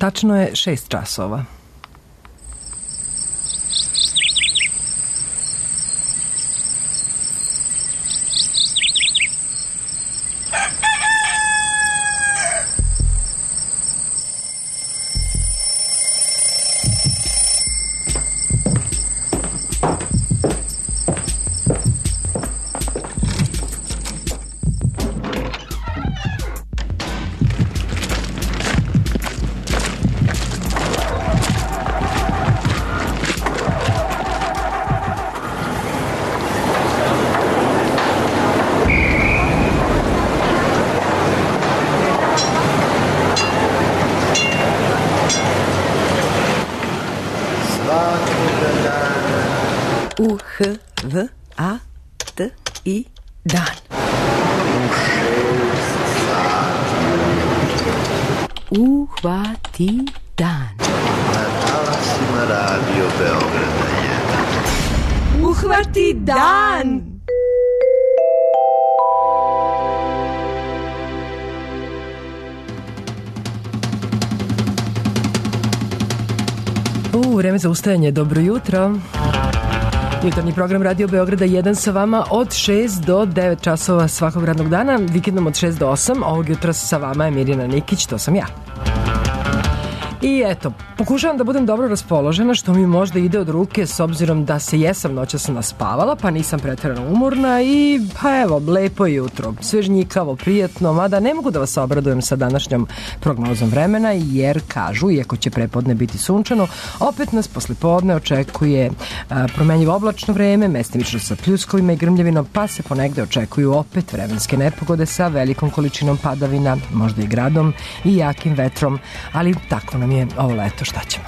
Tačno je 6 časova. U-H-V-A-T-I dan. Uhvati dan. Na talasima Radio Beograda 1. Uhvati dan. Vreme za ustajanje, dobro jutro. Jutarnji program Radio Beograda 1 sa vama od 6 do 9 časova svakog radnog dana, vikendom od 6 do 8. Ovog jutra sa vama je Mirjana Nikić, to sam ja. I eto, pokušavam da budem dobro raspoložena, što mi možda ide od ruke s obzirom da se jesam noćas naspavala, pa nisam pretjerano umorna i pa evo, lepo je jutro, svežnjikavo, prijatno, mada ne mogu da vas obradujem sa današnjom prognozom vremena jer kažu, iako će prepodne biti sunčano, opet nas posle podne očekuje promenjivo oblačno vreme, mestimično sa pljuskovima i grmljavinom, pa se ponegde očekuju opet vremenske nepogode sa velikom količinom padavina, možda i gradom i jakim vetrom, ali tako nam je ovo leto, šta ćemo.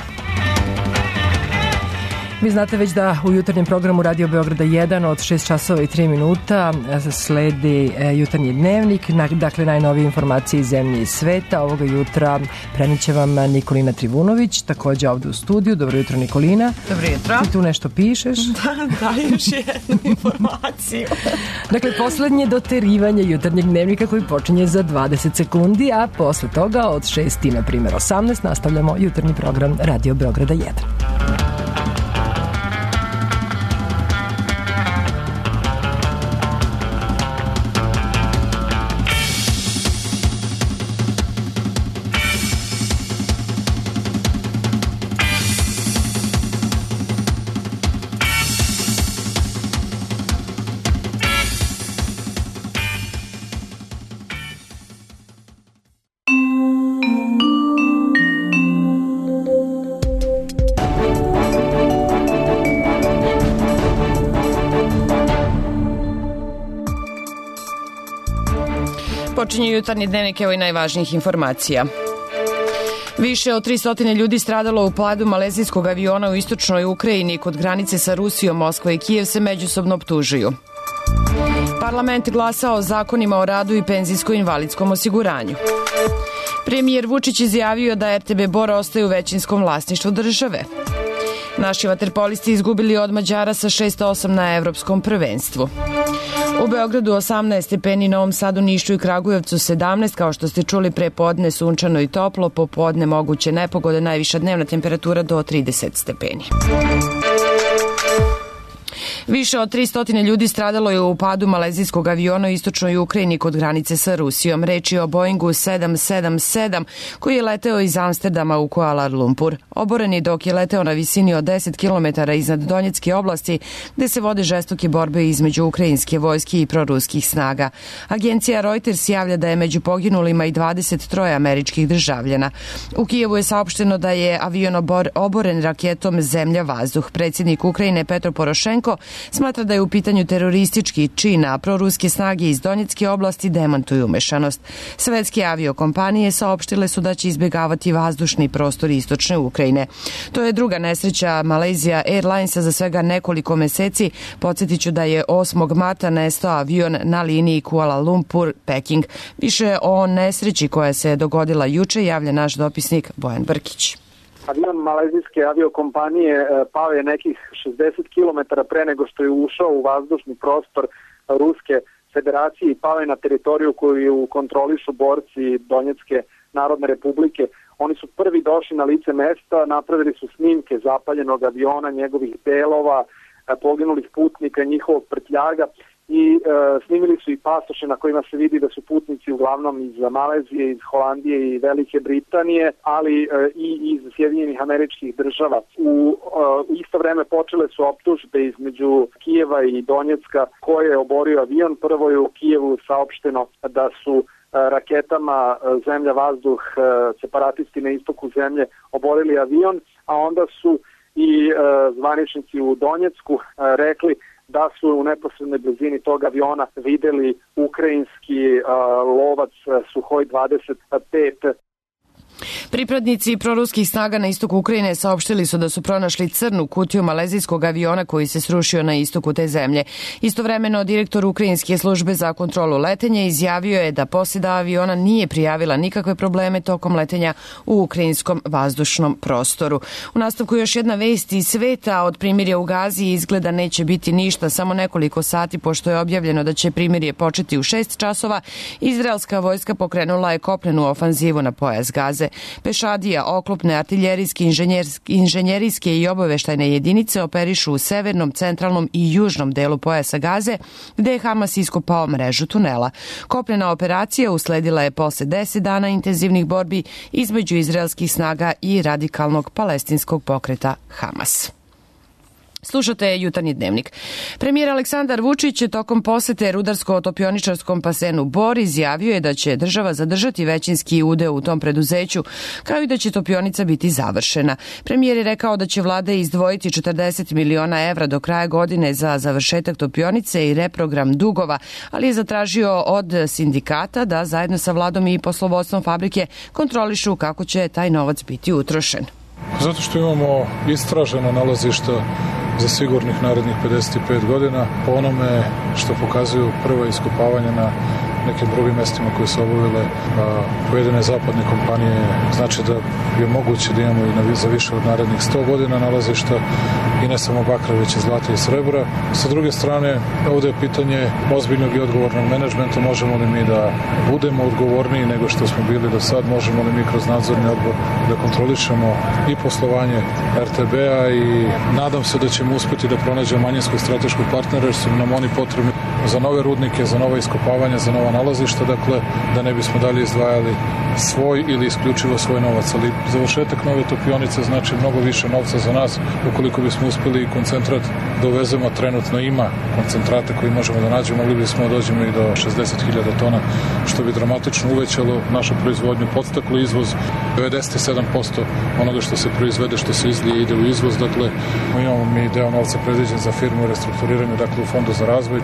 Vi znate već da u jutarnjem programu Radio Beograda 1 od 6 časova i 3 minuta sledi jutarnji dnevnik, dakle najnovije informacije iz zemlje i sveta. Ovoga jutra preniće vam Nikolina Trivunović, takođe ovde u studiju. Dobro jutro, Nikolina. Dobro jutro. Ti tu nešto pišeš? Da, još jednu informaciju. Dakle, poslednje doterivanje jutarnjeg dnevnika koji počinje za 20 sekundi, a posle toga od 6 na primjer 18 nastavljamo jutarnji program Radio Beograda 1. Počinje jutarnji dnevnik, evo i najvažnijih informacija. Više od 300 ljudi stradalo u padu malezijskog aviona u istočnoj Ukrajini. Kod granice sa Rusijom, Moskva i Kijev se međusobno optužuju. Parlament glasao o zakonima o radu i penzijsko-invalidskom osiguranju. Premijer Vučić izjavio da RTB Bor ostaje u većinskom vlasništvu države. Naši vaterpolisti izgubili od Mađara sa 6-8 na evropskom prvenstvu. U Beogradu 18 stepeni, Novom Sadu, Nišu i Kragujevcu 17, kao što ste čuli pre podne sunčano i toplo, popodne moguće nepogode, najviša dnevna temperatura do 30 stepeni. Više od 300 ljudi stradalo je u padu malezijskog aviona u istočnoj Ukrajini kod granice sa Rusijom. Reč je o Boeingu 777 koji je leteo iz Amsterdama u Kuala Lumpur. Oboren je dok je leteo na visini od 10 km iznad Donjecke oblasti gde se vode žestoke borbe između ukrajinske vojske i proruskih snaga. Agencija Reuters javlja da je među poginulima i 23 američkih državljana. U Kijevu je saopšteno da je avion oboren raketom zemlja-vazduh. Predsjednik Ukrajine Petro Porošenko smatra da je u pitanju teroristički čin, a proruske snage iz Donjecke oblasti demantuju umešanost. Svetske aviokompanije saopštile su da će izbjegavati vazdušni prostor istočne Ukrajine. To je druga nesreća Malaysia Airlinesa za svega nekoliko meseci. Podsjetiću da je 8. marta nestao avion na liniji Kuala Lumpur-Peking. Više o nesreći koja se dogodila juče javlja naš dopisnik Bojan Brkić. Avion malezijske aviokompanije pao je nekih 60 km pre nego što je ušao u vazdušni prostor Ruske federacije i pao je na teritoriju koju kontrolišu borci Donjecke Narodne Republike. Oni su prvi došli na lice mesta, napravili su snimke zapaljenog aviona, njegovih delova, poginulih putnika, njihovog prtljaga i snimili su i pasoše na kojima se vidi da su putnici uglavnom iz Malezije, iz Holandije i Velike Britanije, ali i iz Sjedinjenih Američkih Država. U isto vreme počele su optužbe između Kijeva i Donjecka ko je oborio avion. Prvo je u Kijevu saopšteno da su raketama zemlja-vazduh separatisti na istoku zemlje oborili avion, a onda su i zvaničnici u Donjecku rekli da su u neposrednoj blizini tog aviona videli ukrajinski lovac Suhoj 25. Pripadnici proruskih snaga na istoku Ukrajine saopštili su da su pronašli crnu kutiju malezijskog aviona koji se srušio na istoku te zemlje. Istovremeno, direktor Ukrajinske službe za kontrolu letenja izjavio je da posada aviona nije prijavila nikakve probleme tokom letenja u ukrajinskom vazdušnom prostoru. U nastavku još jedna vest iz sveta. Od primirja u Gazi izgleda neće biti ništa. Samo nekoliko sati pošto je objavljeno da će primirje početi u 6 časova, izraelska vojska pokrenula je kopnenu ofanzivu na pojas Gaze. Pešadija, oklopne, artiljerijske, inženjerijske i obaveštajne jedinice operišu u severnom, centralnom i južnom delu pojasa Gaze, gde je Hamas iskopao mrežu tunela. Kopnena operacija usledila je posle 10 dana intenzivnih borbi između izraelskih snaga i radikalnog palestinskog pokreta Hamas. Slušate Jutarnji dnevnik. Premijer Aleksandar Vučić je tokom posete rudarsko-topioničarskom basenu Bor izjavio je da će država zadržati većinski udeo u tom preduzeću, kao i da će topionica biti završena. Premijer je rekao da će vlada izdvojiti 40 miliona evra do kraja godine za završetak topionice i reprogram dugova, ali je zatražio od sindikata da zajedno sa vladom i poslovodstvom fabrike kontrolišu kako će taj novac biti utrošen. Zato što imamo istražena nalazišta za sigurnih narednih 55 godina, po onome što pokazuju prva iskopavanja na nekim drugim mestima koje su obavile pojedine zapadne kompanije, znači da je moguće da imamo i za više od narednih 100 godina nalazišta i ne samo bakra, već i zlata i srebra. Sa druge strane, ovde je pitanje ozbiljnog i odgovornog menadžmenta, možemo li mi da budemo odgovorniji nego što smo bili do sad, možemo li mi kroz nadzorni odbor da kontrolišemo i poslovanje RTB-a i nadam se da ćemo uspeti da pronađemo manjinskog strateškog partnera jer su nam oni potrebni za nove rudnike, za nova iskopavanja, za nova nalazišta, dakle da ne bismo dalje izdvajali svoj ili isključivo svoj novac, ali završetak nove topionice znači mnogo više novca za nas ukoliko bismo uspeli koncentrat da uvezemo, trenutno ima koncentrata koji možemo da nađemo, mogli bismo dođemo i do 60.000 tona, što bi dramatično uvećalo našu proizvodnju, podstaklo izvoz. 97% onoga što se proizvede, što se izlije ide u izvoz, dakle imamo mi deo novca predviđen za firmu u restrukturiranju, dakle u Fondu za razvoj.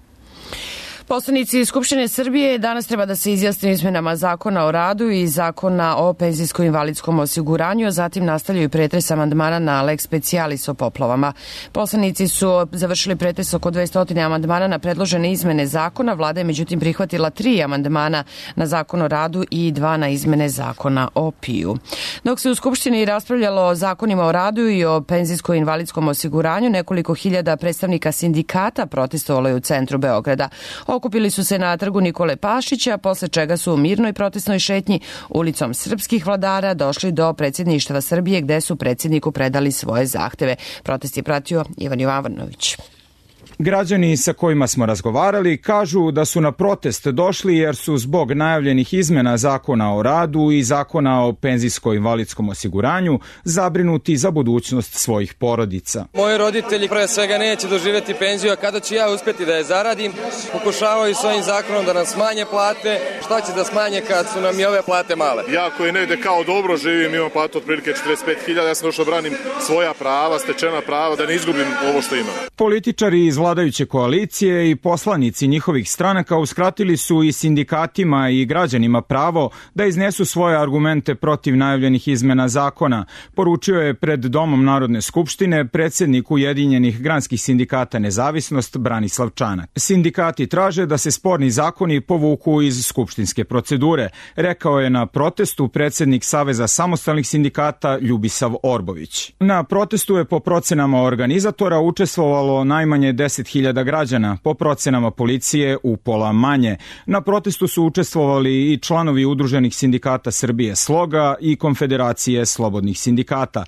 Poslanici Skupštine Srbije danas treba da se izjasne izmenama Zakona o radu i Zakona o penzijsko-invalidskom osiguranju, a zatim nastavljaju pretres amandmana na lex specialis o poplavama. Poslanici su završili pretres oko 200 amandmana na predložene izmene zakona. Vlada je međutim prihvatila 3 amandmana na Zakon o radu i 2 na izmene Zakona o PIO. Dok se u Skupštini raspravljalo o zakonima o radu i o penzijsko-invalidskom osiguranju, nekoliko hiljada predstavnika sindikata protestovalo je u centru Beograda. Okupili su se na trgu Nikole Pašića, posle čega su u mirnoj protestnoj šetnji ulicom srpskih vladara došli do predsjedništva Srbije gde su predsjedniku predali svoje zahteve. Protest je pratio Ivan Jovanović. Građani sa kojima smo razgovarali kažu da su na protest došli jer su zbog najavljenih izmena Zakona o radu i Zakona o penzijsko-invalidskom osiguranju zabrinuti za budućnost svojih porodica. Moji roditelji pre svega neće doživjeti penziju, a kada ću ja uspjeti da je zaradim, pokušavaju s ovim zakonom da nam smanje plate. Šta će da smanje kad su nam i ove plate male? Ja koji negde kao dobro živim, imam platu otprilike 45.000, ja sam došao branim svoja prava, stečena prava, da ne izgubim ovo što imam. Političari iz vladajuće koalicije i poslanici njihovih stranaka uskratili su i sindikatima i građanima pravo da iznesu svoje argumente protiv najavljenih izmena zakona, poručio je pred Domom Narodne skupštine predsjednik Ujedinjenih granskih sindikata Nezavisnost Branislav Čanak. Sindikati traže da se sporni zakoni povuku iz skupštinske procedure, rekao je na protestu predsjednik Saveza samostalnih sindikata Ljubisav Orbović. Na protestu je po procenama organizatora učestvovalo najmanje 10 10.000 građana, po procenama policije upola manje. Na protestu su učestvovali i članovi udruženih sindikata Srbije Sloga i Konfederacije slobodnih sindikata.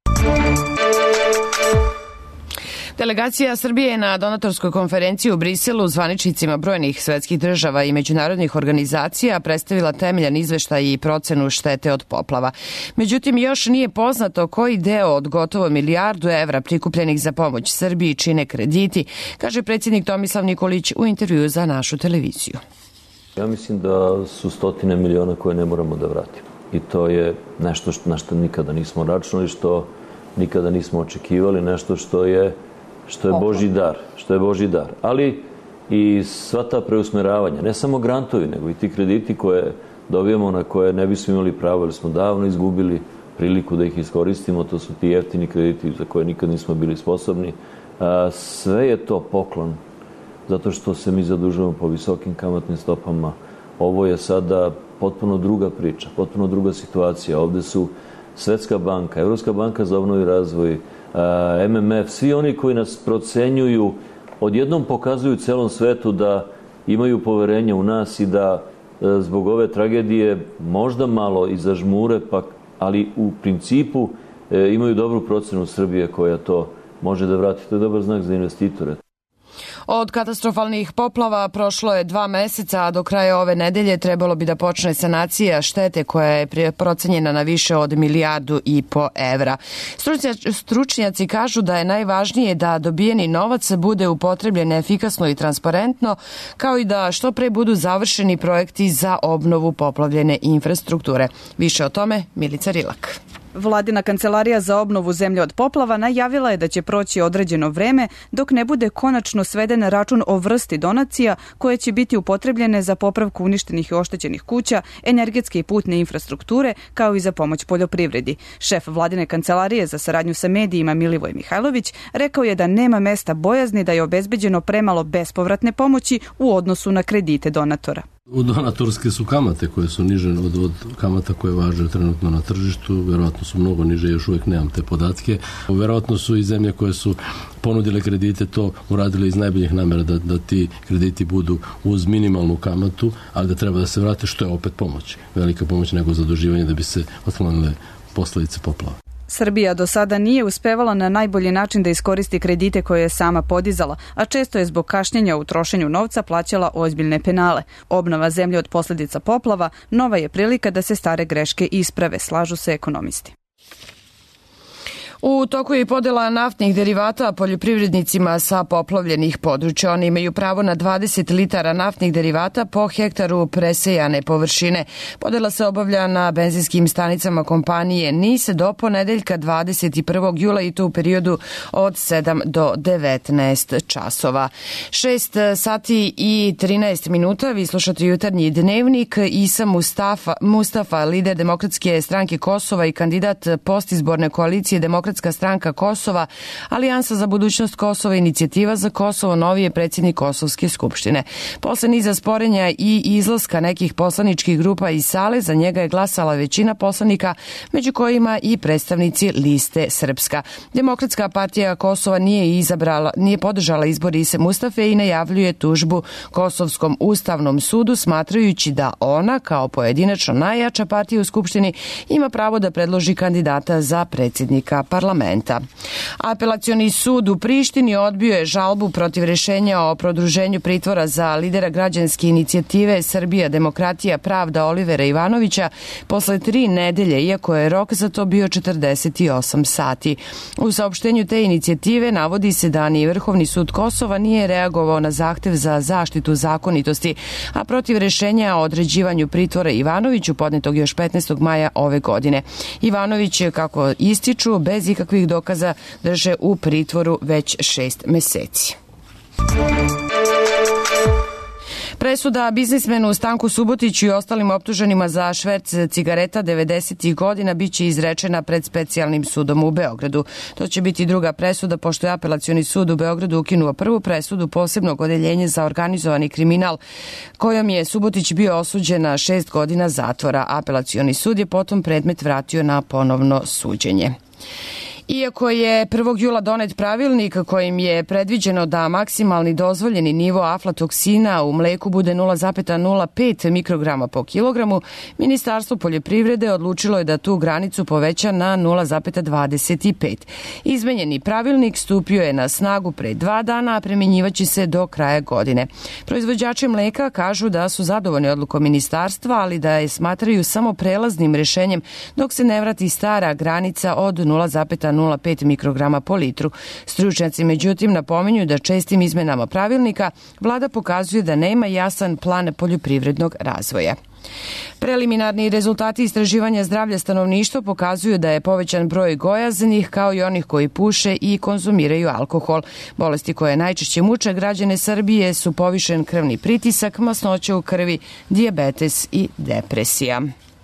Delegacija Srbije na donatorskoj konferenciji u Briselu zvaničnicima brojnih svetskih država i međunarodnih organizacija predstavila temeljan izveštaj i procenu štete od poplava. Međutim, još nije poznato koji deo od gotovo milijardu evra prikupljenih za pomoć Srbiji čine krediti, kaže predsjednik Tomislav Nikolić u intervjuu za našu televiziju. Ja mislim da su stotine miliona koje ne moramo da vratimo. I to je nešto na što nikada nismo računali, što nikada nismo očekivali, nešto što je Božji dar. Ali i sva ta preusmeravanja, ne samo grantovi, nego i ti krediti koje dobijemo na koje ne bismo imali pravo, jer smo davno izgubili priliku da ih iskoristimo, to su ti jeftini krediti za koje nikad nismo bili sposobni. Sve je to poklon, zato što se mi zadužujemo po visokim kamatnim stopama. Ovo je sada potpuno druga priča, potpuno druga situacija. Ovde su Svetska banka, Evropska banka za obnovu i razvoj, MMF, svi oni koji nas procenjuju, odjednom pokazuju celom svetu da imaju poverenje u nas i da zbog ove tragedije možda malo i zažmure, ali u principu imaju dobru procenu Srbije koja to može da vrati. To je dobar znak za investitore. Od katastrofalnih poplava prošlo je 2 meseca, a do kraja ove nedelje trebalo bi da počne sanacija štete koja je procenjena na više od 1,5 milijardu evra. Stručnjaci kažu da je najvažnije da dobijeni novac bude upotrebljen efikasno i transparentno, kao i da što pre budu završeni projekti za obnovu poplavljene infrastrukture. Više o tome Milica Rilak. Vladina kancelarija za obnovu zemlje od poplava najavila je da će proći određeno vreme dok ne bude konačno sveden račun o vrsti donacija koje će biti upotrebljene za popravku uništenih i oštećenih kuća, energetske i putne infrastrukture, kao i za pomoć poljoprivredi. Šef Vladine kancelarije za saradnju sa medijima Milivoj Mihajlović rekao je da nema mesta bojazni da je obezbeđeno premalo bespovratne pomoći u odnosu na kredite donatora. Donatorske su kamate koje su niže od kamata koje važe trenutno na tržištu, verovatno su mnogo niže, još uvijek nemam te podatke. Verovatno su i zemlje koje su ponudile kredite to uradile iz najboljih namera da ti krediti budu uz minimalnu kamatu, ali da treba da se vrate, što je opet pomoć. Velika pomoć nego zaduživanje da bi se otklonile posledice poplava. Srbija do sada nije uspevala na najbolji način da iskoristi kredite koje je sama podizala, a često je zbog kašnjenja u trošenju novca plaćala ozbiljne penale. Obnova zemlje od posljedica poplava nova je prilika da se stare greške isprave, slažu se ekonomisti. U toku je i podela naftnih derivata poljoprivrednicima sa poplavljenih područja. Oni imaju pravo na 20 litara naftnih derivata po hektaru presejane površine. Podela se obavlja na benzinskim stanicama kompanije NIS do ponedeljka 21. jula i to u periodu od 7 do 19 časova. 6 sati i 13 minuta. Vi slušate jutarnji dnevnik. Isa Mustafa, lider Demokratske stranke Kosova i kandidat postizborne koalicije Demokratska stranka Kosova, Alijansa za budućnost Kosova, Inicijativa za Kosovo, novi je predsjednik Kosovske skupštine. Posle niza sporenja i izlaska nekih poslaničkih grupa iz sale, za njega je glasala većina poslanika, među kojima i predstavnici liste Srpska. Demokratska partija Kosova nije podržala izbor Ise Mustafe i najavljuje tužbu Kosovskom ustavnom sudu, smatrajući da ona, kao pojedinačno najjača partija u skupštini, ima pravo da predloži kandidata za predsjednika parlamenta. Apelacioni sud u Prištini odbio je žalbu protiv rešenja o produženju pritvora za lidera građanske inicijative Srbija, demokratija, pravda Olivera Ivanovića posle 3 nedelje, iako je rok za to bio 48 sati. U saopštenju te inicijative navodi se da ni Vrhovni sud Kosova nije reagovao na zahtev za zaštitu zakonitosti, a protiv rešenja o određivanju pritvora Ivanoviću podnetog još 15. maja ove godine. Ivanović, kako ističu, bez ikakvih dokaza drže u pritvoru već 6 meseci. Presuda biznismenu Stanku Subotiću i ostalim optuženima za šverc cigareta 90. godina biće izrečena pred specijalnim sudom u Beogradu. To će biti druga presuda, pošto je Apelacioni sud u Beogradu ukinuo prvu presudu posebnog odeljenja za organizovani kriminal, kojom je Subotić bio osuđen na 6 godina zatvora. Apelacioni sud je potom predmet vratio na ponovno suđenje. Iako je 1. jula donet pravilnik kojim je predviđeno da maksimalni dozvoljeni nivo aflatoksina u mleku bude 0,05 mikrograma po kilogramu, Ministarstvo poljoprivrede odlučilo je da tu granicu poveća na 0,25. Izmenjeni pravilnik stupio je na snagu pre 2 dana, a primjenjivaće se do kraja godine. Proizvođači mleka kažu da su zadovoljni odlukom ministarstva, ali da je smatraju samo prelaznim rešenjem dok se ne vrati stara granica od 0,05 mikrograma po litru. Stručnjaci međutim napominju da čestim izmenama pravilnika vlada pokazuje da nema jasan plan poljoprivrednog razvoja. Preliminarni rezultati istraživanja zdravlja stanovništva pokazuju da je povećan broj gojaznih kao i onih koji puše i konzumiraju alkohol. Bolesti koje najčešće muče građane Srbije su povišen krvni pritisak, masnoća u krvi, dijabetes i depresija.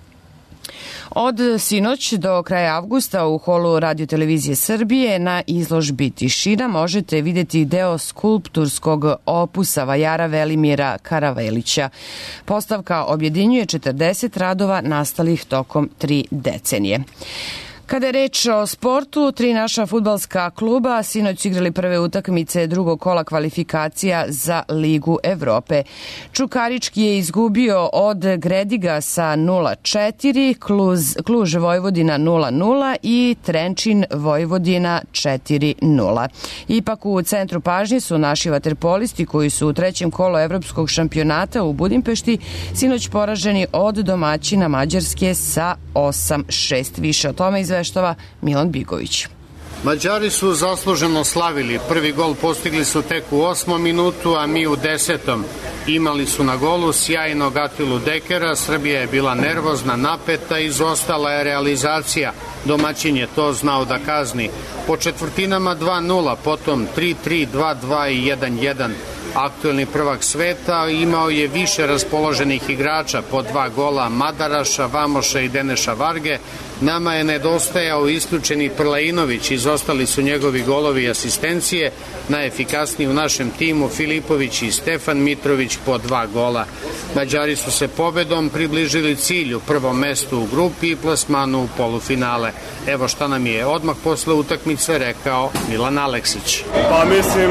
Od sinoć do kraja avgusta u holu Radio-televizije Srbije na izložbi Tišina možete vidjeti deo skulpturskog opusa vajara Velimira Karavelića. Postavka objedinjuje 40 radova nastalih tokom 3 decenije. Kada je reč o sportu, 3 naša fudbalska kluba sinoć igrali prve utakmice drugog kola kvalifikacija za Ligu Evrope. Čukarički je izgubio od Grediga sa 0-4, Kluž Vojvodina 0-0 i Trenčin Vojvodina 4-0. Ipak u centru pažnje su naši vaterpolisti koji su u 3. kolu evropskog šampionata u Budimpešti sinoć poraženi od domaćina Mađarske sa 8-6. Više o tome izveštava Milan Bigović. Mađari su zasluženo slavili. Prvi gol postigli su tek u 8. minutu, a mi u 10. Imali su na golu sjajnog Atilu Dekera, Srbija je bila nervozna, napeta, izostala je realizacija. Domaćin je to znao da kazni. Po četvrtinama 2-0, potom 3-3, 2-2 i 1-1. Aktuelni prvak sveta imao je više raspoloženih igrača, po 2 gola Madaraša, Vamoša i Deneša Varge. Nama je nedostajao isključeni Prlainović, izostali su njegovi golovi i asistencije, najefikasniji u našem timu Filipović i Stefan Mitrović po 2 gola. Mađari su se pobedom približili cilju, prvom mestu u grupi i plasmanu u polufinale. Evo šta nam je odmah posle utakmice rekao Milan Aleksić. Pa mislim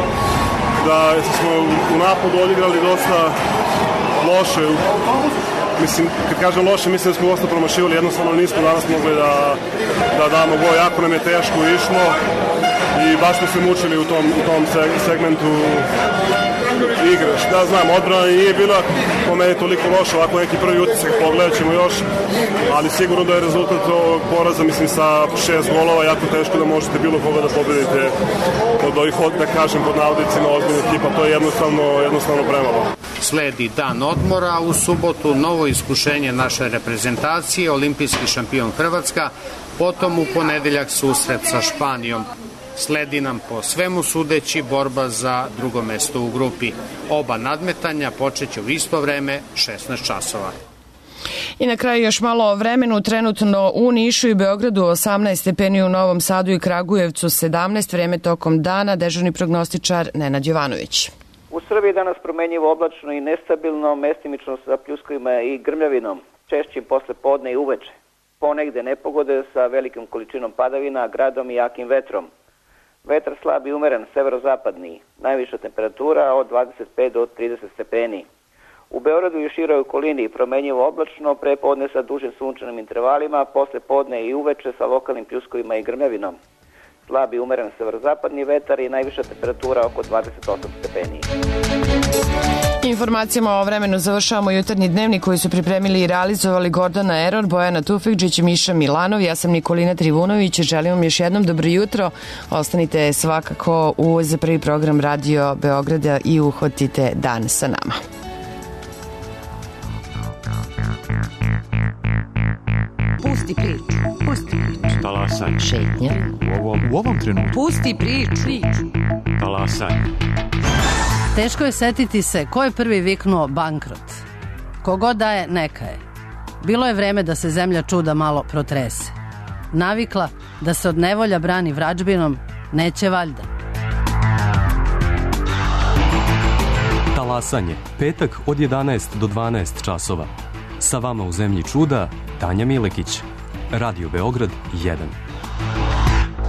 da smo u napadu odigrali dosta loše. Mislim, kad kažem loše, mislim da smo dosta promašivali, jednostavno nismo danas mogli da damo gol, jako nam je teško išlo i baš smo se mučili u tom segmentu igre. Da znam, odbrana nije bila po meni toliko loša, ovako neki prvi utisak, pogledat ćemo još, ali sigurno da je rezultat ovog poraza, mislim, sa 6 golova jako teško da možete bilo koga da pobedite od ovih, da kažem, pod navodicima ozbiljnih ekipa, to je jednostavno premalo. Sledi dan odmora, u subotu novo iskušenje naše reprezentacije, olimpijski šampion Hrvatska, potom u ponedeljak susret sa Španijom. Sledi nam po svemu sudeći borba za drugo mesto u grupi. Oba nadmetanja počeće u isto vreme, 16 časova. I na kraju još malo o vremenu. Trenutno u Nišu i Beogradu 18 stepeni, u Novom Sadu i Kragujevcu 17, vreme tokom dana, dežurni prognostičar Nenad Jovanović. U Srbiji danas promenjivo oblačno i nestabilno, mestimično sa pljuskovima i grmljavinom, češćim posle podne i uveče. Ponegde nepogode sa velikom količinom padavina, gradom i jakim vetrom. Vetar slab i umeren, severozapadni, najviša temperatura od 25 do 30 stepeni. U Beogradu i široj okolini promenjivo oblačno, pre podne sa dužim sunčanim intervalima, posle podne i uveče sa lokalnim pljuskovima i grmljavinom. Slab i umeren severozapadni vetar i najviša temperatura oko 28 stepeni. Informacijama o vremenu završavamo jutarnji dnevnik koji su pripremili i realizovali Gordana Eror, Bojana Tufekđić, Miša Milanov, ja sam Nikolina Trivunović. Želim vam još jednom dobro jutro. Ostanite svakako uz prvi program Radio Beograda i uhvatite dan sa nama. Pusti priču. Talasaj. Šetnja. U ovom trenutku. Pusti priču. Talasaj. Teško je setiti se ko je prvi viknuo bankrot. Kogod da je, neka je. Bilo je vreme da se zemlja čuda malo protrese. Navikla da se od nevolja brani vrađbinom, neće valjda. Talasanje, petak od 11 do 12 časova. Sa vama u zemlji čuda, Tanja Milekić. Radio Beograd 1.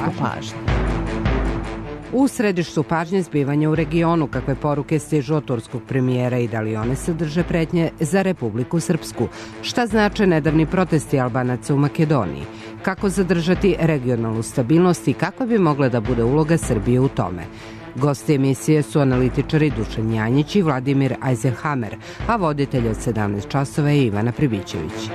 pažnje. U središtu pažnje zbivanja u regionu, kakve poruke stižu od turskog premijera i da li one sadrže pretnje za Republiku Srpsku, šta znače nedavni protesti Albanaca u Makedoniji, kako zadržati regionalnu stabilnost i kakva bi mogla da bude uloga Srbije u tome. Gosti emisije su analitičari Dušan Janjić i Vladimir Eisenhammer, a voditelj od 17 časova je Ivana Pribićević.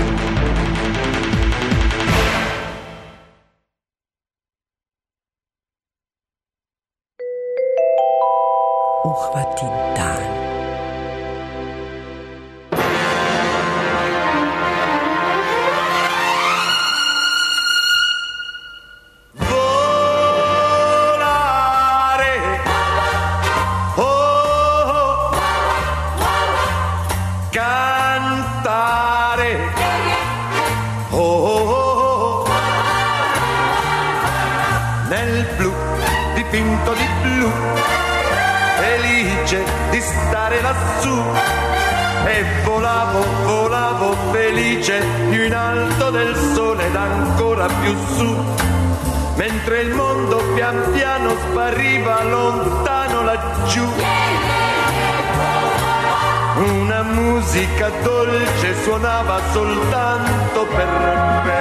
Uhvati dan. E volavo felice più in alto del sole ed ancora più su, mentre il mondo pian piano spariva lontano laggiù. Una musica dolce suonava soltanto per me.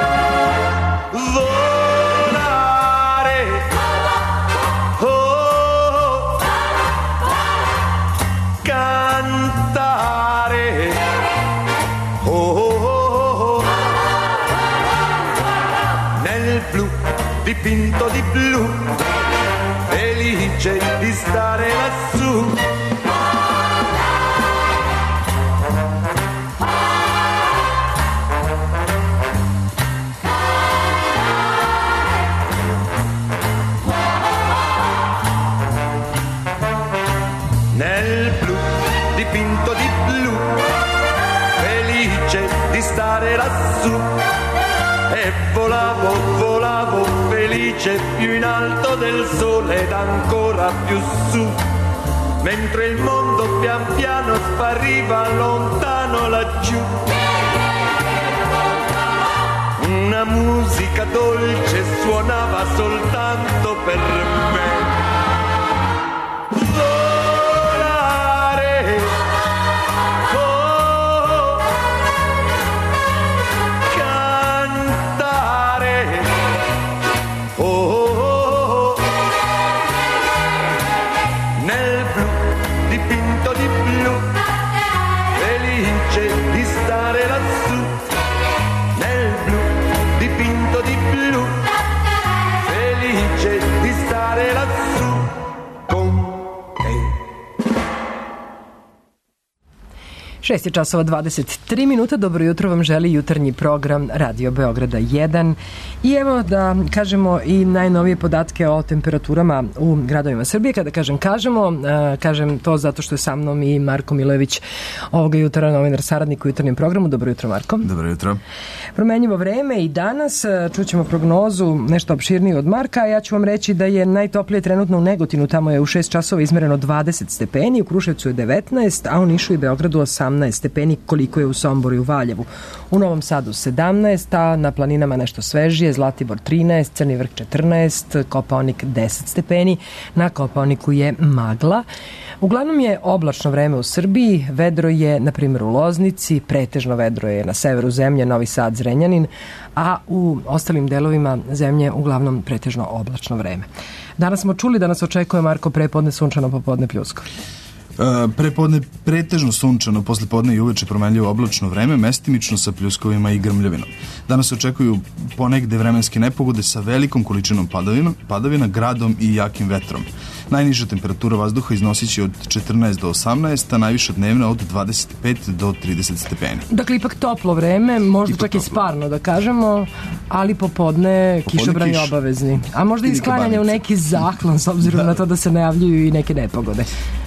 Dipinto di blu, felice di stare lassù. Nel blu, dipinto di blu, felice di stare lassù. E volavo felice più in alto del sole ed ancora più su, mentre il mondo pian piano spariva lontano laggiù. Una musica dolce suonava soltanto per me. Šest je časova 23 minuta. Dobro jutro vam želi jutarnji program Radio Beograda 1. I evo da kažemo i najnovije podatke o temperaturama u gradovima Srbije. Kada kažem to zato što je sa mnom i Marko Milojević, ovoga jutra novinar saradnik u jutarnjem programu. Dobro jutro, Marko. Dobro jutro. Promenjivo vreme i danas čućemo prognozu nešto opširniju od Marka. Ja ću vam reći da je najtoplije trenutno u Negotinu, tamo je u 6 časova izmereno 20 stepeni, u Kruševcu je 19, a u Nišu i Beogradu 18 stepeni, koliko je u Somboru i u Valjevu. U Novom Sadu 17, a na planinama nešto svežije, Zlatibor 13, Crni vrh 14, Kopaonik 10 stepeni, na Kopaoniku je magla. Uglavnom je oblačno vreme u Srbiji, vedro je na primjer u Loznici, pretežno vedro je na severu zemlje, Novi Sad, Zrenjanin, a u ostalim delovima zemlje uglavnom pretežno oblačno vreme. Danas smo čuli da nas očekuje, Marko, prepodne sunčano, popodne pljusko. Prepodne pretežno sunčano, posle podne i uveče promenljivo oblačno vreme, mestimično sa pljuskovima i grmljavinom. Danas se očekuju ponegde vremenske nepogode sa velikom količinom padavina, gradom i jakim vetrom. Najniža temperatura vazduha iznosit će od 14 do 18, a najviša dnevna od 25 do 30 stepeni. Dakle, ipak toplo vreme, možda čak i sparno da kažemo, ali popodne kišobrani obavezni. A možda i sklanjanje u neki zaklon, s obzirom na to da se najavljuju i neke nepogode.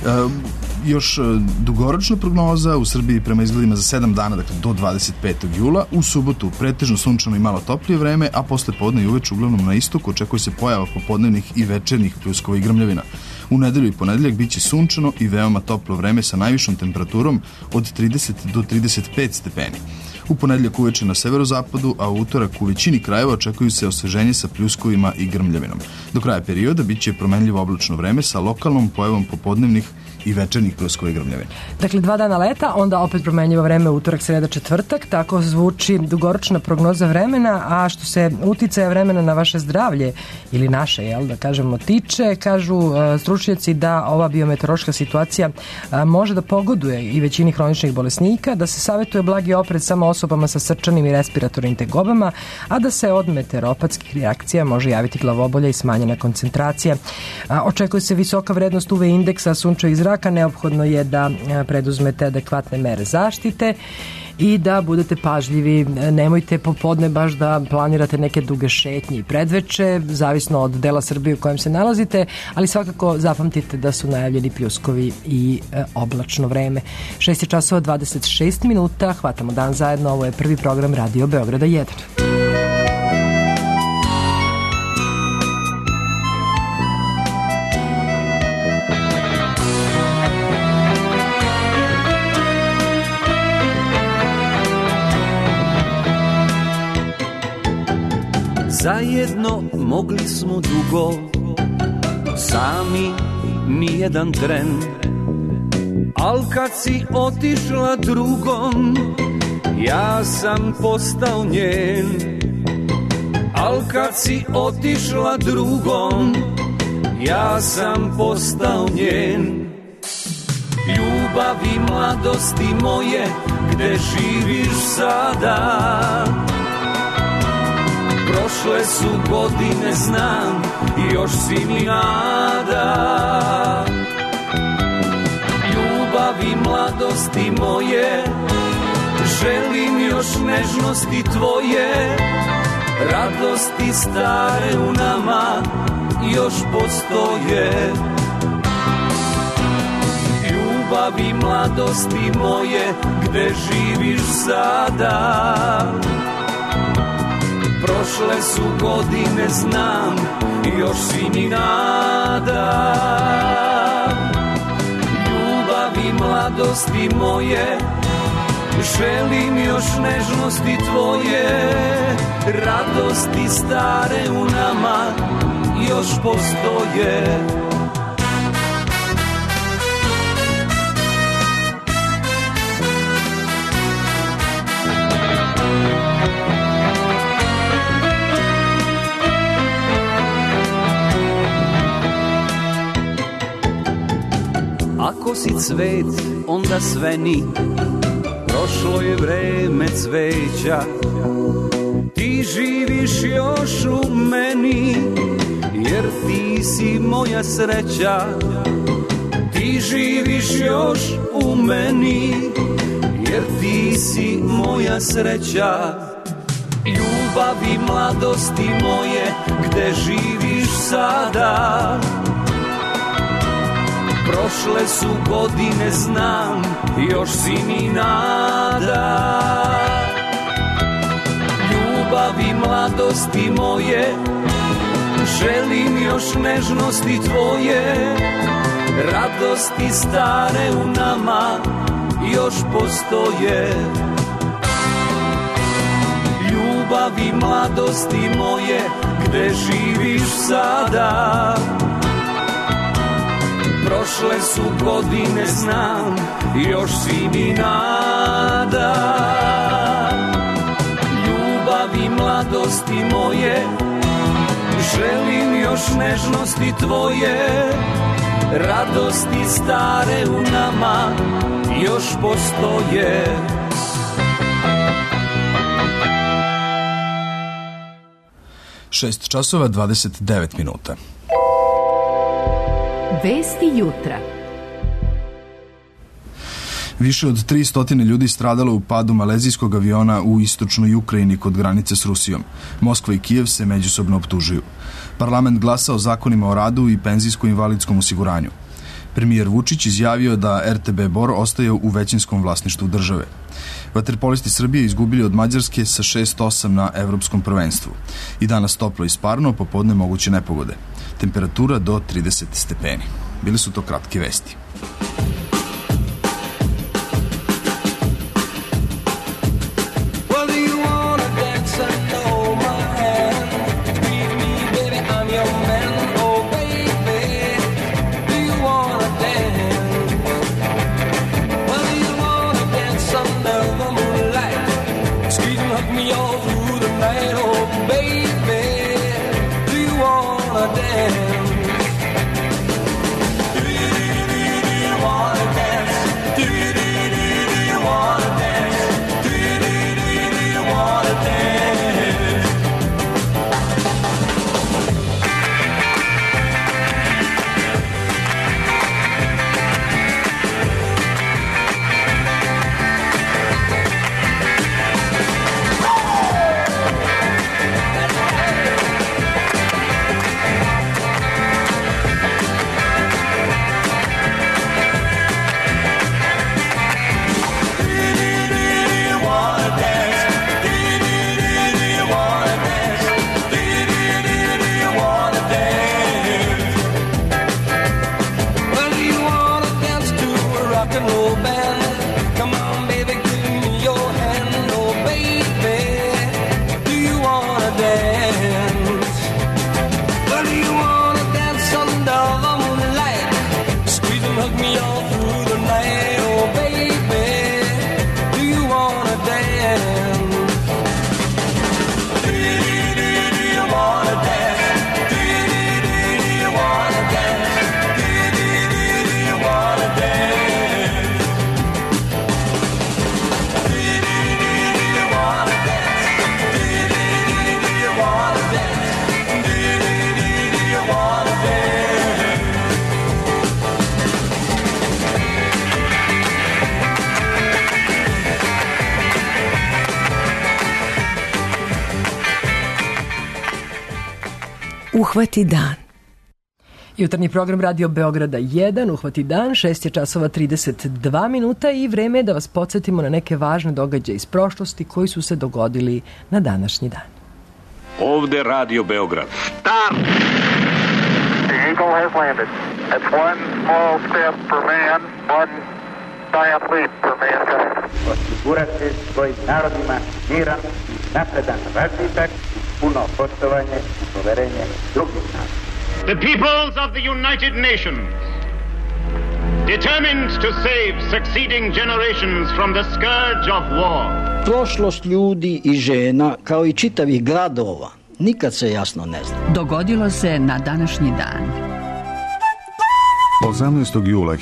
Još dugoročna prognoza u Srbiji prema izgledima za 7 dana, dakle do 25. jula. U subotu pretežno sunčano i malo toplije vreme, a posle podne i uveče uglavnom na istoku očekuje se pojava popodnevnih i večernjih pljuskova i grmljavina. U nedelju i ponedeljak biće sunčano i veoma toplo vreme sa najvišom temperaturom od 30 do 35 stepeni. U ponedjeljak uveče na severozapadu, a u utorak u većini krajeva očekuju se osveženje sa pljuskovima i grmljavinom. Do kraja perioda biće promenljivo oblačno vreme sa lokalnom pojavom popodnevnih i večernjih pljuskova i grmljavina. Dakle, 2 dana leta, onda opet promenljivo vreme utorak, sreda, četvrtak. Tako zvuči dugoročna prognoza vremena, a što se uticaja vremena na vaše zdravlje ili naše, da kažemo, tiče, kažu stručnjaci da ova biometeorološka situacija može da pogoduje i većini hroničnih bolesnika, da se savjetuje blagi oprez samo osobama sa srčanim i respiratornim tegobama, a da se od meteoropatskih reakcija može javiti glavobolja i smanjena koncentracija. Očekuje se visoka vrednost UV indeksa sunčevih zraka, neophodno je da preduzmete adekvatne mere zaštite i da budete pažljivi. Nemojte popodne baš da planirate neke duge šetnje i predveče, zavisno od dela Srbije u kojem se nalazite, ali svakako zapamtite da su najavljeni pljuskovi i oblačno vreme. 6:26, hvatamo dan zajedno, ovo je prvi program Radio Beograda 1. Zajedno mogli smo dugo, sami nijedan tren. Al kad si otišla drugom, ja sam postao njen. Al kad si otišla drugom, ja sam postao njen. Ljubavi mladosti moje, gde živiš sada? Prošle su godine, znam, još si mi nada. Ljubavi mladosti moje, želim još nežnosti tvoje. Radosti stare u nama još postoje. Ljubavi mladosti moje, gde živiš sada? Prošle su godine, znam, još si mi nada. Ljubavi mladosti moje, želim još nežnosti tvoje. Radosti stare u nama još postoje. Ako si cvet, onda sveni, prošlo je vreme cveća. Ti živiš još u meni, jer ti si moja sreća. Ti živiš još u meni, jer ti si moja sreća. Ljubavi mladosti moje, gde živiš sada? Prošle su godine, znam, još si mi nada. Ljubavi mladosti moje, želim još nežnosti tvoje. Radosti stare u nama još postoje. Ljubavi mladosti moje, gde živiš sada? Prošle su godine, znam, još si mi nada. Ljubavi mladosti moje, želim još nežnosti tvoje. Radosti stare u nama još postoje. Šest časova 29 minuta. Vesti jutra. Više od 300 ljudi stradalo u padu malezijskog aviona u istočnoj Ukrajini kod granice s Rusijom. Moskva i Kijev se međusobno optužuju. Parlament glasa o zakonima o radu i penzijsko-invalidskom osiguranju. Premijer Vučić izjavio da RTB Bor ostaje u većinskom vlasništvu države. Vaterpolisti Srbije izgubili od Mađarske sa 6:8 na evropskom prvenstvu. I danas toplo i sparno, popodne moguće nepogode. Temperatura do 30 stepeni. Bili su to kratke vesti. Uhvati dan. Jutarnji program Radio Beograda 1, Uhvati dan, 6 je časova 32 minuta i vreme je da vas podsjetimo na neke važne događaje iz prošlosti koji su se dogodili na današnji dan. Ovde Radio Beograd. Start! The Eagle has landed. That's one small step for man, one giant leap for mankind. Osigurati svojim narodima miran, napredan razvitak, puno poštovanje i poverenje drugih naroda. The peoples of the United Nations, determined to save succeeding generations from the scourge of war. Prošlost ljudi i žena, kao i čitavih gradova, nikad se jasno ne zna. Dogodilo se na današnji dan. 18. jula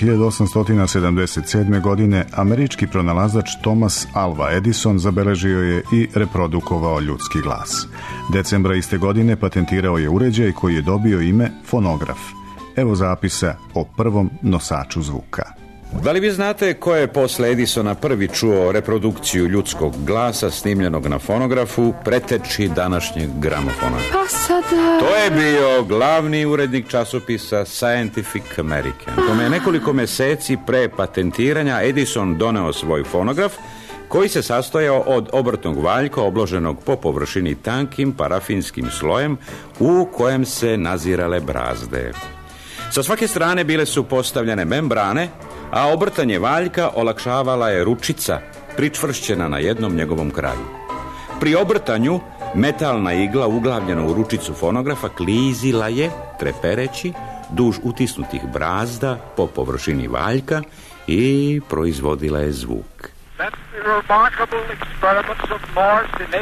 1877. godine američki pronalazač Thomas Alva Edison zabeležio je i reprodukovao ljudski glas. Decembra iste godine patentirao je uređaj koji je dobio ime fonograf. Evo zapisa o prvom nosaču zvuka. Da li vi znate ko je posle Edisona prvi čuo reprodukciju ljudskog glasa snimljenog na fonografu preteči današnjeg gramofona? Pa sada... To je bio glavni urednik časopisa Scientific American. Kome je nekoliko meseci pre patentiranja Edison doneo svoj fonograf koji se sastojao od obrtnog valjka obloženog po površini tankim parafinskim slojem u kojem se nazirale brazde. Sa svake strane bile su postavljene membrane, a obrtanje valjka olakšavala je ručica pričvršćena na jednom njegovom kraju. Pri obrtanju metalna igla uglavljena u ručicu fonografa klizila je, trepereći, duž utisnutih brazda po površini valjka i proizvodila je zvuk. That's the remarkable experiments of Morse in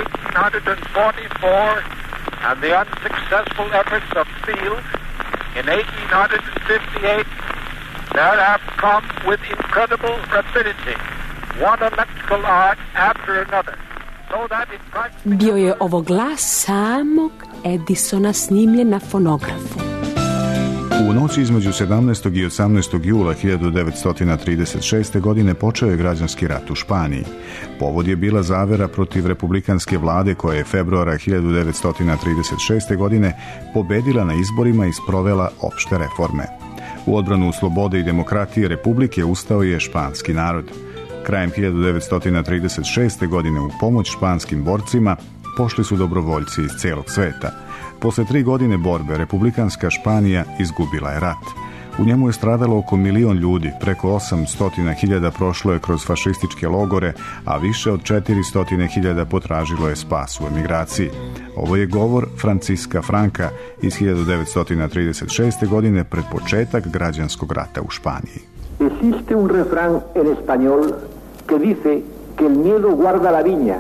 1844 and the unsuccessful efforts of Field in 1858 that have come with incredible rapidity, one electrical arc after another. So that in practice... Bio je ovo glas samog Edisona snimljen na fonografu. U noći između 17. i 18. jula 1936. godine počeo je građanski rat u Španiji. Povod je bila zavera protiv republikanske vlade koja je februara 1936. godine pobedila na izborima i sprovela opšte reforme. U odbranu slobode i demokratije Republike ustao je španski narod. Krajem 1936. godine u pomoć španskim borcima pošli su dobrovoljci iz celog sveta. Posle 3 godine borbe, republikanska Španija izgubila je rat. U njemu je stradalo oko 1 milion ljudi, preko 800.000 prošlo je kroz fašističke logore, a više od 400.000 potražilo je spas u emigraciji. Ovo je govor Franciska Franka iz 1936. godine pred početak građanskog rata u Španiji. Existe un refrán en español que dice que el miedo guarda la viña.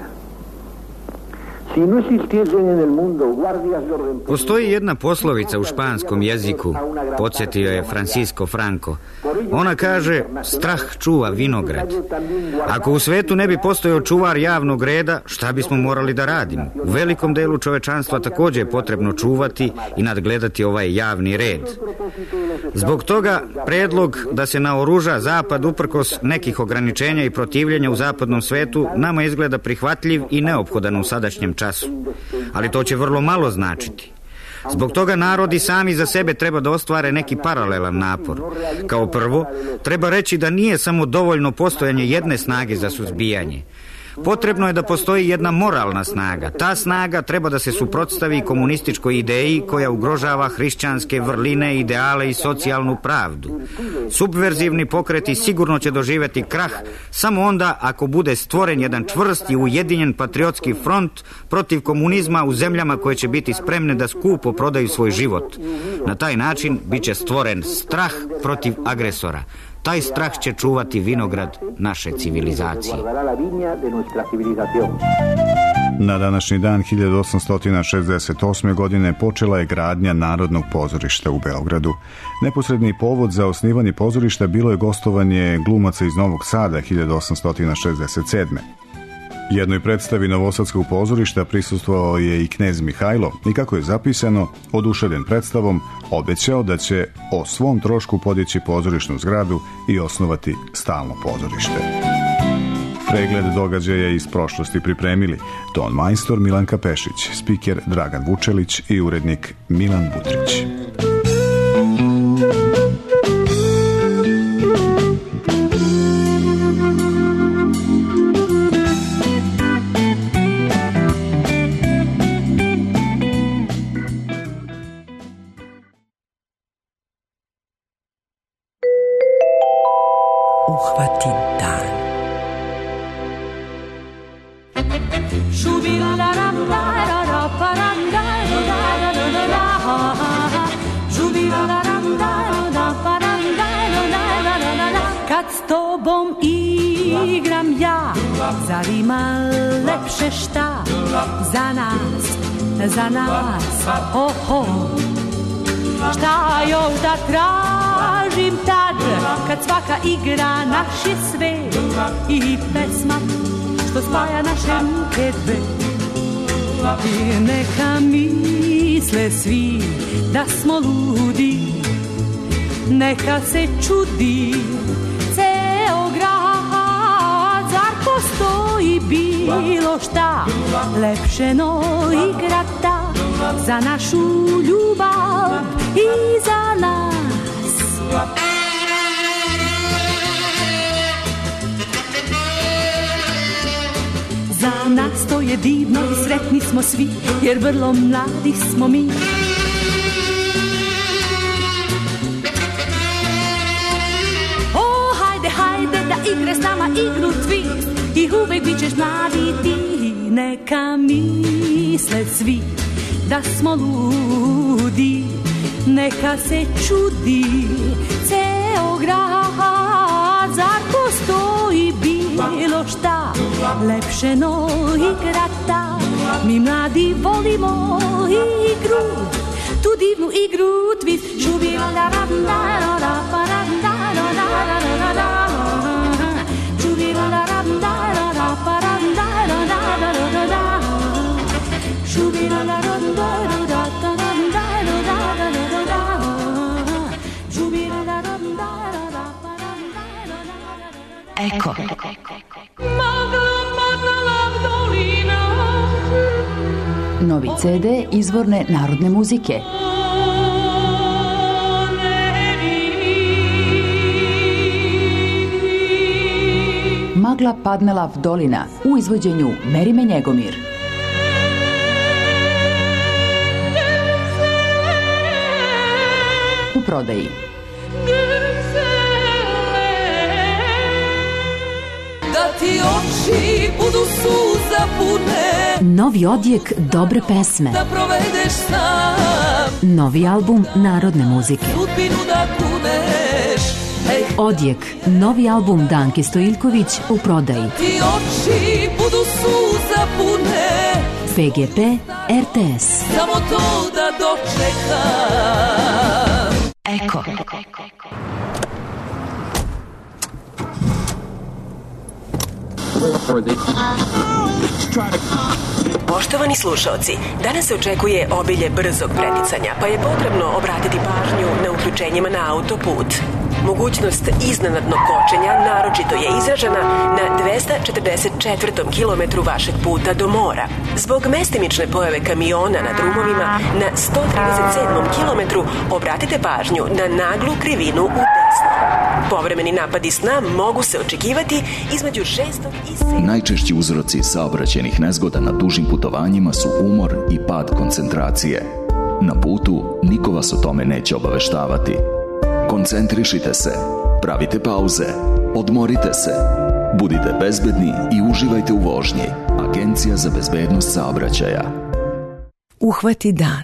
Postoji jedna poslovica u španskom jeziku, podsjetio je Francisco Franco. Ona kaže, strah čuva vinograd. Ako u svetu ne bi postojao čuvar javnog reda, šta bismo morali da radimo? U velikom delu čovečanstva također je potrebno čuvati i nadgledati ovaj javni red. Zbog toga predlog da se naoruža Zapad uprkos nekih ograničenja i protivljenja u zapadnom svetu nama izgleda prihvatljiv i neophodan u sadašnjem času. Ali to će vrlo malo značiti. Zbog toga narodi sami za sebe treba da ostvare neki paralelan napor. Kao prvo, treba reći da nije samo dovoljno postojanje jedne snage za suzbijanje. Potrebno je da postoji jedna moralna snaga. Ta snaga treba da se suprotstavi komunističkoj ideji koja ugrožava hrišćanske vrline, ideale i socijalnu pravdu. Subverzivni pokreti sigurno će doživjeti krah samo onda ako bude stvoren jedan čvrst i ujedinjen patriotski front protiv komunizma u zemljama koje će biti spremne da skupo prodaju svoj život. Na taj način bit će stvoren strah protiv agresora. Taj strah će čuvati vinograd naše civilizacije. Na današnji dan 1868. godine počela je gradnja Narodnog pozorišta u Beogradu. Neposredni povod za osnivanje pozorišta bilo je gostovanje glumaca iz Novog Sada 1867. Jednoj predstavi Novosadskog pozorišta prisustvovao je i knez Mihajlo i, kako je zapisano, oduševljen predstavom, obećao da će o svom trošku podići pozorišnu zgradu i osnovati stalno pozorište. Pregled događaja iz prošlosti pripremili ton majstor Milanka Pešić, spiker Dragan Vučelić i urednik Milan Butrić. Uhvati dan. Kad s tobom igram ja, zar ima lepše šta za nas, ho. Šta još da tražim tad, kad svaka igra naš je svet i pesma što spaja naše ruke dve. I neka misle svi da smo ludi, neka se čudi ceo grad, zar postoji bilo šta lepše no igrata za našu ljubav i za nas. Za nas to je divno i sretni smo svi, jer vrlo mladi smo mi. O, hajde da igre s nama igru twist i uvek bit ćeš mladi ti. Neka misle svi da smo ludi, neka se čudi ceo grad, zar postoji bilo šta lepše no igrata. Mi mladi volimo igru, tu divnu igru twist. Eko. Novi CD izvorne narodne muzike. Magla padnela v dolina u izvođenju Merime Njegomir. U prodaji. Da ti oči budu suza pune, novi odjek dobre pesme, da provedeš sam, novi album narodne muzike, sudbinu da kuneš. Odjek, novi album Danke Stojiljković u prodaji. Ti oči budu suza pune, PGP RTS. Samo to da dočekam. Eko. Poštovani slušaoci, danas se očekuje obilje brzog preticanja, pa je potrebno obratiti pažnju na uključenjima na autoput. Mogućnost iznenadnog kočenja naročito je izražena na 244. kilometru vašeg puta do mora. Zbog mestimične pojave kamiona na drumovima na 137. kilometru obratite pažnju na naglu krivinu u desno. Povremeni napadi sna mogu se očekivati između 6. i 7. Najčešći uzroci saobraćajnih nezgoda na dužim putovanjima su umor i pad koncentracije. Na putu niko vas o tome neće obaveštavati. Koncentrišite se, pravite pauze, odmorite se, budite bezbedni i uživajte u vožnji. Agencija za bezbednost saobraćaja. Uhvati dan.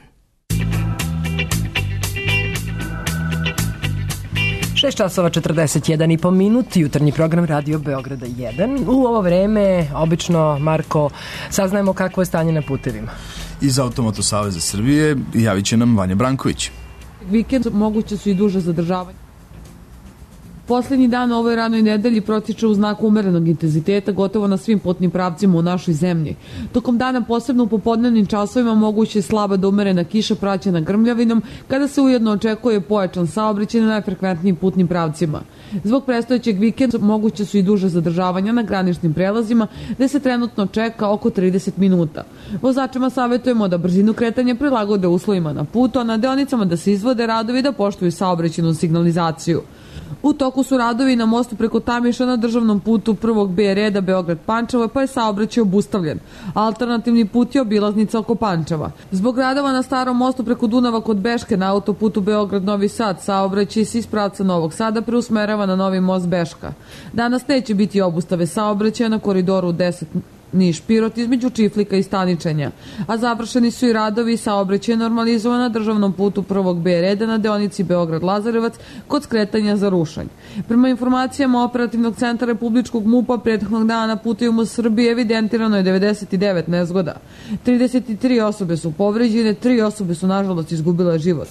6 časova 41,5 minut, jutarnji program Radio Beograda 1. U ovo vreme, obično, Marko, saznajemo kakvo je stanje na putevima. Iz Automoto Saveza Srbije javit će nam Vanja Branković. Vikend moguće su i duže zadržavanje. Poslednji dan ovoj ranoj nedelji protiče u znaku umerenog intenziteta gotovo na svim putnim pravcima u našoj zemlji. Tokom dana, posebno u popodnevnim časovima, moguće je slaba do umerena kiša praćena grmljavinom, kada se ujedno očekuje pojačan saobraćaj na najfrekventnijim putnim pravcima. Zbog predstojećeg vikenda moguće su i duže zadržavanja na graničnim prelazima, gde se trenutno čeka oko 30 minuta. Vozačima savjetujemo da brzinu kretanja prilagode uslovima na putu, a na deonicama da se izvode radovi i da poštuju saobraćajnu signalizaciju. U toku su radovi na mostu preko Tamiša na državnom putu prvog B reda Beograd-Pančevo, pa je saobraćaj obustavljen. Alternativni put je obilaznica oko Pančeva. Zbog radova na starom mostu preko Dunava kod Beške na autoputu Beograd-Novi Sad, saobraćaj se iz pravca Novog Sada preusmerava na novi most Beška. Danas neće biti obustave saobraćaja na koridoru 10 Niš-Pirot između Čiflika i Staničenja, a završeni su i radovi i saobraćaj normalizovan na državnom putu prvog B reda na deonici Beograd-Lazarevac kod skretanja za Rušanj. Prema informacijama Operativnog centra Republičkog MUP-a prethodnog dana na putevima u Srbiji evidentirano je 99 nezgoda. 33 osobe su povređene, 3 osobe su nažalost izgubile život.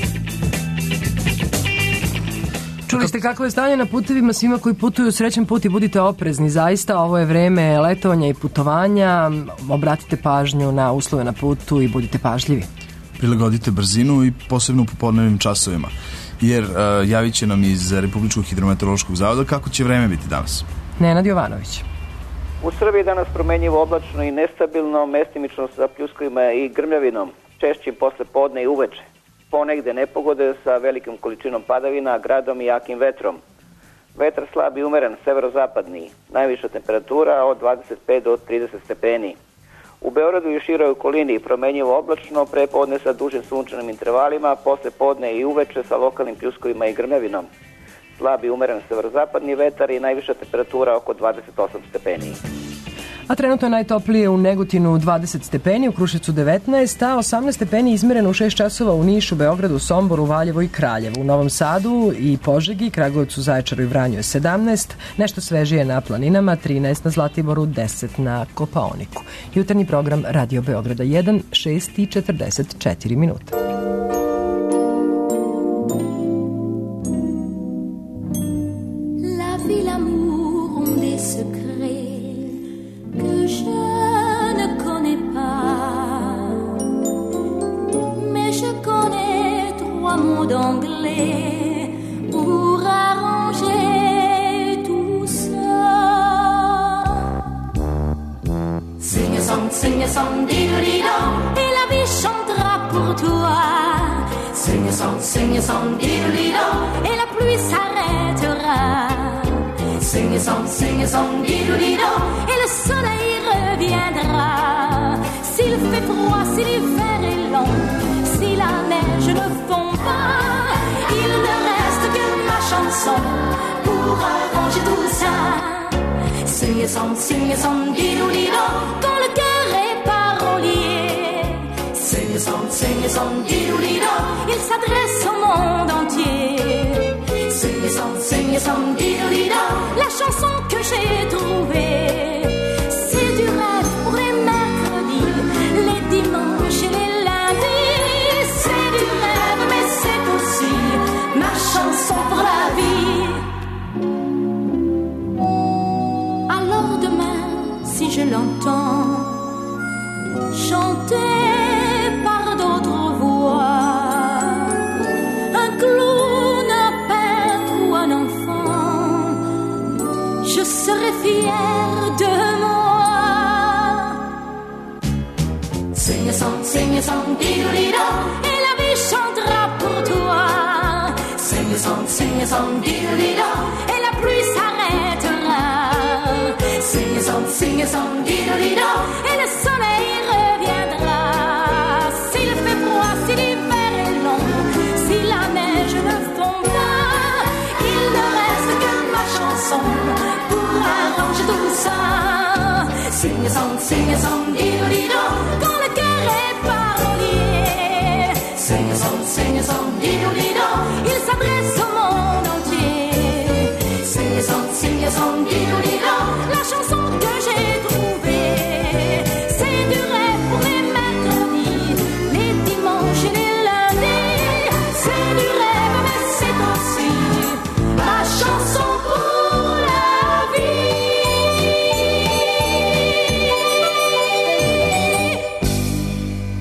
Čuli ste kako je stanje na putevima, svima koji putuju srećan put i budite oprezni. Zaista ovo je vreme letovanja i putovanja. Obratite pažnju na uslove na putu i budite pažljivi. Prilagodite brzinu i posebno u popodnevnim časovima. Jer javit će nam iz Republičkog hidrometeorološkog zavoda kako će vreme biti danas. Nenad Jovanović. U Srbiji danas promenjivo oblačno i nestabilno, mestimično sa pljuskovima i grmljavinom, češćim posle podne i uveče. Ponegde nepogode sa velikom količinom padavina, gradom i jakim vetrom. Vetar slab i umeren, severozapadni, najviša temperatura od 25 do 30 stepeni. U Beogradu i široj okolini promenjivo oblačno, pre podne sa dužim sunčanim intervalima, posle podne i uveče sa lokalnim pljuskovima i grmljavinom. Slab i umeren severozapadni vetar i najviša temperatura oko 28 stepeni. A trenutno je najtoplije u Negotinu 20 stepeni, u Kruševcu 19, a 18 stepeni izmereno u 6 časova u Nišu, Beogradu, Somboru, Valjevu i Kraljevu. U Novom Sadu i Požegi, Kragujevcu, Zaječaru i Vranju je 17, nešto svežije na planinama, 13 na Zlatiboru, 10 na Kopaoniku. Jutarnji program Radio Beograda 1, 6:44 minuta. La vie, l'amour ont des secrets que je ne connais pas, mais je connais 3 mots d'anglais pour arranger tout ça. Sing a song, diddle-dee-do, et la vie chantera pour toi. Sing a song, diddle-dee-do, et la pluie s'arrêtera. Sing a song, diddle-dee-do, et le soleil reviendra. S'il fait froid, si l'hiver est long, si la neige ne fond pas, il ne reste que ma chanson pour arranger tout ça. Sing a song, diddle-dee-do, quand le cœur est parolier. Sing a song, diddle-dee-do, il s'adresse au monde entier. Sing a song, diddle-dee-do, la chanson que j'ai trouvée. C'est du rêve pour les mercredis, les dimanches et les lundis. C'est du rêve, mais c'est aussi ma chanson pour la vie. Alors demain, si je l'entends chanter par d'autres voix, un clown, un peintre ou un enfant, je serai fière de moi. Sing a song, diddle-dee-do, et la vie chantera pour toi. Sing a song, diddle-dee-do, et la pluie s'arrêtera. Sing a song, diddle-dee-do, et le soleil reviendra. S'il fait froid, si l'hiver est long, si la neige ne fond pas, il ne reste que ma chanson pour arranger tout ça. Sing a song, diddle-dee-do, quand le cœur est parolier. Sing a song, diddle-dee-do, il s'adresse au monde entier. Sing a song, diddle-dee-do, la chanson que j'ai trouvée. C'est du rêve pour les mercredis, les dimanches et les lundis. C'est du rêve, mais c'est aussi ma chanson pour la vie.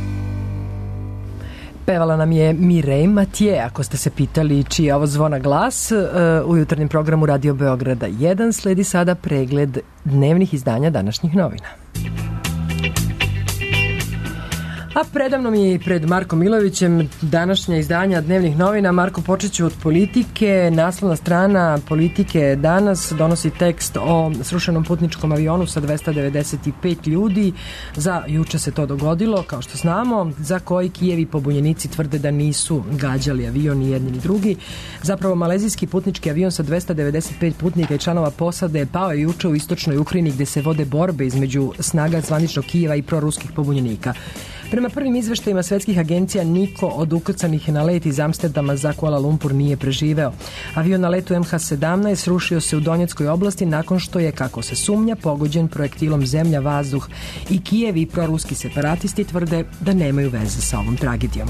pevala nam je Mireille Mathieu, ako ste se pitali čiji je ovo zvona glas. U jutarnjem programu Radio Beograda 1 sledi sada pregled dnevnih izdanja današnjih novina. A predamnom i pred Markom Milovićem današnja izdanja dnevnih novina. Marko, počet ću od politike. Naslovna strana Politike danas donosi tekst o srušenom putničkom avionu sa 295 ljudi. Za juče se to dogodilo, kao što znamo, za koji Kijevi pobunjenici tvrde da nisu gađali avion ni jedni ni drugi. Zapravo, malezijski putnički avion sa 295 putnika i članova posade pao je juče u istočnoj Ukrajini, gde se vode borbe između snaga zvaničnog Kijeva i proruskih pobunjenika. Prema prvim izveštajima svetskih agencija, niko od ukrcanih na let iz Amsterdama za Kuala Lumpur nije preživeo. Avion na letu MH17 srušio se u Donjeckoj oblasti nakon što je, kako se sumnja, pogođen projektilom zemlja-vazduh i Kijev i proruski separatisti tvrde da nemaju veze sa ovom tragedijom.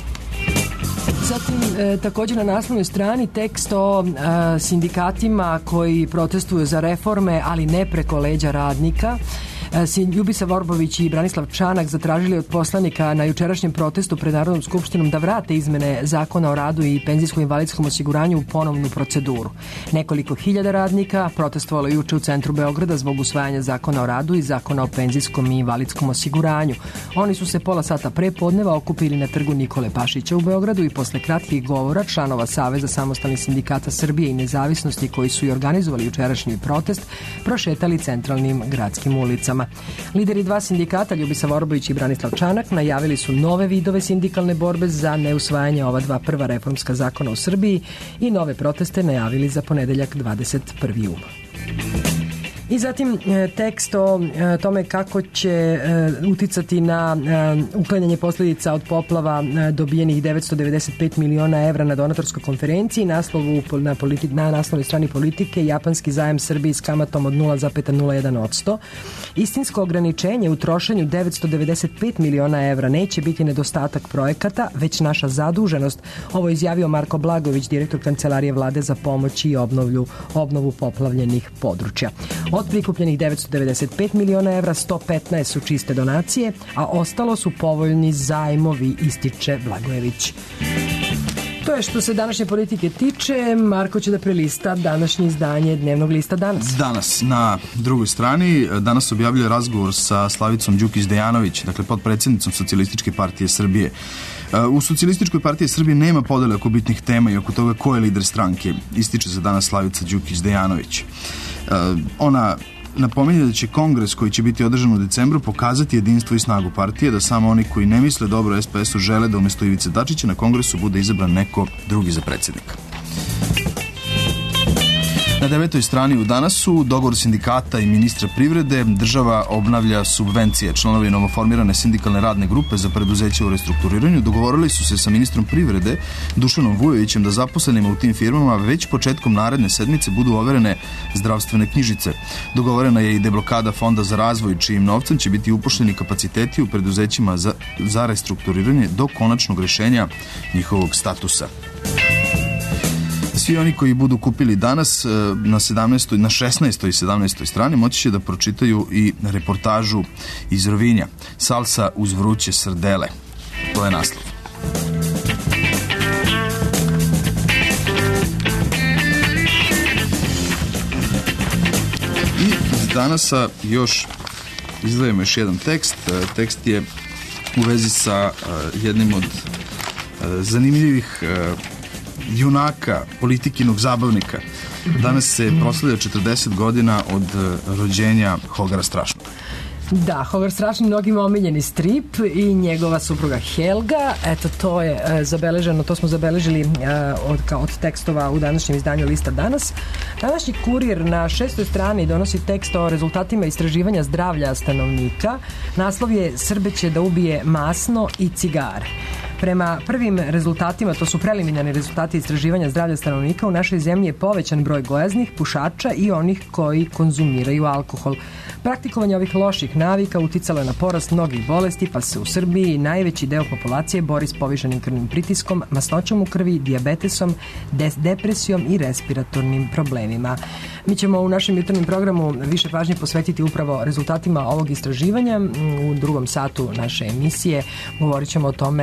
Zatim, također na naslovnoj strani tekst o sindikatima koji protestuju za reforme, ali ne preko leđa radnika. Ljubisa Vorbović i Branislav Čanak zatražili od poslanika na jučerašnjem protestu pred Narodnom skupštinom da vrate izmene Zakona o radu i penzijsko-invalidskom osiguranju u ponovnu proceduru. Nekoliko hiljada radnika protestovalo juče u centru Beograda zbog usvajanja Zakona o radu i Zakona o penzijskom i invalidskom osiguranju. Oni su se pola sata pre podneva okupili na trgu Nikole Pašića u Beogradu i posle kratkih govora članova Saveza samostalnih sindikata Srbije i nezavisnosti koji su i organizovali jučerašnji protest prošetali centralnim gradskim ulicama. Lideri dva sindikata, Ljubisa Vorbović i Branislav Čanak, najavili su nove vidove sindikalne borbe za neusvajanje ova dva prva reformska zakona u Srbiji i nove proteste najavili za ponedeljak 21. jul. I zatim tekst o tome kako će uticati na uklanjanje posljedica od poplava dobijenih 995 miliona evra na donatorskoj konferenciji. Na naslovnoj strani Politike, japanski zajam Srbiji s kamatom od 0,01%. Istinsko ograničenje u trošenju 995 miliona evra neće biti nedostatak projekata, već naša zaduženost. Ovo je izjavio Marko Blagović, direktor Kancelarije vlade za pomoć i obnovu poplavljenih područja. Od prikupljenih 995 miliona evra, 115 su čiste donacije, a ostalo su povoljni zajmovi, ističe Blagojević. To je što se današnje politike tiče. Marko će da prelista današnje izdanje dnevnog lista Danas. Danas na drugoj strani danas objavljuje razgovor sa Slavicom Đukić Dejanović, dakle podpredsjednicom Socijalističke partije Srbije. U Socijalističkoj partiji Srbije nema podele oko bitnih tema i oko toga ko je lider stranke, ističe za danas Slavica Đukić Dejanović. Ona napominje da će kongres koji će biti održan u decembru pokazati jedinstvo i snagu partije, da samo oni koji ne misle dobro SPS-u žele da umjesto Ivice Dačića na kongresu bude izabran neko drugi za predsjednika. Na 9. strani u Danasu dogovor sindikata i ministra privrede, država obnavlja subvencije. Članovi novoformirane sindikalne radne grupe za preduzeće u restrukturiranju dogovorili su se sa ministrom privrede Dušanom Vujovićem da zaposlenima u tim firmama već početkom naredne sedmice budu overene zdravstvene knjižice. Dogovorena je i deblokada Fonda za razvoj, čijim novcem će biti upošljeni kapaciteti u preduzećima za restrukturiranje do konačnog rješenja njihovog statusa. Svi oni koji budu kupili danas na 16. i 17. strani moći će da pročitaju i reportažu iz Rovinja. Salsa uz vruće srdele. To je naslov. I iz Danasa još izdvajamo još jedan tekst. Tekst je u vezi sa jednim od zanimljivih junaka, politikinog zabavnika. Danas se proslavlja 40 godina od rođenja Hogara Strašnog. Da, Hogar Strašni, mnogima omiljeni strip i njegova supruga Helga. Eto, to je zabeleženo, to smo zabeležili od tekstova u današnjem izdanju Lista Danas. Današnji Kurir na 6. strani donosi tekst o rezultatima istraživanja zdravlja stanovnika. Naslov je Srbe će da ubije masno i cigare. Prema prvim rezultatima, to su preliminarni rezultati istraživanja zdravlja stanovnika, u našoj zemlji je povećan broj gojaznih, pušača i onih koji konzumiraju alkohol. Praktikovanje ovih loših navika uticalo je na porast mnogih bolesti, pa se u Srbiji najveći deo populacije bori s povišenim krvnim pritiskom, masnoćom u krvi, dijabetesom, depresijom i respiratornim problemima. Mi ćemo u našem jutarnjem programu više pažnje posvetiti upravo rezultatima ovog istraživanja. U drugom satu naše emisije govorit ćemo o tome ko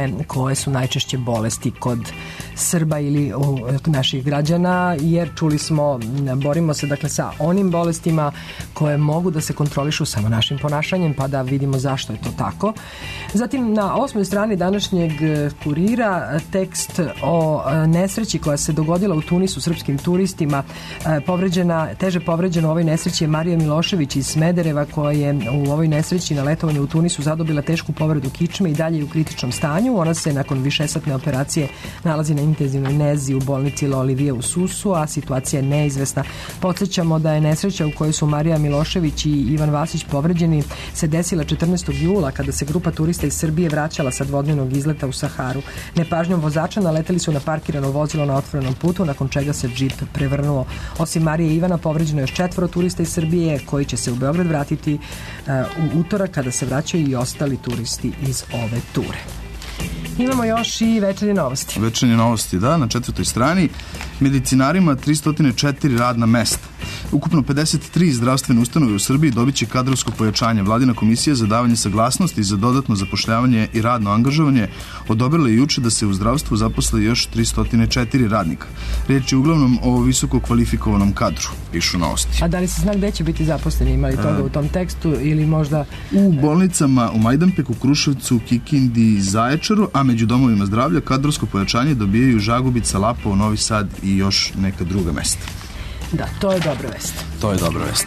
koje su najčešće bolesti kod Srba ili naših građana, jer čuli smo, borimo se dakle sa onim bolestima koje mogu da se kontrolišu samo našim ponašanjem, pa da vidimo zašto je to tako. Zatim na 8. strani današnjeg Kurira tekst o nesreći koja se dogodila u Tunisu srpskim turistima. Teže povređena u ovoj nesreći je Marija Milošević iz Smedereva, koja je u ovoj nesreći na letovanju u Tunisu zadobila tešku povredu kičme i dalje je u kritičnom stanju. Ona se nakon višesatne operacije nalazi na intenzivnoj nezi u bolnici La Olivia u Susu, a situacija je neizvesna. Podsjećamo da je nesreća u kojoj su Marija Milošević i Ivan Vasić povređeni se desila 14. jula kada se grupa turista iz Srbije vraćala sa dvodnevnog izleta u Saharu. Nepažnjom vozača naleteli su na parkirano vozilo na otvorenom putu, nakon čega se džip prevrnuo. Osim Marije i Ivana povređeno je još 4 turista iz Srbije koji će se u Beograd vratiti u utorak kada se vraćaju i ostali turisti iz ove ture. Imamo još i večernje novosti. Večernje novosti, da, na 4. strani. Medicinarima 304 radna mesta. Ukupno 53 zdravstvene ustanove u Srbiji dobit će kadrovsko pojačanje. Vladina komisija za davanje saglasnosti za dodatno zapošljavanje i radno angažovanje odobrila je juče da se u zdravstvu zaposle još 304 radnika. Riječ je uglavnom o visoko kvalifikovanom kadru, pišu novosti. A da li se zna gde će biti zaposleni? Imali toga u tom tekstu ili možda... U bolnicama u Majdanpeku, Kruševcu, Kikindi i Zaječaru, a među domovima zdravlja kadrovsko pojačanje dobijaju Žagubica, Lapovo, Novi Sad i još neka druga mesta. Da, to je dobra vest. To je dobra vest.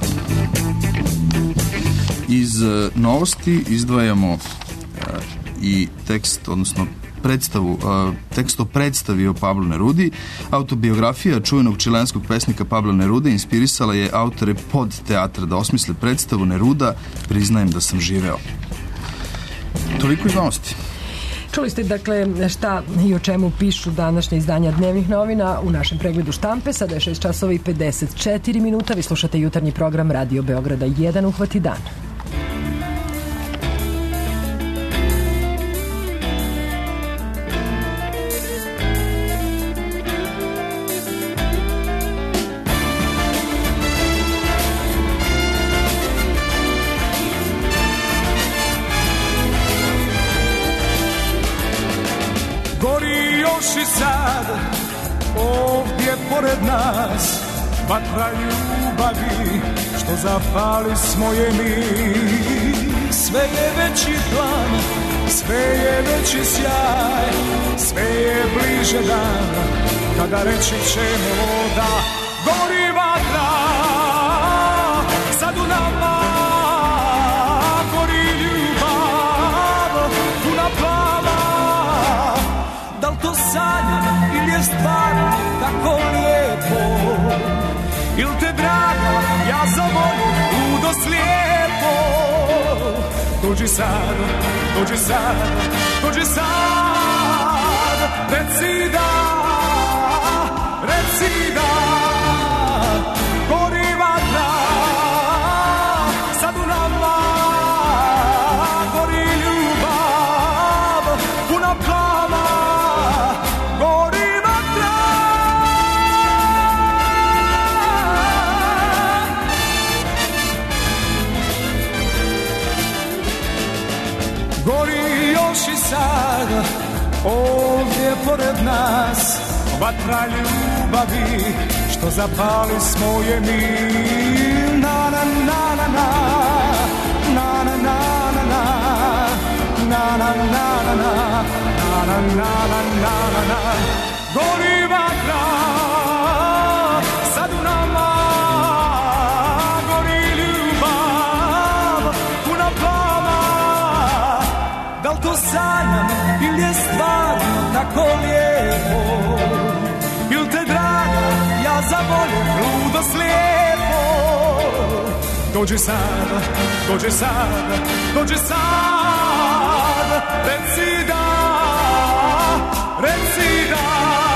Iz novosti izdvajamo i tekst, odnosno tekst o predstavi o Pablu Nerudi. Autobiografija čuvenog čilenskog pesnika Pabla Nerude inspirisala je autore pod teatra da osmisle predstavu Neruda, priznajem da sam živeo. Toliko iz novosti. Čuli ste dakle šta i o čemu pišu današnje izdanja dnevnih novina u našem pregledu štampe. Sada je 6 časova i 54 minuta. Vi slušate jutarnji program Radio Beograda 1 Uhvati dan. I sad, ovdje pored nas, vatra ljubavi, što zapali smo je mi. Sve je veći plan, sve je veći sjaj, sve je bliže dan, kada reći ćemo da gori vatra. Sad u nama gori ljubav, puna plava. Da li to sanjam ili je stvarno tako lijepo? Il te draga, ja za volju ludo slijepo. Dođi sad, dođi sad, dođi sad. Reci da, reci da. Gori vatra, sad u nama gori ljubav, puna plava. Gori još i sad, ovdje pored nas, vatra ljubavi, što zapali smo je mi. Na na na na na, na na na na na, na na na na na, na na na na na. Gori vatra, sad u nama gori ljubav, puna plava. Da li to sanjam ili je stvarno tako lijepo? Il te draga, ja za volju ludo slijepo. Dođi sad, dođi sad, dođi sad. Reci da, reci da.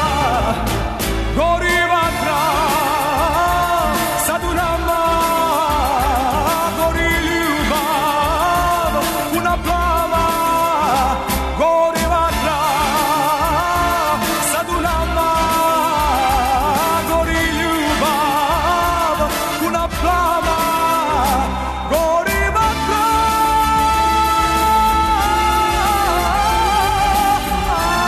Gori vatra, sad u nama gori ljubav, puna plava. Gori vatra, sad u nama gori ljubav, puna plava. Gori vatra.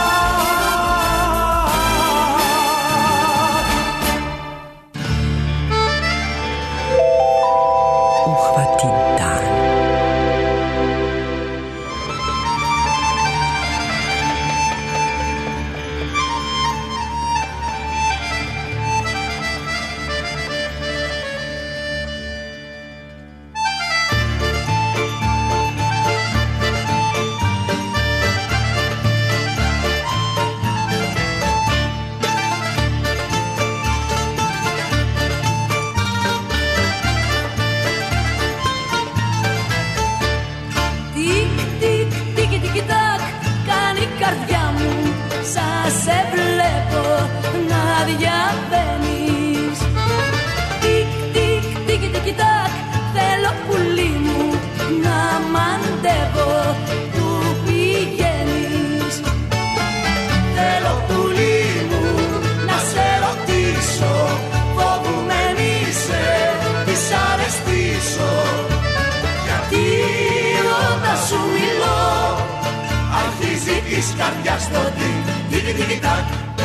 της καρδιάς το τικ-τικ-τικ-τακ.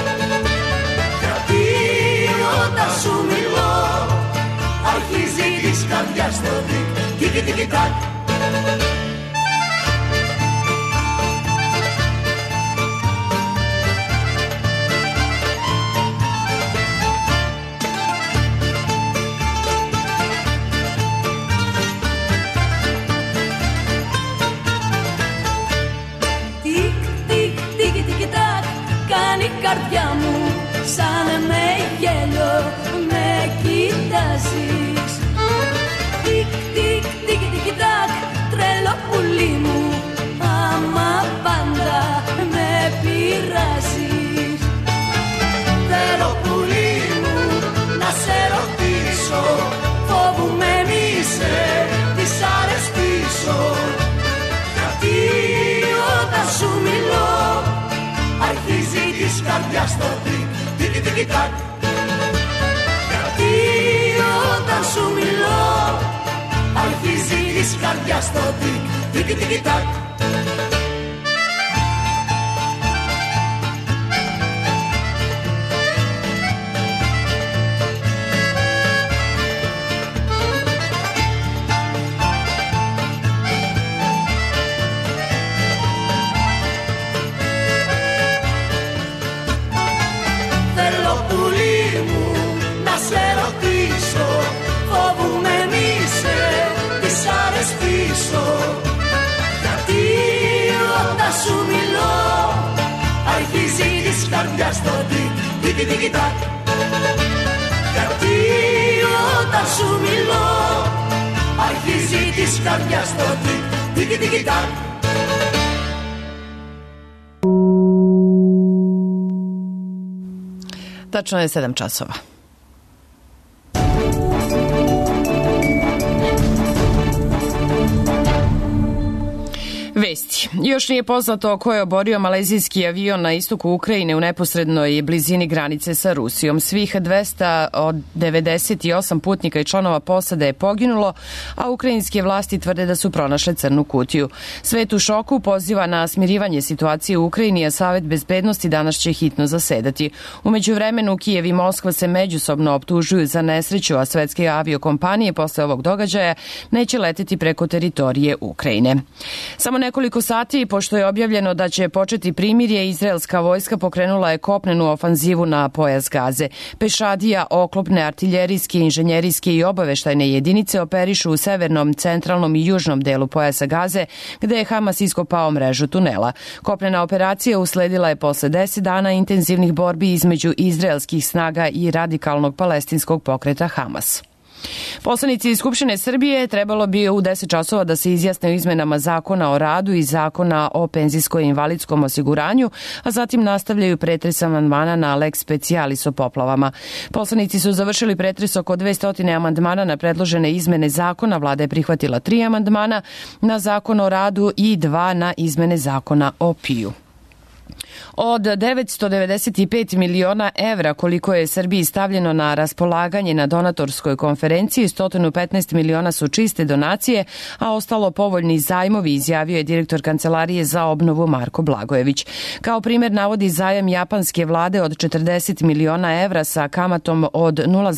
Γιατί όταν σου μιλώ αρχίζει της καρδιάς το τικ-τικ-τικ-τακ. Η καρδιά μου σαν με γέλιο με κοιτάζεις. Τικ, τικ, τικ, τικ, τακ, τρελό πουλί μου, άμα πάντα με πειράζεις. Θέλω πουλί μου να σε ρωτήσω, φοβούμαι μη σε της αρεστήσω. Γιατί όταν σου μιλώ αρχίζει της καρδιάς το τικ-τικ-τικ-τακ. Γιατί όταν σου μιλώ αρχίζει της καρδιάς το τικ-τικ-τικ-τακ. Φοβούμαι μη σε της αρεστήσω. Γιατί όταν σου μιλώ αρχίζει της καρδιάς το τικ-τικ-τικ-τακ. Γιατί όταν σου μιλώ αρχίζει της καρδιάς το τικ-τικ-τικ-τακ. Tačno je 7 časova. Vesti. Još nije poznato ko je oborio malezijski avion na istoku Ukrajine u neposrednoj blizini granice sa Rusijom. Svih 298 putnika i članova posade je poginulo, a ukrajinske vlasti tvrde da su pronašle crnu kutiju. Svet u šoku poziva na smirivanje situacije u Ukrajini, a Savet bezbednosti danas će hitno zasedati. U međuvremenu Kijev i Moskva se međusobno optužuju za nesreću, a svetske aviokompanije posle ovog događaja neće leteti preko teritorije Ukrajine. Samo nekoliko sati pošto je objavljeno da će početi primirje, izraelska vojska pokrenula je kopnenu ofanzivu na pojas Gaze. Pešadija, oklopne, artiljerijske, inženjerijske i obaveštajne jedinice operišu u severnom, centralnom i južnom delu pojasa Gaze, gde je Hamas iskopao mrežu tunela. Kopnena operacija usledila je posle 10 dana intenzivnih borbi između izraelskih snaga i radikalnog palestinskog pokreta Hamas. Poslanici iz Skupštine Srbije trebalo bi u 10 časova da se izjasne o izmenama Zakona o radu i Zakona o penzijsko-invalidskom osiguranju, a zatim nastavljaju pretres amandmana na lex specialis o poplavama. Poslanici su završili pretres oko 200 amandmana na predložene izmene zakona. Vlada je prihvatila 3 amandmana na Zakon o radu i 2 na izmene Zakona o PIO. Od 995 miliona evra koliko je Srbiji stavljeno na raspolaganje na donatorskoj konferenciji, 115 miliona su čiste donacije, a ostalo povoljni zajmovi, izjavio je direktor Kancelarije za obnovu Marko Blagojević. Kao primer navodi zajam japanske vlade od 40 miliona evra sa kamatom od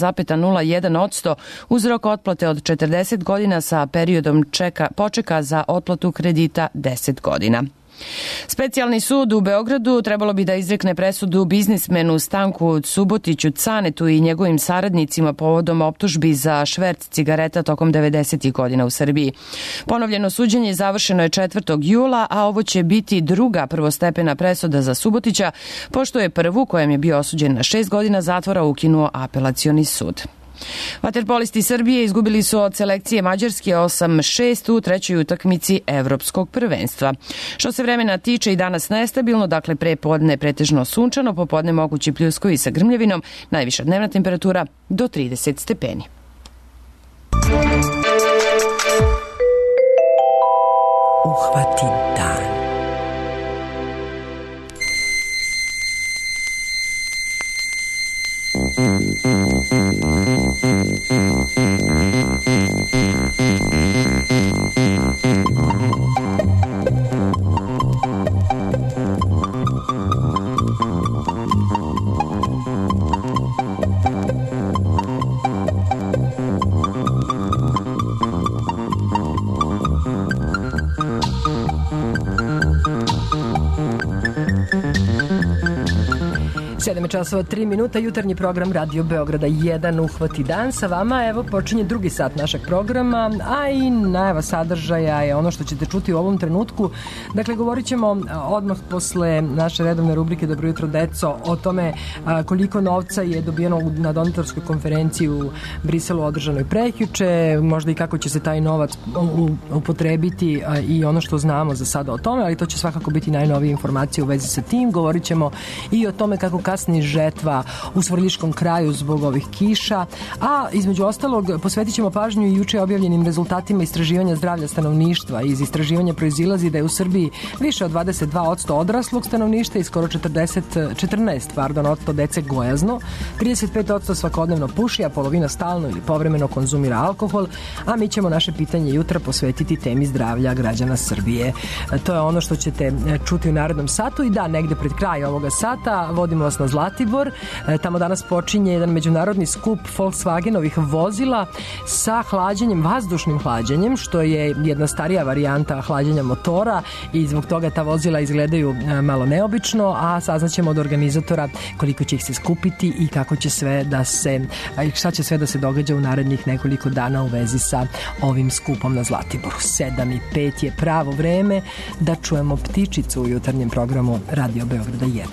0,01% uz rok otplate od 40 godina sa periodom počeka za otplatu kredita 10 godina. Specijalni sud u Beogradu trebalo bi da izrekne presudu biznismenu Stanku Subotiću Canetu i njegovim saradnicima povodom optužbi za šverc cigareta tokom 90. godina u Srbiji. Ponovljeno suđenje završeno je 4. jula, a ovo će biti druga prvostepena presuda za Subotića, pošto je prvu, kojem je bio osuđen na 6 godina zatvora, ukinuo apelacioni sud. Vaterpolisti Srbije izgubili su od selekcije Mađarske 8-6 u trećoj utakmici evropskog prvenstva. Što se vremena tiče i danas nestabilno, dakle pre podne pretežno sunčano, popodne mogući pljuskovi sa grmljavinom, najviša dnevna temperatura do 30 stepeni. Uhvati dan. 7 časova 3 minuta, jutarnji program Radio Beograda 1 Uhvati dan. Sa vama, evo, počinje drugi sat našeg programa, a i najava sadržaja je ono što ćete čuti u ovom trenutku. Dakle, govorit ćemo odmah posle naše redovne rubrike Dobro jutro, deco, o tome koliko novca je dobijeno na donatorskoj konferenciji u Briselu održanoj prekjuče, možda i kako će se taj novac upotrebiti i ono što znamo za sada o tome, ali to će svakako biti najnovije informacije u vezi sa tim. Govorit ćemo i o tome kako kasni žetva u Svrljiškom kraju zbog ovih kiša, a između ostalog posvetit ćemo pažnju i juče objavljenim rezultatima istraživanja zdravlja stanovništva. Iz istraživanja proizilazi da je u Srbiji više od 22% odraslog stanovništva i skoro 14% dece gojazno, 35% svakodnevno puši, a polovina stalno ili povremeno konzumira alkohol, a mi ćemo naše pitanje jutra posvetiti temi zdravlja građana Srbije. To je ono što ćete čuti u narednom satu i da, negde pred kraj ovoga sata vodimo vas na Zlatibor. Tamo danas počinje jedan međunarodni skup Volkswagenovih vozila sa hlađenjem, vazdušnim hlađenjem, što je jedna starija varijanta hlađenja motora i zbog toga ta vozila izgledaju malo neobično, a saznaćemo od organizatora koliko će ih se skupiti i kako će sve da se, šta će sve da se događa u narednih nekoliko dana u vezi sa ovim skupom na Zlatiboru. 7:05 je pravo vreme da čujemo ptičicu u jutarnjem programu Radio Beograda 1.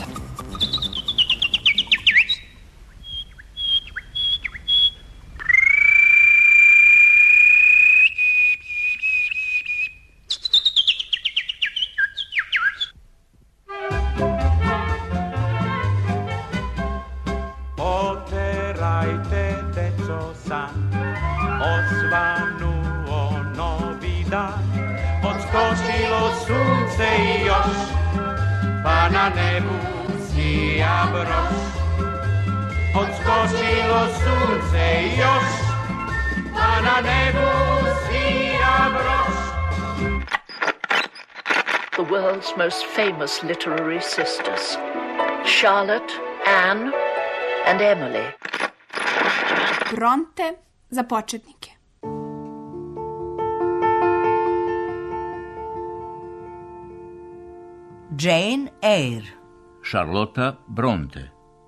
The world's most famous literary sisters, Charlotte, Anne and Emily. Bronte za početnike. Jane Eyre. Charlotta Bronte.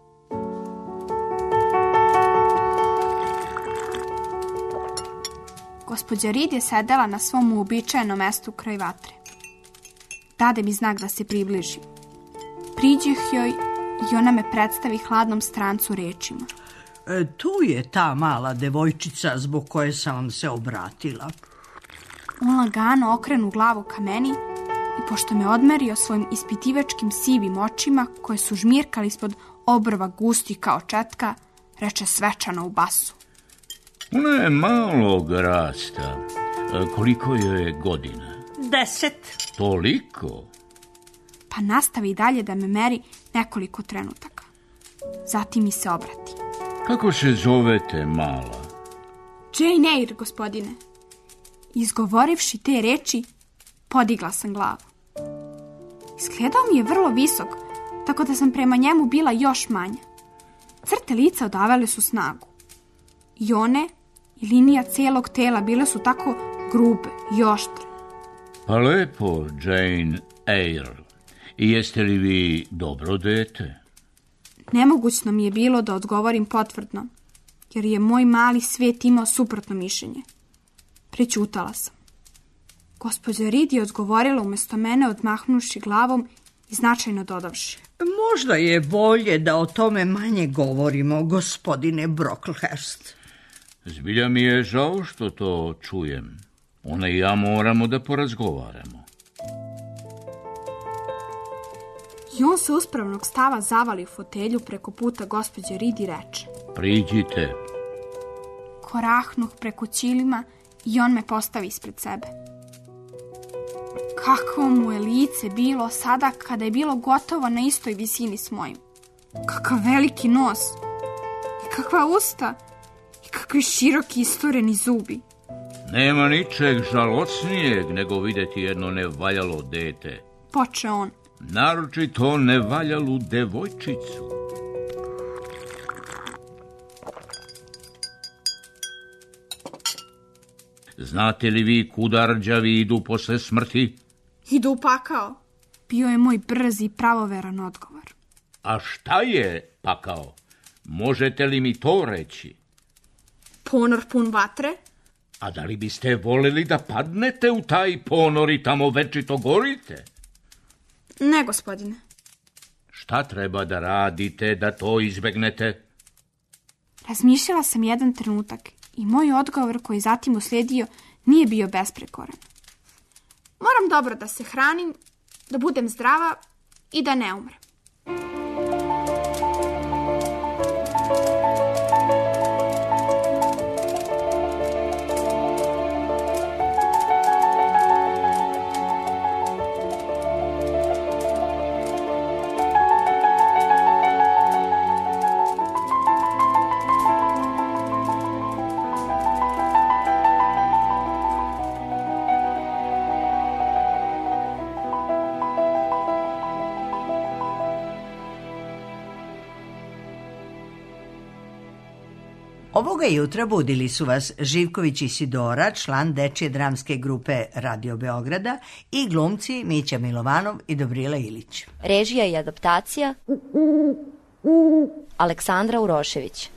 Gospođa Reed je sedela na svom uobičajenom mestu kraj vatre. Dade mi znak da se približim. Priđih joj i ona me predstavi hladnom strancu rečima. Tu je ta mala devojčica zbog koje sam vam se obratila. On lagano okrenu glavu ka meni i pošto me odmerio svojim ispitivačkim sivim očima koje su žmirkali ispod obrva gusti kao četka, reče svečano u basu. Ona je malog rasta. Koliko joj je godina? 10. Toliko? Pa nastavi dalje da me meri nekoliko trenutaka. Zatim mi se obrati. Kako se zovete, mala? Jane Eyre, gospodine. Izgovorivši te reči, podigla sam glavu. Izgledao mi je vrlo visok, tako da sam prema njemu bila još manja. Crte lica odavale su snagu. I one i linija celog tela bile su tako grube i oštre. Pa lepo, Jane Eyre. I jeste li vi dobro dete? Nemogućno mi je bilo da odgovorim potvrdno, jer je moj mali svijet imao suprotno mišljenje. Prećutala sam. Gospođa Reed je odgovorila umjesto mene odmahnuši glavom i značajno dodavši. Možda je bolje da o tome manje govorimo, gospodine Brocklehurst. Zbilja mi je žao što to čujem. Ona i ja moramo da porazgovaramo. I on se uspravnog stava zavali u fotelju preko puta gospođe Reed i reče. Priđite. Korahnuh preko ćilima i on me postavi ispred sebe. Kako mu je lice bilo sada kada je bilo gotovo na istoj visini s mojim. Kakav veliki nos i kakva usta i kakvi široki istoreni zubi. Nema ničeg žalosnijeg nego vidjeti jedno nevaljalo dete. Poče on. Naročito nevaljalu devojčicu. Znate li vi kuda rđavi idu posle smrti? Idu u pakao. Bio je moj brzi i pravoveran odgovor. A šta je pakao. Možete li mi to reći? Ponor pun vatre? A da li biste voleli da padnete u taj ponor i tamo večito gorite? Ne, gospodine. Šta treba da radite da to izbegnete? Razmišljala sam jedan trenutak i moj odgovor koji zatim uslijedio nije bio besprekoran. Moram dobro da se hranim, da budem zdrava i da ne umrem. Ovoga jutra budili su vas Živković Isidora, član dečje dramske grupe Radio Beograda, i glumci Mića Milovanov i Dobrila Ilić. Režija i adaptacija Aleksandra Urošević.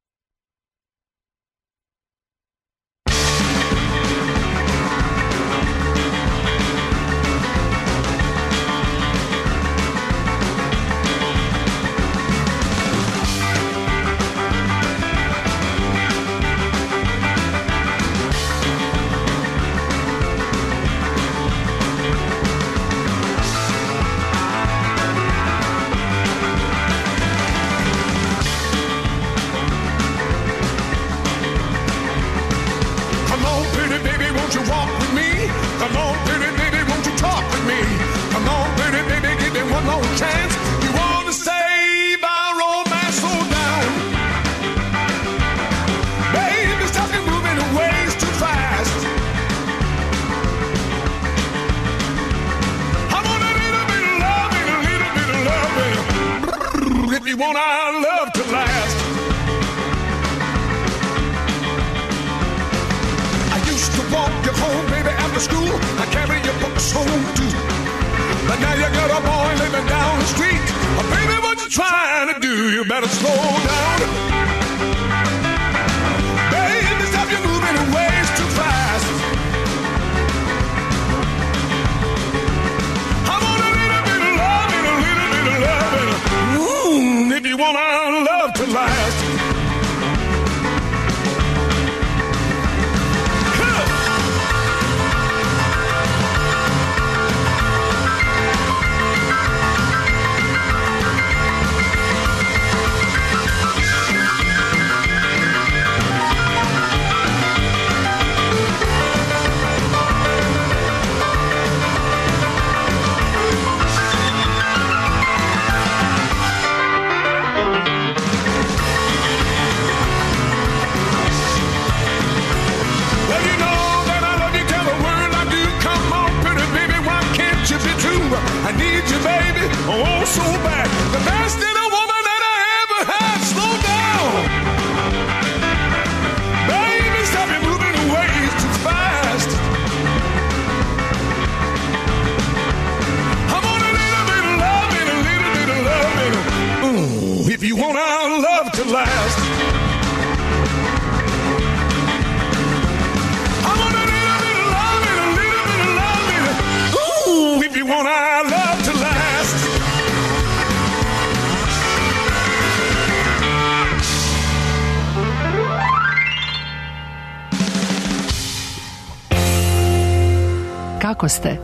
Kako ste?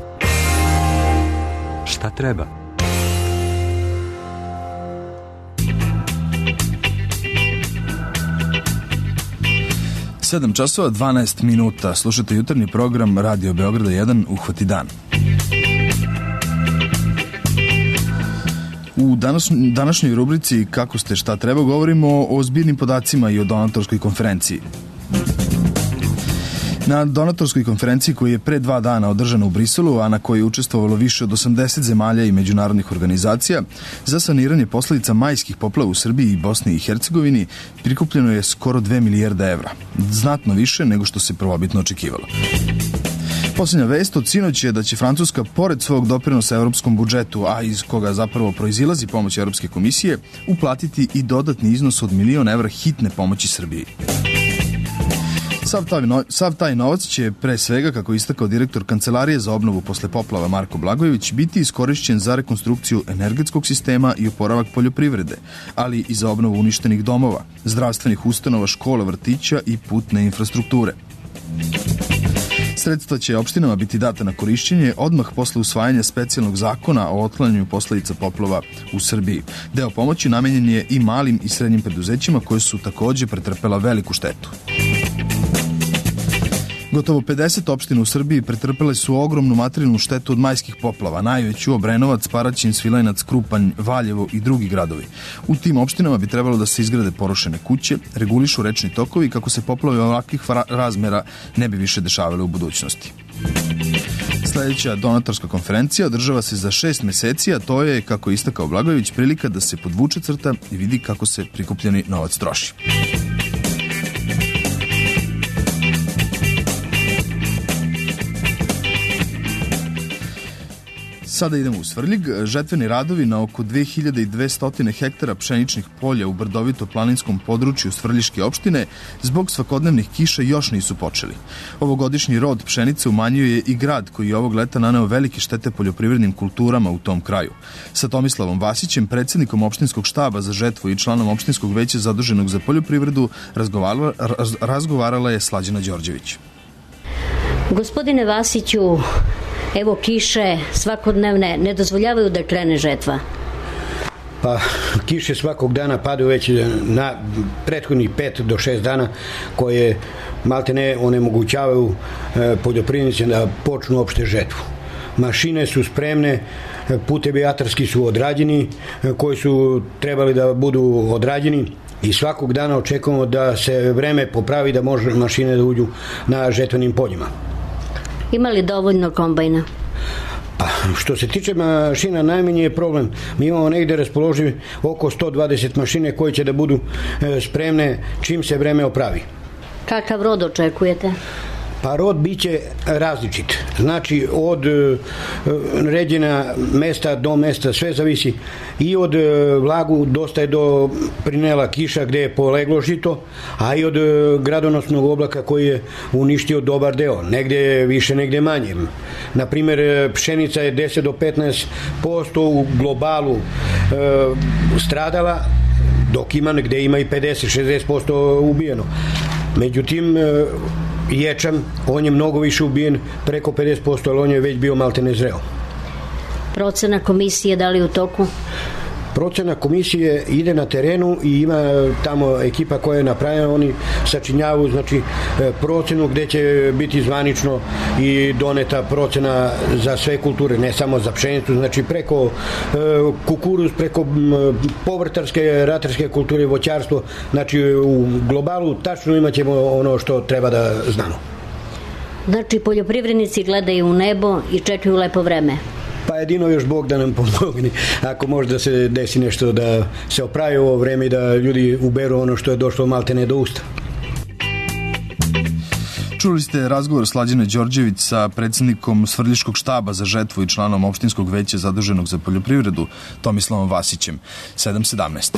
Šta treba? Sedam časova, 12 minuta. Slušate jutarnji program Radio Beograda 1 Uhvati dan. U današnjoj rubrici Kako ste, šta treba govorimo o zbirnim podacima i o donatorskoj konferenciji. Na donatorskoj konferenciji koji je pre 2 dana održana u Briselu, a na kojoj je učestvovalo više od 80 zemalja i međunarodnih organizacija, za saniranje posledica majskih poplava u Srbiji i Bosni i Hercegovini prikupljeno je skoro 2 milijarde evra, znatno više nego što se prvobitno očekivalo. Posljednja vest od sinoć je da će Francuska, pored svog doprinosa evropskom budžetu, a iz koga zapravo proizilazi pomoć Evropske komisije, uplatiti i dodatni iznos od 1 milion evra hitne pomoći Srbiji. Sav taj novac će, pre svega, kako istakao direktor Kancelarije za obnovu posle poplava Marko Blagojević, biti iskorišćen za rekonstrukciju energetskog sistema i oporavak poljoprivrede, ali i za obnovu uništenih domova, zdravstvenih ustanova, škola, vrtića i putne infrastrukture. Sredstva će opštinama biti data na korišćenje odmah posle usvajanja specijalnog zakona o otklanjanju posledica poplava u Srbiji. Deo pomoći namenjen je i malim i srednjim preduzećima koje su takođe pretrpela veliku štetu. Gotovo 50 opština u Srbiji pretrpele su ogromnu materijalnu štetu od majskih poplava, najveću Obrenovac, Paraćin, Svilajnac, Krupanj, Valjevo i drugi gradovi. U tim opštinama bi trebalo da se izgrade porušene kuće, regulišu rečni tokovi kako se poplave ovakvih razmera ne bi više dešavale u budućnosti. Sledeća donatorska konferencija održava se za 6 meseci, a to je, kako je istakao Blagojević, prilika da se podvuče crta i vidi kako se prikupljeni novac troši. Sada idemo u Svrljig. Žetveni radovi na oko 2200 hektara pšeničnih polja u brdovito-planinskom području Svrljiške opštine zbog svakodnevnih kiša još nisu počeli. Ovogodišnji rod pšenice umanjuje i grad koji je ovog leta naneo velike štete poljoprivrednim kulturama u tom kraju. Sa Tomislavom Vasićem, predsjednikom opštinskog štaba za žetvu i članom opštinskog veća zaduženog za poljoprivredu, razgovarala je Slađana Đorđević. Gospodine Vasiću, evo kiše svakodnevne ne dozvoljavaju da krene žetva. Pa kiše svakog dana padaju već na prethodnih 5 do 6 dana koje maltene onemogućavaju poljoprivrednice da počnu uopšte žetvu. Mašine su spremne, putevi atarski su odrađeni koji su trebali da budu odrađeni i svakog dana očekujemo da se vreme popravi da može mašine da uđu na žetvenim poljima. Ima li dovoljno kombajna? Pa, što se tiče mašina, najmanji je problem. Mi imamo negde raspoloživi oko 120 mašine koje će da budu spremne čim se vreme opravi. Kakav rod očekujete? Pa rod biće različit. Znači od ređena mesta do mesta sve zavisi i od vlagu dosta je do prinela kiša gde je poleglo žito, a i od gradonosnog oblaka koji je uništio dobar deo. Negde više, negde manje. Naprimer, pšenica je 10 do 15% u globalu stradala, dok ima gde ima i 50-60% ubijeno. Međutim, ječam, on je mnogo više ubijen, preko 50%, ali on je već bio maltene zreo. Procena komisije da li u toku? Procena komisije ide na terenu i ima tamo ekipa koja je napravljena, oni sačinjavaju znači, procenu gde će biti zvanično i doneta procena za sve kulture, ne samo za pšenicu, znači preko kukuruz, preko povrtarske, ratarske kulture, voćarstvo, znači u globalu tačno imat ćemo ono što treba da znamo. Znači poljoprivrednici gledaju u nebo i čekaju lepo vreme. Pa jedino još Bog da nam pomogne, ako može da se desi nešto da se opravi ovo vreme i da ljudi uberu ono što je došlo maltene do usta. Čuli ste razgovor Slađane Đorđević sa predsjednikom Svrljiškog štaba za žetvu i članom opštinskog veća zaduženog za poljoprivredu Tomislavom Vasićem. 7:17.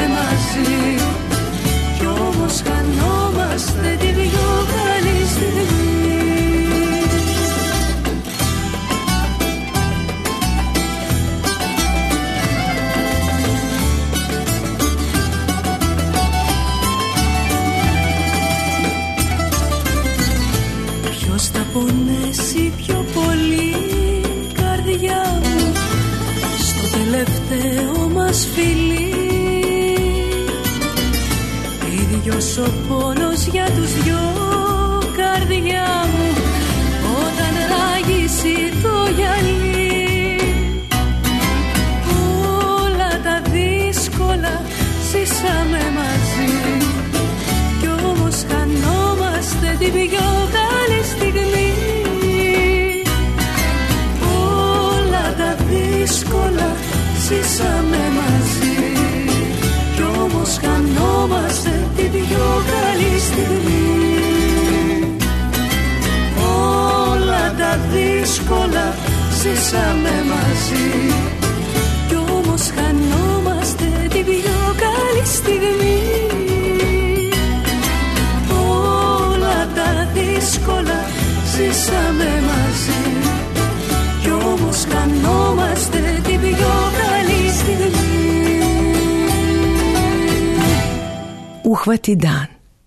Κι όμως χανόμαστε τη πιο καλή στιγμή. πονέσει πιο πολύ καρδιά μου στο τελευταίο μας φιλί. Ίδιος ο πόνος για τους δυο καρδιά μου όταν ράγισει το γυαλί. Όλα τα δύσκολα ζήσαμε μαζί κι όμως χανόμαστε την πιο καλή στιγμή. Όλα τα δύσκολα ζήσαμε μαζί κι όμως χανόμαστε την πιο καλή στιγμή. Όλα τα δύσκολα ζήσαμε μαζί κι όμως χανόμαστε την πιο καλή στιγμή. Όλα τα δύσκολα ζήσαμε μαζί κι όμως χανόμαστε την πιο καλή στιγμή. Uhvati dan.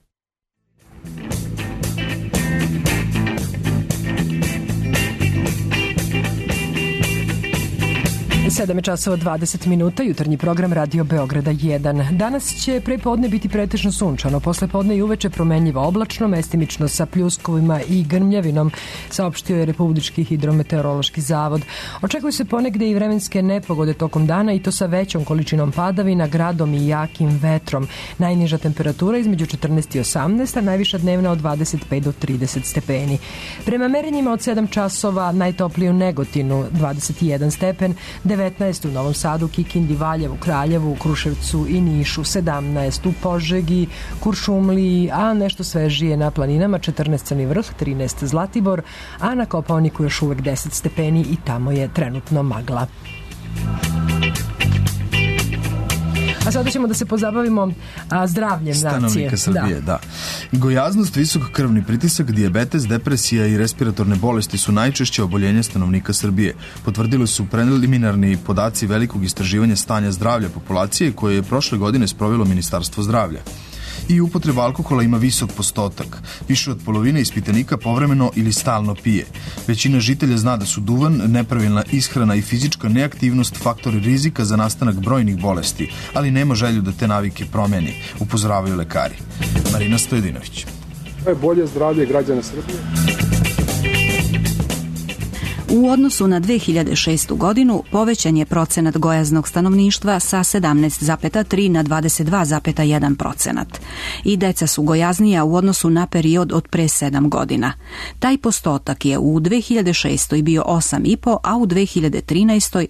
7 časova 20 minuta, jutarnji program Radio Beograda 1. Danas će pre podne biti pretežno sunčano, posle podne i uveče promenljivo oblačno, mestimično sa pljuskovima i grmljavinom, saopštio je Republički hidrometeorološki zavod. Očekuju se ponegde i vremenske nepogode tokom dana i to sa većom količinom padavina, gradom i jakim vetrom. Najniža temperatura između 14 i 18, a najviša dnevna od 25 do 30 stepeni. Prema merenjima od 7 časova najtoplije u Negotinu 21 stepen, 19 u Novom Sadu, Kikindi, Valjevu, Kraljevu, Kruševcu i Nišu, 17 u Požegi, Kuršumliji, a nešto svežije na planinama, 14 Crni Vrh, 13 Zlatibor, a na Kopaoniku još uvek 10 stepeni i tamo je trenutno magla. A sada ćemo da se pozabavimo zdravljem nacije. Stanovnika Srbije, da. Gojaznost, visok krvni pritisak, dijabetes, depresija i respiratorne bolesti su najčešće oboljenja stanovnika Srbije. Potvrdili su preliminarni podaci velikog istraživanja stanja zdravlja populacije koje je prošle godine sprovelo Ministarstvo zdravlja. I upotreba alkohola ima visok postotak. Više od polovine ispitanika povremeno ili stalno pije. Većina žitelja zna da su duvan, nepravilna ishrana i fizička neaktivnost faktori rizika za nastanak brojnih bolesti, ali nema želju da te navike promeni, upozoravaju lekari. Marina Stojedinović. To je bolje zdravlje građana Srbije. U odnosu na 2006. godinu povećan je procenat gojaznog stanovništva sa 17,3 na 22,1%. I deca su gojaznija u odnosu na period od pre 7 godina. Taj postotak je u 2006. bio 8,5, a u 2013.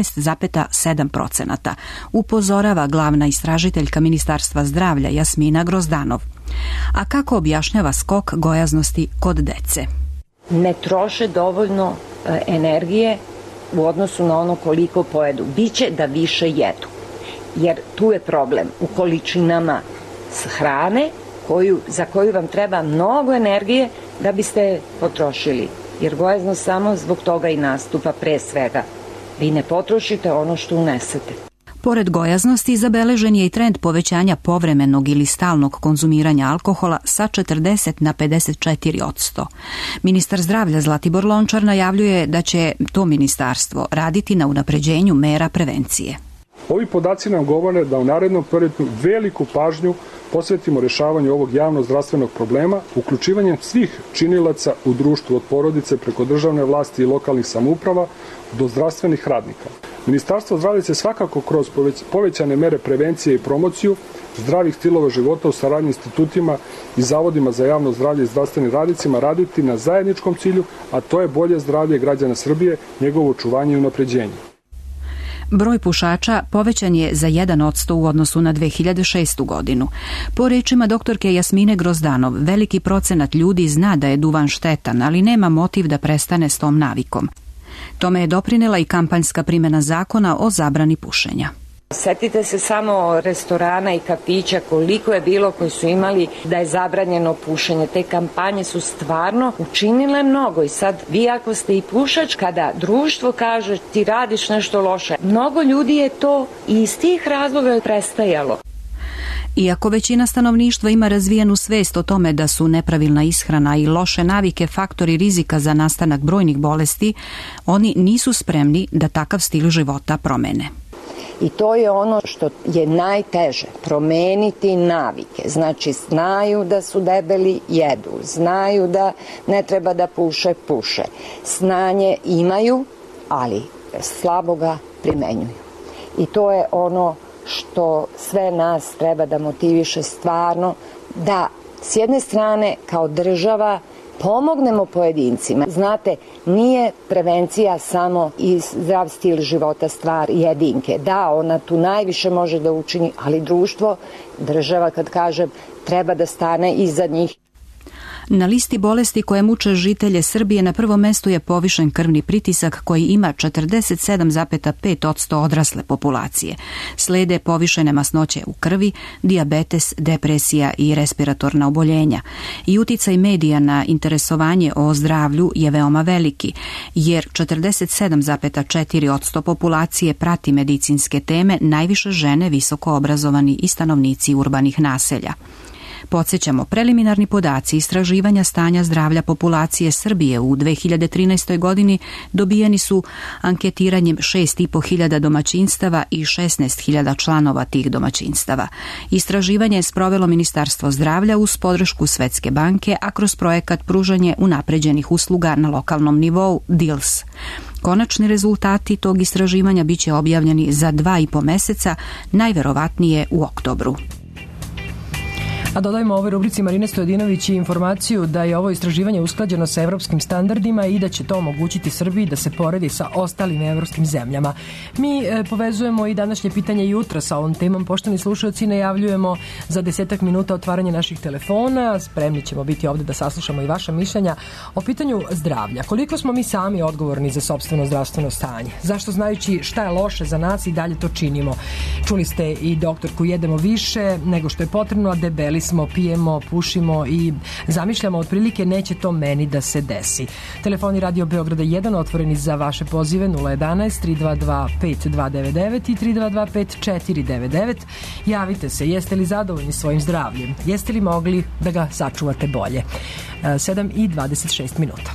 13,7%, upozorava glavna istražiteljka Ministarstva zdravlja Jasmina Grozdanov. A kako objašnjava skok gojaznosti kod dece? Ne troše dovoljno energije u odnosu na ono koliko pojedu. Biće da više jedu. Jer tu je problem u količinama hrane za koju vam treba mnogo energije da biste potrošili. Jer gojaznost samo zbog toga i nastupa pre svega. Vi ne potrošite ono što unesete. Pored gojaznosti zabeležen je i trend povećanja povremenog ili stalnog konzumiranja alkohola sa 40 na 54%. Ministar zdravlja Zlatibor Lončar najavljuje da će to ministarstvo raditi na unapređenju mera prevencije. Ovi podaci nam govore da u narednom periodu veliku pažnju posvetimo rešavanju ovog javno-zdravstvenog problema, uključivanjem svih činilaca u društvu od porodice preko državne vlasti i lokalnih samouprava do zdravstvenih radnika. Ministarstvo zdravlja će svakako kroz povećane mere prevencije i promociju zdravih stilova života u saradnji institutima i zavodima za javno zdravlje i zdravstvenim radnicima raditi na zajedničkom cilju, a to je bolje zdravlje građana Srbije, njegovo očuvanje i unapređenje. Broj pušača povećan je za 1% u odnosu na 2006. godinu. Po rečima doktorke Jasmine Grozdanov, veliki procenat ljudi zna da je duvan štetan, ali nema motiv da prestane s tom navikom. Tome je doprinela i kampanjska primjena zakona o zabrani pušenja. Setite se samo restorana i kafića koliko je bilo koji su imali da je zabranjeno pušenje. Te kampanje su stvarno učinile mnogo i sad vi ako ste i pušač, kada društvo kaže ti radiš nešto loše, mnogo ljudi je to i iz tih razloga je prestajalo. Iako većina stanovništva ima razvijenu svest o tome da su nepravilna ishrana i loše navike faktori rizika za nastanak brojnih bolesti, oni nisu spremni da takav stil života promene. I to je ono što je najteže, promeniti navike. Znači, znaju da su debeli, jedu. Znaju da ne treba da puše, puše. Znanje imaju, ali slabo ga primenjuju. I to je ono što sve nas treba da motiviše stvarno, da s jedne strane kao država pomognemo pojedincima. Znate, nije prevencija samo i zdrav stil života stvar jedinke. Da, ona tu najviše može da učini, ali društvo, država, kad kažem, treba da stane iza njih. Na listi bolesti koje muče žitelje Srbije na prvom mestu je povišen krvni pritisak koji ima 47,5% odrasle populacije. Slede povišene masnoće u krvi, dijabetes, depresija i respiratorna oboljenja. I uticaj medija na interesovanje o zdravlju je veoma veliki, jer 47,4% populacije prati medicinske teme, najviše žene, visoko obrazovani i stanovnici urbanih naselja. Podsjećamo, preliminarni podaci istraživanja stanja zdravlja populacije Srbije u 2013. godini dobijeni su anketiranjem 6.500 domaćinstava i 16.000 članova tih domaćinstava. Istraživanje je sprovelo Ministarstvo zdravlja uz podršku Svetske banke, a kroz projekat pružanje unapređenih usluga na lokalnom nivou DILS. Konačni rezultati tog istraživanja biće objavljeni za 2,5 meseca, najverovatnije u oktobru. A dodajmo ovoj rubrici Marine Stojadinović i informaciju da je ovo istraživanje usklađeno sa evropskim standardima i da će to omogućiti Srbiji da se poredi sa ostalim evropskim zemljama. Mi povezujemo i današnje pitanje jutra sa ovom temom. Poštovani slušalci, najavljujemo za 10 minuta otvaranje naših telefona. Spremni ćemo biti ovde da saslušamo i vaša mišljenja o pitanju zdravlja. Koliko smo mi sami odgovorni za sopstveno zdravstveno stanje? Zašto, znajući šta je loše za nas, i dalje to činimo? Čuli ste i doktorku, jedemo više nego što je potrebno, a debeli smo, pijemo, pušimo i zamišljamo otprilike neće to meni da se desi. Telefoni Radio Beograda 1 otvoreni za vaše pozive 011 322 5299 i 322 5499. Javite se, jeste li zadovoljni svojim zdravljem? Jeste li mogli da ga sačuvate bolje? 7:26 minuta.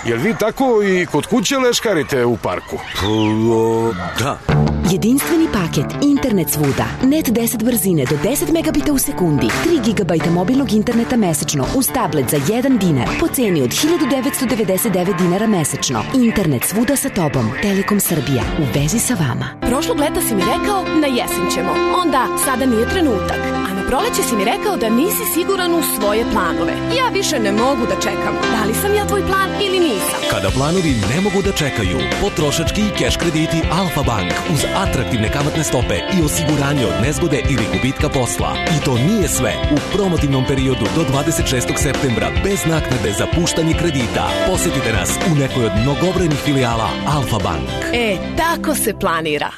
Jel vi tako i kod kuće leškarite u parku? Da. Jedinstveni paket, internet svuda, net 10 brzine do 10 megabita u sekundi, 3 GB mobilnog interneta mesečno uz tablet za 1 dinar po ceni od 1999 dinara mesečno. Internet svuda sa tobom. Telekom Srbija. U vezi sa vama. Prošlog leta si mi rekao na jesen ćemo. Onda sada nije trenutak. A na proleće si mi rekao da nisi siguran u svoje planove. Ja više ne mogu da čekam. Da li sam ja tvoj plan ili nisam? Kada planovi ne mogu da čekaju, potrošački i keš krediti Alfa Bank uz atraktivne kamatne stope i osiguranje od nezgode ili gubitka posla. I to nije sve. U promotivnom periodu do 26. septembra bez naknade za puštanje kredita. Posjetite nas u nekoj od mnogobrojnih filijala Alfa Bank. Tako se planira.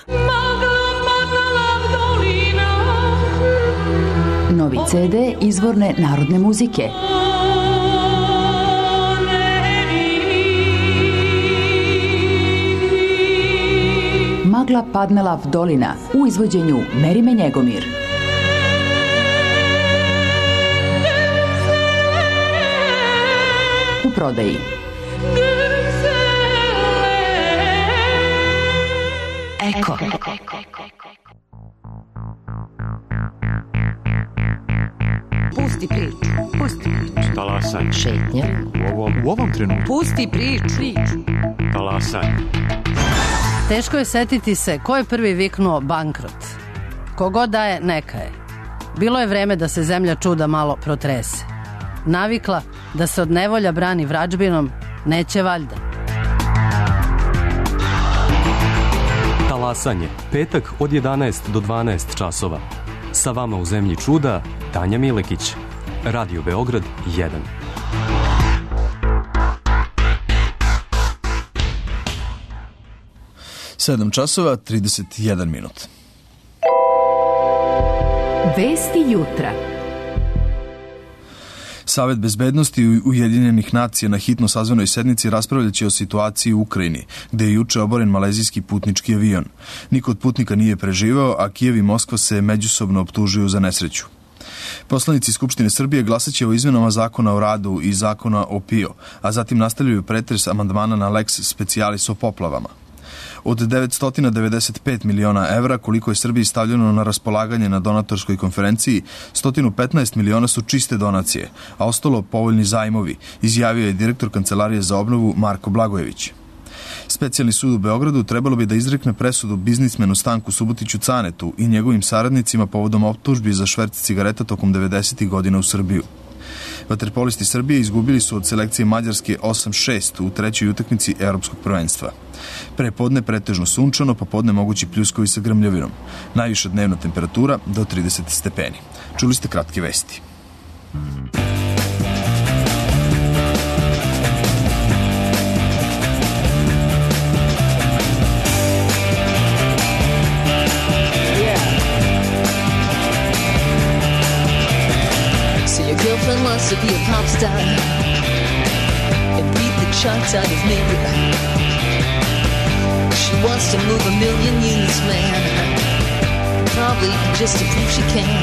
Novi CD izvorne narodne muzike. Magla padnela v dolina u izvođenju Merime Njegomir. U prodaji. Eko. Pusti priču. Talasanje. Šetnja. U ovom trenutku. Pusti priču. Talasanje. Teško je setiti se ko je prvi viknuo bankrot. Kogod daje, neka je. Bilo je vreme da se zemlja čuda malo protrese. Navikla da se od nevolja brani vrađbinom, neće valjda. Talasanje. Petak od 11 do 12 časova. Sa vama u zemlji čuda, Tanja Milekić. Radio Beograd 1. Sedam časova, 31 minut. Vesti jutra. Savet bezbednosti Ujedinjenih nacija na hitno sazvanoj sednici raspravljaće o situaciji u Ukrajini, gde je juče oboren malezijski putnički avion. Niko od putnika nije preživao, a Kijev i Moskva se međusobno optužuju za nesreću. Poslanici Skupštine Srbije glasaće o izmenama zakona o radu i zakona o PIO, a zatim nastavljaju pretres amandmana na Lex Specialis o poplavama. Od 995 miliona evra koliko je Srbiji stavljeno na raspolaganje na donatorskoj konferenciji, 115 miliona su čiste donacije, a ostalo povoljni zajmovi, izjavio je direktor Kancelarije za obnovu Marko Blagojević. Specijalni sud u Beogradu trebalo bi da izrekne presudu biznismenu Stanku Subotiću Canetu i njegovim saradnicima povodom optužbi za šverc cigareta tokom 90. godina u Srbiju. Vaterpolisti Srbije izgubili su od selekcije Mađarske 8-6 u trećoj utakmici evropskog prvenstva. Prepodne pretežno sunčano, popodne mogući pljuskovi sa grmljavinom. Najviša dnevna temperatura do 30 stepeni. Čuli ste kratke vesti. Girlfriend wants to be a pop star and beat the charts out of me. She wants to move 1,000,000 units, man, probably just to prove she can.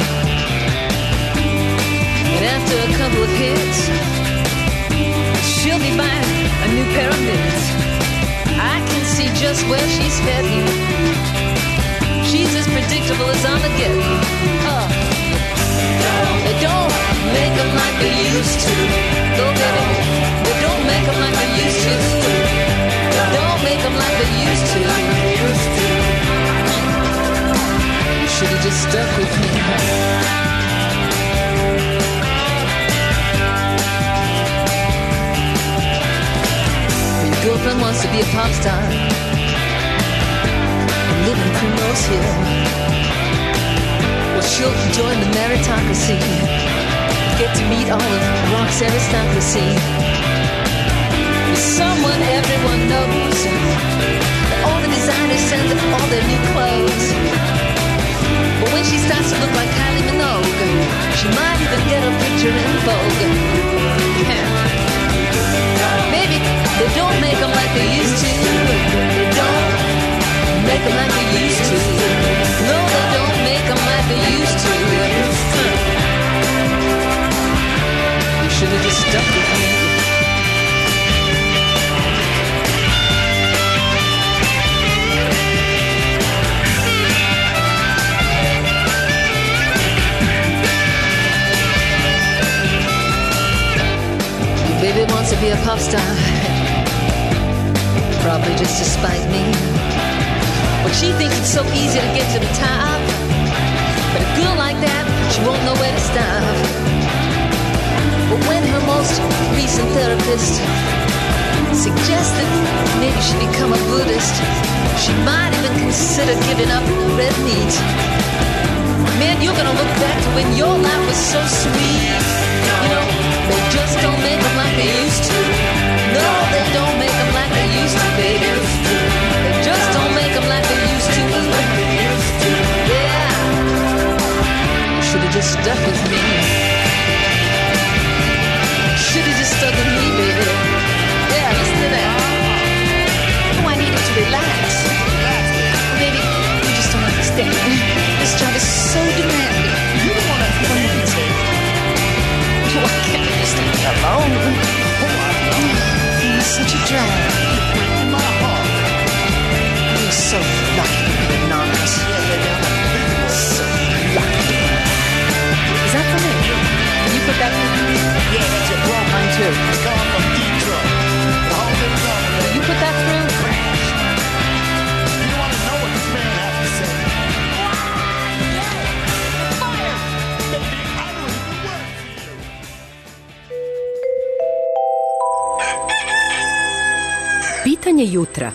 And after a couple of hits, she'll be buying a new pair of mittens. I can see just where she's heading. She's as predictable as Armageddon. They don't make them like they used to. Don't get it. They don't make them like they used to. Don't make them like they used to. You should have just stuck with me. Your girlfriend wants to be a pop star and live in Primrose Hill. Well, she'll join the meritocracy, get to meet all of rock's aristocracy. Someone everyone knows, all the designers send all their new clothes. But when she starts to look like Kylie Minogue, she might even get a picture in Vogue. Maybe they don't make them like they used to. They don't make them like they used to. No, they don't make them like they used to. You should have just stuck with me. to be a pop star, probably just to spite me. But she thinks it's so easy to get to the top. But a girl like that, she won't know where to stop. But when her most recent therapist suggested maybe she become a Buddhist, she might even consider giving up red meat. Man, you're gonna look back to when your life was so sweet. You know, they just don't make them like they used to. No, they don't make them like they used to, baby. They just don't make them like they used to. Yeah, you should've just stuck with me. Should've just stuck with me, baby. Yeah, listen to that. Oh, I needed to relax. Baby, you just don't understand. This job is so demanding. You don't want to why can't you just leave me alone? You're such a drag. You're so lucky to be anonymous. So lucky. Is that for me? Can you put that in? Yeah, that's it. Well, mine too. Come from Detroit. Will you put that through? You want to know what this man has to say? Fire! Baby, I don't even work for you. Pitanje jutra.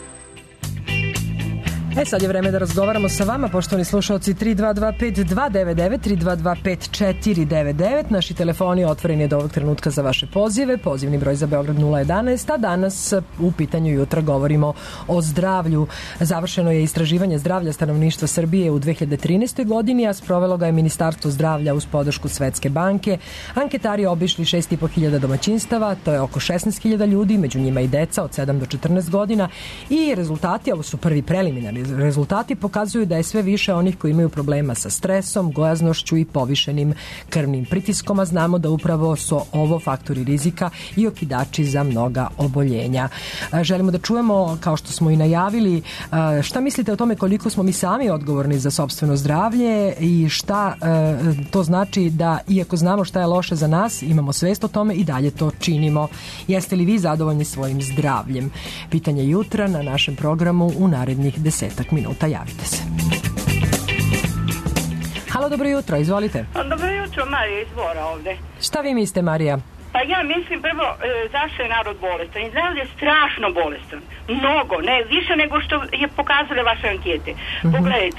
Sad je vreme da razgovaramo sa vama, poštovani slušalci. 3225-299, 3225-499. Naši telefoni otvoreni je do ovog trenutka za vaše pozive. Pozivni broj za Beograd 011. A danas u pitanju jutra govorimo o zdravlju. Završeno je istraživanje zdravlja stanovništva Srbije u 2013. godini, a sprovelo ga je Ministarstvo zdravlja uz podršku Svetske banke. Anketari obišli 6.500 domaćinstava, to je oko 16.000 ljudi, među njima i deca od 7 do 14 godina. I rezultati, ovo su prvi preliminarni rezultati, pokazuju da je sve više onih koji imaju problema sa stresom, gojaznošću i povišenim krvnim pritiskom, a znamo da upravo su ovo faktori rizika i okidači za mnoga oboljenja. Želimo da čujemo, kao što smo i najavili, šta mislite o tome koliko smo mi sami odgovorni za sopstveno zdravlje i šta to znači da, iako znamo šta je loše za nas, imamo svest o tome i dalje to činimo. Jeste li vi zadovoljni svojim zdravljem? Pitanje jutra na našem programu u narednih 10 minuta, javite se. Halo, dobro jutro, izvolite. Dobro jutro, Marija iz Bora ovde. Šta vi mislite, Marija? Pa ja mislim prvo zašto je narod bolestan. I narod je strašno bolestan. Mnogo, ne više nego što je pokazale vaše ankete. Pogledajte,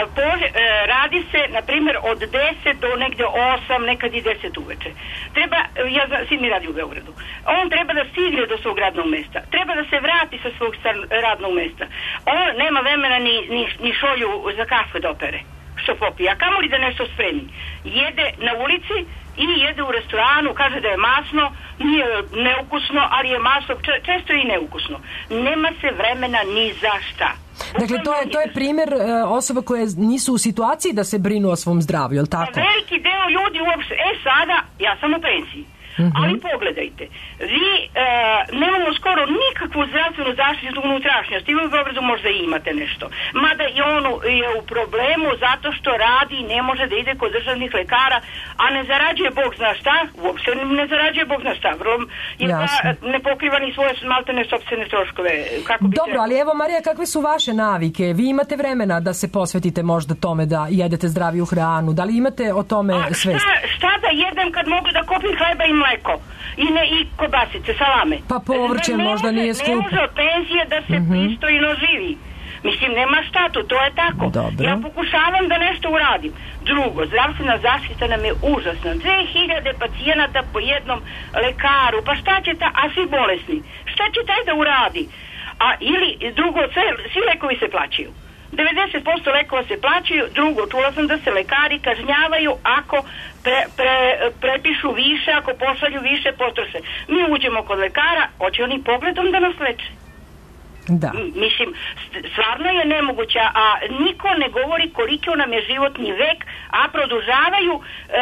radi se, na primjer, od 10 do negde 8, nekad i 10 uveče. Treba, sin mi radi u Beogradu, on treba da stigne do svog radnog mesta. Treba da se vrati sa svog radnog mesta. On nema vremena ni šolju za kafu da opere, što popije. A kamoli da nešto spremi. Jede na ulici i jede u restoranu, kaže da je masno, nije neukusno, ali je masno, često i neukusno. Nema se vremena ni za šta. Dakle, to je primjer osoba koje nisu u situaciji da se brinu o svom zdravlju, je li tako? Veliki deo ljudi uopšte, sada, ja sam u pensiji. Ali pogledajte, vi nemamo skoro nikakvu zdravstvenu zaštitu unutrašnjosti. Vi u Beogradu možda imate nešto. Mada i on je u problemu zato što radi i ne može da ide kod državnih lekara, a ne zarađuje Bog zna šta, uopšte ne zarađuje Bog zna šta. Vrlo ne pokriva ni svoje maltene sopstvene troškove. Dobro, ali evo Marija, kakve su vaše navike? Vi imate vremena da se posvetite možda tome da jedete zdraviju hranu? Da li imate o tome svest? Šta da jedem kad mogu da kupim hleba i mleko? I kobasice, salame. Pa povrće možda nije skupo. Ne može od penzije da se pristojno živi. Mislim, nema šta tu, to je tako. Dobro. Ja pokušavam da nešto uradim. Drugo, zdravstvena zaštita nam je užasna. 2000 pacijenata po jednom lekaru. Pa šta će a svi bolesni? Šta će taj da uradi? A ili drugo, svi lekovi se plaćaju. 90% lekova se plaćaju. Drugo, čula sam da se lekari kažnjavaju ako prepišu više, ako pošalju više, potroše. Mi uđemo kod lekara, hoće oni pogledom da nas leče. Da. Mislim, stvarno je nemoguće, a niko ne govori koliko nam je životni vek, a produžavaju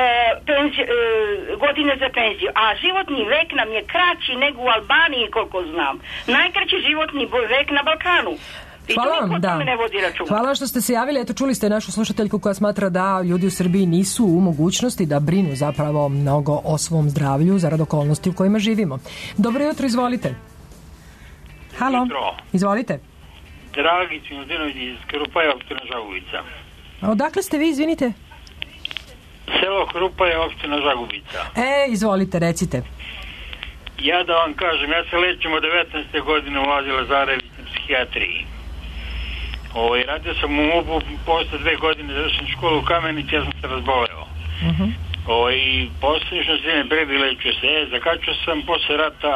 godine za penziju. A životni vek nam je kraći nego u Albaniji, koliko znam. Najkraći životni vek na Balkanu. I Hvala to vam, niko o da. tome ne vodi računa. Hvala što ste se javili. Eto, čuli ste našu slušateljku koja smatra da ljudi u Srbiji nisu u mogućnosti da brinu zapravo mnogo o svom zdravlju zarad okolnosti u kojima živimo. Dobro jutro, izvolite. Halo, Jutro. izvolite. Dragić Milutinović iz Krupaja, opština Žagubica. A odakle ste vi, izvinite? Selo Krupaja, opština Žagubica. Izvolite, recite. Ja da vam kažem, ja se lečim od 19. godine u Lazi Lazarević na psihijatriji. Radio sam u MUP-u, posle 2 godine završen školu u Kamenici, ja sam se razboleo. I posljednično se prebi lečio se. Zakačio sam posle rata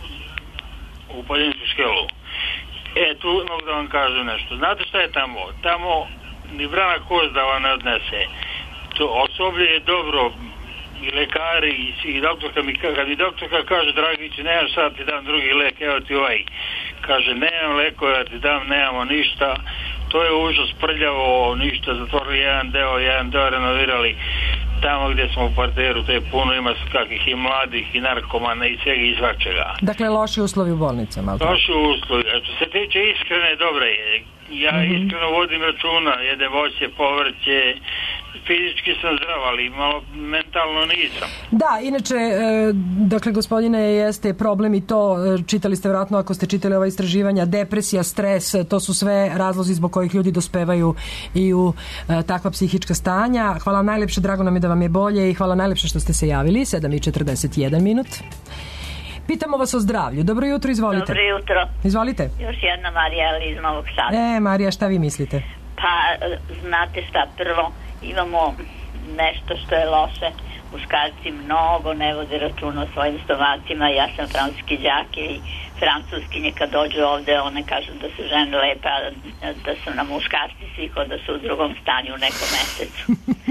u Poljensku skelu. Tu mogu da vam kažem nešto. Znate šta je tamo? Tamo ni vrana koz da vam ne odnese. To osoblje je dobro, i lekari, i doktorka mi, kad mi doktorka kaže, Dragiću, nemaš sad ti dam drugi lek, evo ti ovaj. Kaže, nemam lekova, ja ti dam, nemamo ništa. To je užas, prljavo, ništa, zatvorili jedan deo renovirali. Tamo gdje smo u parteru, to je puno, ima kakvih i mladih, i narkomana, i svega, i svačega. Dakle, loši uslovi u bolnicama. Loši uslovi. Što se tiče iskrene, dobra je. Ja iskreno vodim računa, jedem voće, povrće, fizički sam zdrav, ali malo mentalno nisam. Da, inače, dakle, gospodine, jeste problem i to, čitali ste vjerojatno ako ste čitali ova istraživanja, depresija, stres, to su sve razlozi zbog kojih ljudi dospevaju i u takva psihička stanja. Hvala vam najlepše, drago nam je da vam je bolje i hvala najlepše što ste se javili, 7:41 minut. Pitamo vas o zdravlju. Dobro jutro, izvolite. Dobro jutro. Izvolite. Još jedna Marija iz Novog Sada. Marija, šta vi mislite? Pa, znate šta, prvo imamo nešto što je loše. Muškarci mnogo ne vode računa o svojim stomacima. Ja sam francuski đak i francuskinje kad dođu ovde, one kažu da su žene lepe, a da su na muškarci svi kod da su u drugom stanju u nekom mesecu.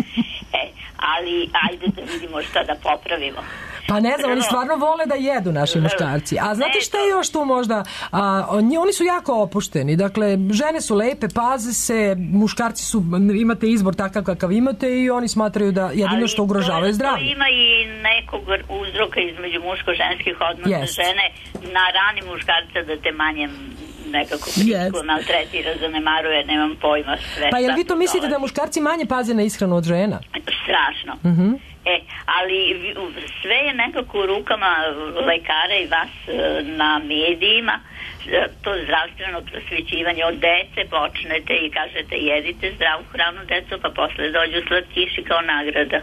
Ali ajde da vidimo šta da popravimo. Pa ne znam, oni stvarno vole da jedu naši muškarci. A znate šta je još tu možda? Oni su jako opušteni. Dakle, žene su lepe, paze se, muškarci su, imate izbor takav kakav imate i oni smatraju da jedino što ugrožavaju zdravlje. To ima i nekog uzroka između muško-ženskih odnosa. Žene na rani muškarca da te manje nekako fizičko maltretira, zanemaruje, nemam pojma sve. Pa jel vi to mislite da muškarci manje paze na ishranu od žena? Strašno. Ali sve je nekako u rukama lekara i vas na medijima, to zdravstveno prosvećivanje od dece, počnete i kažete jedite zdravu hranu deco, pa posle dođu slatkiši kao nagrada.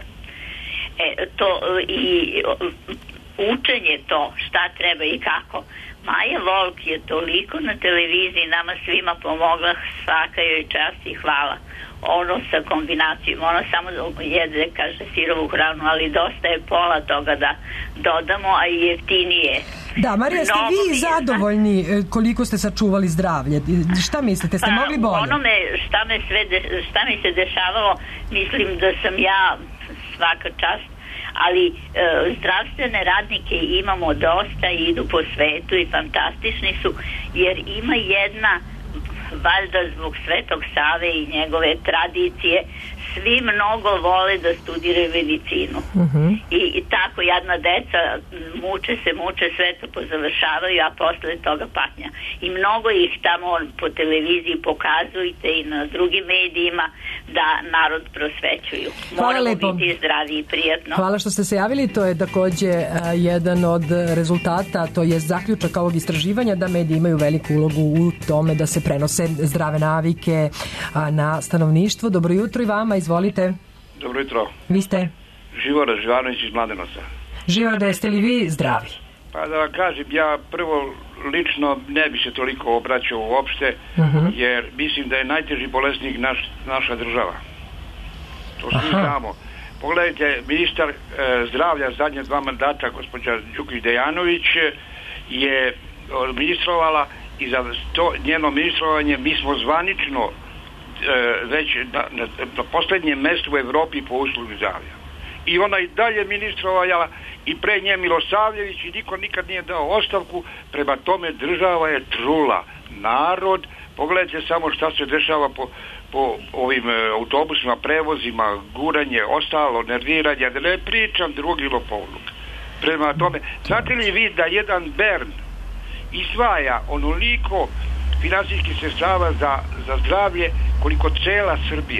To i učenje to, šta treba i kako. Maja Volk je toliko na televiziji nama svima pomogla, svaka joj čast i hvala. Ono sa kombinacijom, ono samo jede, kaže, sirovu hranu, ali dosta je pola toga da dodamo, a i jeftinije. Da, Marija, ste vi zadovoljni koliko ste sačuvali zdravlje? Šta mislite, ste mogli bolje? Onome šta mi se dešavalo, mislim da sam ja svaka čast, ali zdravstvene radnike imamo dosta i idu po svetu i fantastični su, jer ima jedna, valjda zbog Svetog Save i njegove tradicije, svi mnogo vole da studiraju medicinu. I tako jadna deca muče, sve to pozavršavaju, a posle toga patnja. I mnogo ih tamo po televiziji pokazujte i na drugim medijima da narod prosvećuju. Moramo biti zdravi i prijatno. Hvala što ste se javili, to je takođe jedan od rezultata, to je zaključak ovog istraživanja, da mediji imaju veliku ulogu u tome da se prenose zdrave navike na stanovništvo. Dobro jutro i vama, izvolite. Dobro jutro. Vi ste? Živora Živanović iz Mladenosa. Živora, jeste li vi zdravi? Pa da vam kažem, ja prvo lično ne bi se toliko obraćao uopšte, jer mislim da je najteži bolesnik naša država. To svi znamo. Pogledajte, ministar zdravlja zadnje 2 mandata, gospođa Đukić Dejanović, je ministrovala i za to njeno ministrovanje mi smo zvanično već na poslednjem mestu u Evropi po uslugu zdravlja. I ona i dalje ministrovala i pre nje Milosavljević i niko nikad nije dao ostavku, prema tome država je trula. Narod, pogledajte samo šta se dešava po ovim autobusima, prevozima, guranje, ostalo, nerviranje, da ne pričam drugi lopovluk. Prema tome, znate li vi da jedan Bern izdvaja onoliko finansijskih sredstava za zdravlje koliko cela Srbija.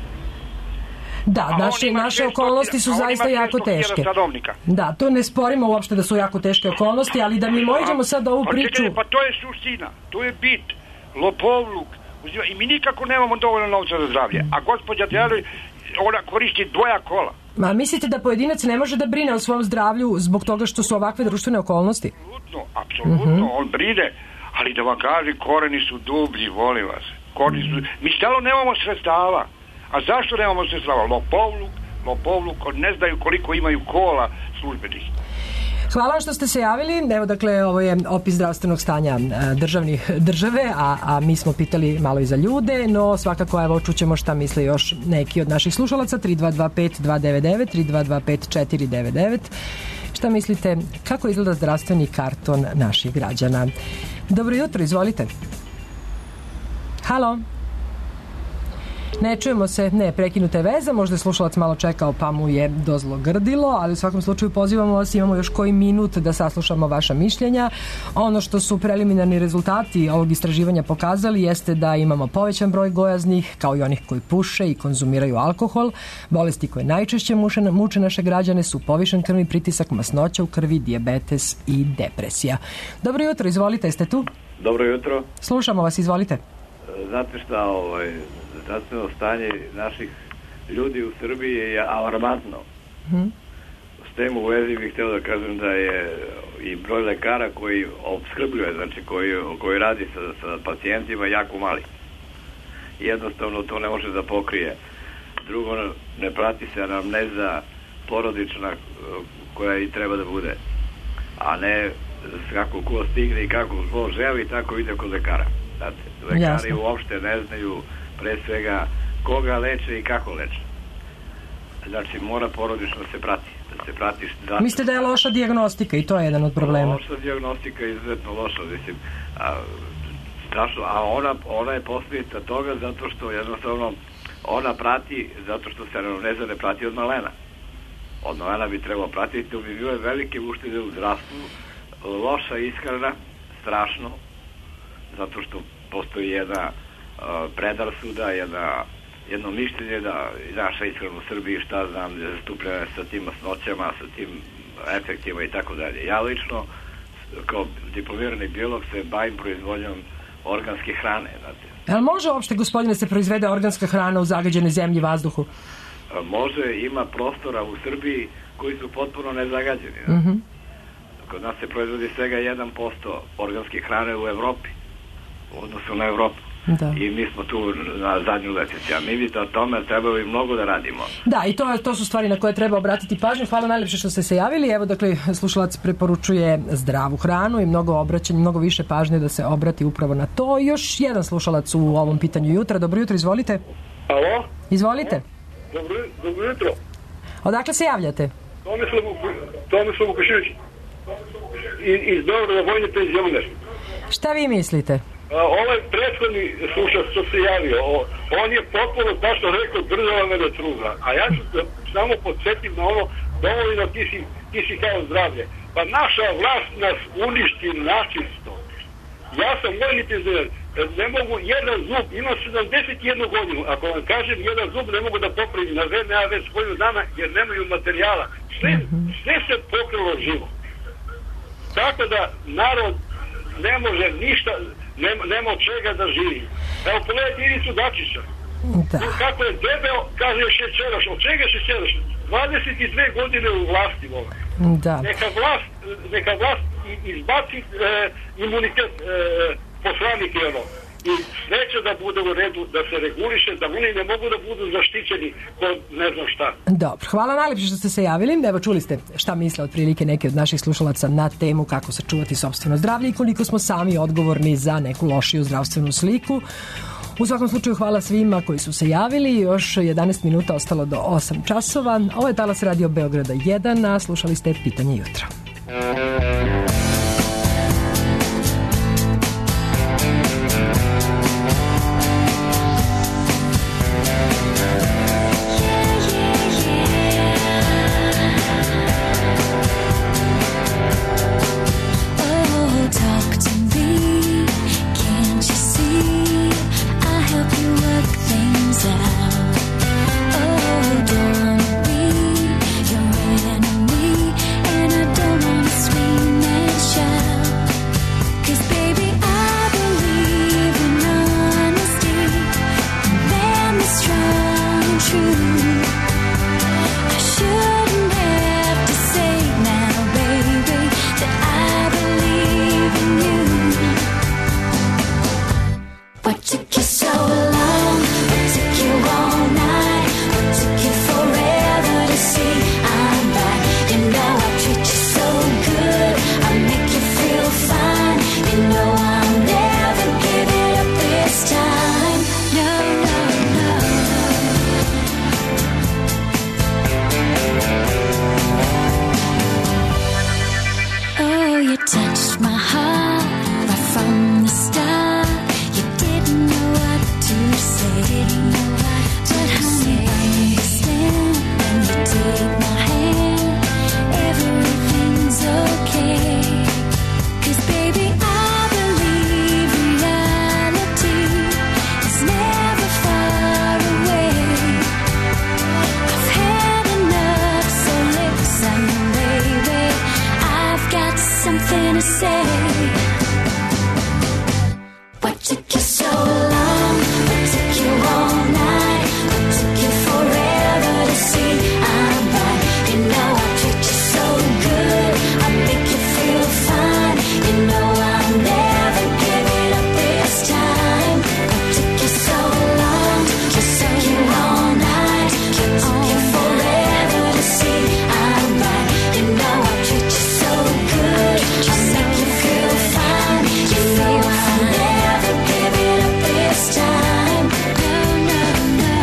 Da, naše okolnosti su zaista jako teške. Da, to ne sporimo uopšte da su jako teške okolnosti, ali da mi možemo sad ovu priču... Čekaj, pa to je suština, to je bit, lopovluk, i mi nikako nemamo dovoljno novca za zdravlje, a gospođa Djeli, ona koristi dvoja kola. Ma mislite da pojedinac ne može da brine o svom zdravlju zbog toga što su ovakve društvene okolnosti? Apsolutno, on brine, ali da vam kaže, koreni su dublji, volim vas. Mi stalo nemamo sredstava. A zašto nemamo sredstava? Lopovluk, ne znaju koliko imaju kola službenih. Hvala što ste se javili. Evo, dakle, ovo je opis zdravstvenog stanja države, a mi smo pitali malo i za ljude, no svakako, evo, čućemo šta misle još neki od naših slušalaca. 3225-299, 3225-499. Šta mislite, kako izgleda zdravstveni karton naših građana? Dobro jutro, izvolite. Halo? Ne čujemo se, prekinuta je veza, možda je slušalac malo čekao pa mu je dozlogrdilo, ali u svakom slučaju pozivamo vas, imamo još koji minut da saslušamo vaša mišljenja. Ono što su preliminarni rezultati ovog istraživanja pokazali jeste da imamo povećan broj gojaznih, kao i onih koji puše i konzumiraju alkohol. Bolesti koje najčešće muče naše građane su povišen krvni pritisak, masnoća u krvi, dijabetes i depresija. Dobro jutro, izvolite, jeste tu? Dobro jutro. Slušamo vas, izvolite. Znate šta, zdravstveno stanje naših ljudi u Srbiji je alarmantno. S tem u vezi bih htio da kažem da je i broj lekara koji opskrbljuje, znači koji radi sa pacijentima, jako mali. Jednostavno to ne može da pokrije. Drugo, ne prati se anamneza porodična koja i treba da bude. A ne kako ko stigne i kako ko želi, tako ide kod lekara. Znate, lekari uopšte ne znaju pre svega koga leče i kako leče. Znači, mora porodično se prati. Da se prati mislite da je loša dijagnostika i to je jedan od problema? Loša dijagnostika je izuzetno loša, mislim. Strašno, a ona je posljedica toga zato što jednostavno ona prati, zato što se anamneza ne prati od malena. Od malena bi trebalo pratiti, to bi bile velike uštede u zdravstvu, loša ishrana, strašno, zato što postoji jedna predrasuda, jedno mišljenje da naša ishrana u Srbiji, šta znam, je zastupljena sa tim masnoćama, sa tim efektima i tako dalje. Ja lično, kao diplomirani biolog, se bavim proizvodnjom organske hrane, znate. Ali može uopšte, gospodine, se proizvede organska hrana u zagađenoj zemlji i vazduhu? Može, ima prostora u Srbiji koji su potpuno nezagađeni. Kod nas se proizvodi svega 1% organske hrane u Evropi, u odnosu na Evropu. Da. I mi smo tu na zadnju letici, a mi vidite o tome trebalo i mnogo da radimo. Da, i to su stvari na koje treba obratiti pažnju. Hvala najljepše što ste se javili. Evo, dakle, slušalac preporučuje zdravu hranu i mnogo više pažnje da se obrati upravo na to. I još jedan slušalac u ovom pitanju jutra. Dobro jutro, izvolite. Alo? Izvolite. Dobro jutro. Odakle se javljate? Tomislav Vukašević iz Beograda, vojni penzioner. Šta vi mislite? Ovaj prethodni slušac što se javio, on je potpuno tačno rekao, država me ne truza. A ja ću samo podsjetim na ono, dovoljno ti si kao zdravlje. Pa naša vlast nas uništi načisto. Ja sam vojni penzioner, ne mogu jedan zub, imam 71 godinu, ako vam kažem jedan zub ne mogu da popravim na VMA već godinu dana jer nemaju materijala. Sve se pokrilo živo. Tako da narod ne može ništa, nema od čega da živi. Evo, pogledajte Ivicu Dačića. Kako je debel, kaže šećeraš. Od čega šećeraš? 22 godine u vlasti ova. Neka vlast izbaci imunitet poslanike ono. I sreće da bude u redu, da se reguliše, da oni ne mogu da budu zaštićeni kod ne znam šta. Dobro, hvala najljepše što ste se javili. Evo, čuli ste šta misle otprilike neke od naših slušalaca na temu kako sačuvati sopstveno zdravlje i koliko smo sami odgovorni za neku lošiju zdravstvenu sliku. U svakom slučaju hvala svima koji su se javili. Još 11 minuta ostalo do 8 časova. Ovo je Talas Radio Beograda 1, a slušali ste Pitanje jutra. Oh, talk to me. Can't you see? What took you so long? What took you all night? What took you forever to see I'm back? You know I treat you so good, I make you feel fine. You know I'll never give it up this time. No, no, no. Oh, you touched my heart right from the start. You didn't know what to say, but honey, I understand when you take my hand. Everything's okay. 'Cause baby, I believe reality is never far away. I've had enough, so listen, baby. I've got something to say. What took you so long? What took you all night? What took you forever to see I'm back? You know I treat you so good, I make you feel fine. You know I'll never give it up this time. What took you so long? What took you all night? What took you forever to see I'm back? You know I treat you so good, I make you feel fine. You know I'll never give it up this time. No, no, no.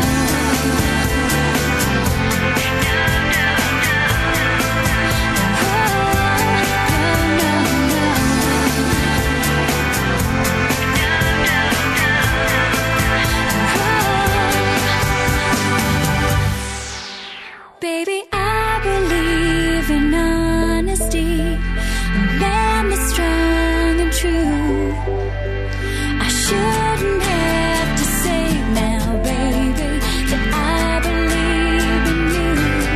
Baby, I believe in honesty, a man that's strong and true. I shouldn't have to say now, baby, that I believe in you.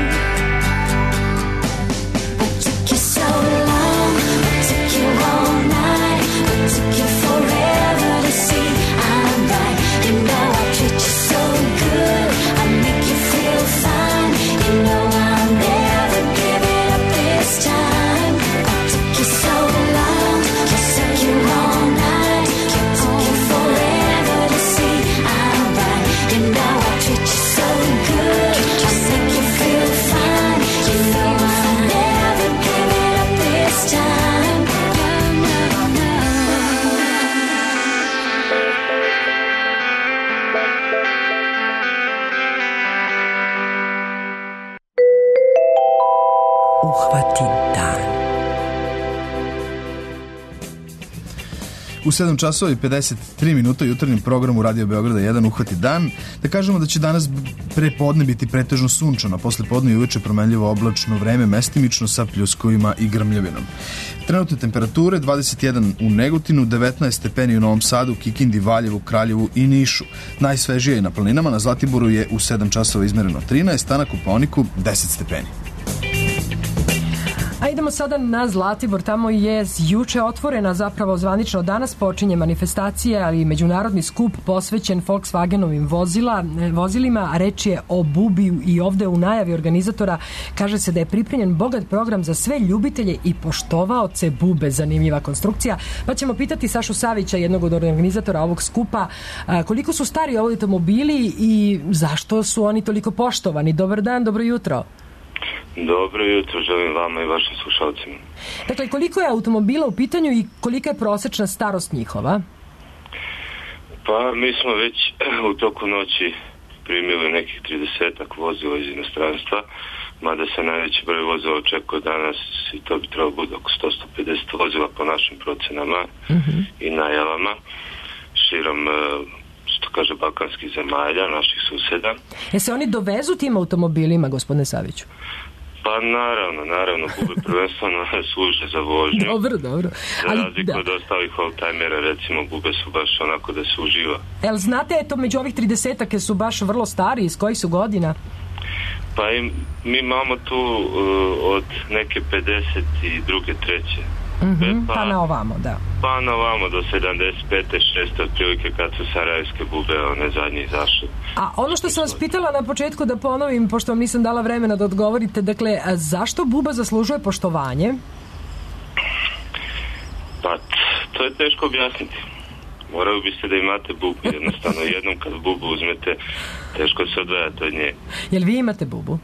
What took you so long? What took you all night? What took you forever to see I'm back? You know I treat you so good, I make you feel fine. You know I'll never give it up this time. What took you so long? What took you all night? What took you forever to see I'm back? You know I treat you so good, I make you feel fine. You know I'll never give it up this time. No, no, no. Uhvati dan. U 7 časova i 53 minuta jutarnjem programu Radio Beograda 1 Uhvati dan. Da kažemo da će danas prepodne biti pretežno sunčano, posle podne i uveče promenljivo oblačno vreme, mestimično sa pljuskovima i grmljavinom. Trenutne temperature 21 u Negotinu, 19 stepeni u Novom Sadu, Kikindi, Valjevu, Kraljevu i Nišu. Najsvežije je na planinama, na Zlatiboru je u 7 časova izmereno 13, a na Kopaoniku 10 stepeni. A idemo sada na Zlatibor, tamo je juče otvorena, zapravo zvanično danas počinje manifestacija, ali i međunarodni skup posvećen Volkswagenovim vozilima, a reč je o Bubi i ovde u najavi organizatora kaže se da je pripremljen bogat program za sve ljubitelje i poštovaoce Bube, zanimljiva konstrukcija. Pa ćemo pitati Sašu Savića, jednog od organizatora ovog skupa, koliko su stari ovi automobili i zašto su oni toliko poštovani. Dobar dan, dobro jutro. Dobro jutro, želim vama i vašim slušalcima. Dakle, koliko je automobila u pitanju i kolika je prosečna starost njihova? Pa, mi smo već u toku noći primili nekih 30-ak vozila iz inostranstva, mada se najveći broj vozila očekuje danas i to bi trebalo bude oko 100-150 vozila po našim procenama i najavama širom, što kaže, balkanskih zemalja, naših suseda. Se oni dovezu tim automobilima, gospodine Saviću? Pa naravno, Bube prvenstveno služe za vožnju. Dobro. Za razliku od ostalih oldtimera, recimo, Bube su baš onako da se uživa. Jel znate, eto, među ovih 30-ake su baš vrlo stari, iz kojih su godina? Pa mi imamo tu od neke 52. treće. Pa na ovamo, da. Pa na ovamo do 75. 6. otprilike kad su sarajevske Bube one zadnje izašle. A ono što sam vas pitala na početku da ponovim, pošto vam nisam dala vremena da odgovorite, dakle, zašto Buba zaslužuje poštovanje? Pa, to je teško objasniti. morali biste da imate bubu, jednostavno jednom kad bubu uzmete, teško se odvajate od nje. Jel vi imate bubu?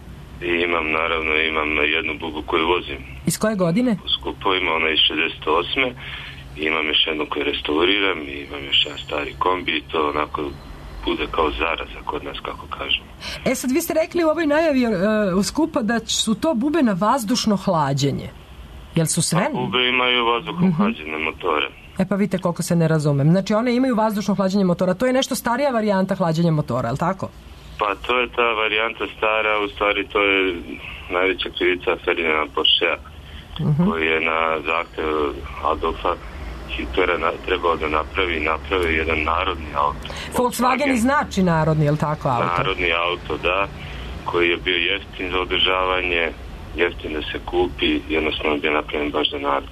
Imam jednu bubu koju vozim. Iz koje godine? U skupovima, ona je iz 68. I imam još jednu koju restauriram i imam još jedan stari kombi i to onako bude kao zaraza kod nas, kako kažemo. Sad vi ste rekli u ovoj najavi u skupa da su to bube na vazdušno hlađenje. Jel su sve? Bube imaju vazdušno hlađene motore. Pa vidite koliko se ne razumem. Znači one imaju vazdušno hlađenje motora. To je nešto starija varijanta hlađenja motora, je li tako? Pa to je ta varijanta stara, u stvari to je najveća krivica Ferdinanda Porschea, koji je na zahtev Adolfa Hitlera trebao da napravi jedan narodni auto. Volkswagen i znači narodni, je li tako, auto? Narodni auto, da, koji je bio jeftin za održavanje, jeftin da se kupi, jednostavno je bio napravljen baš za narod.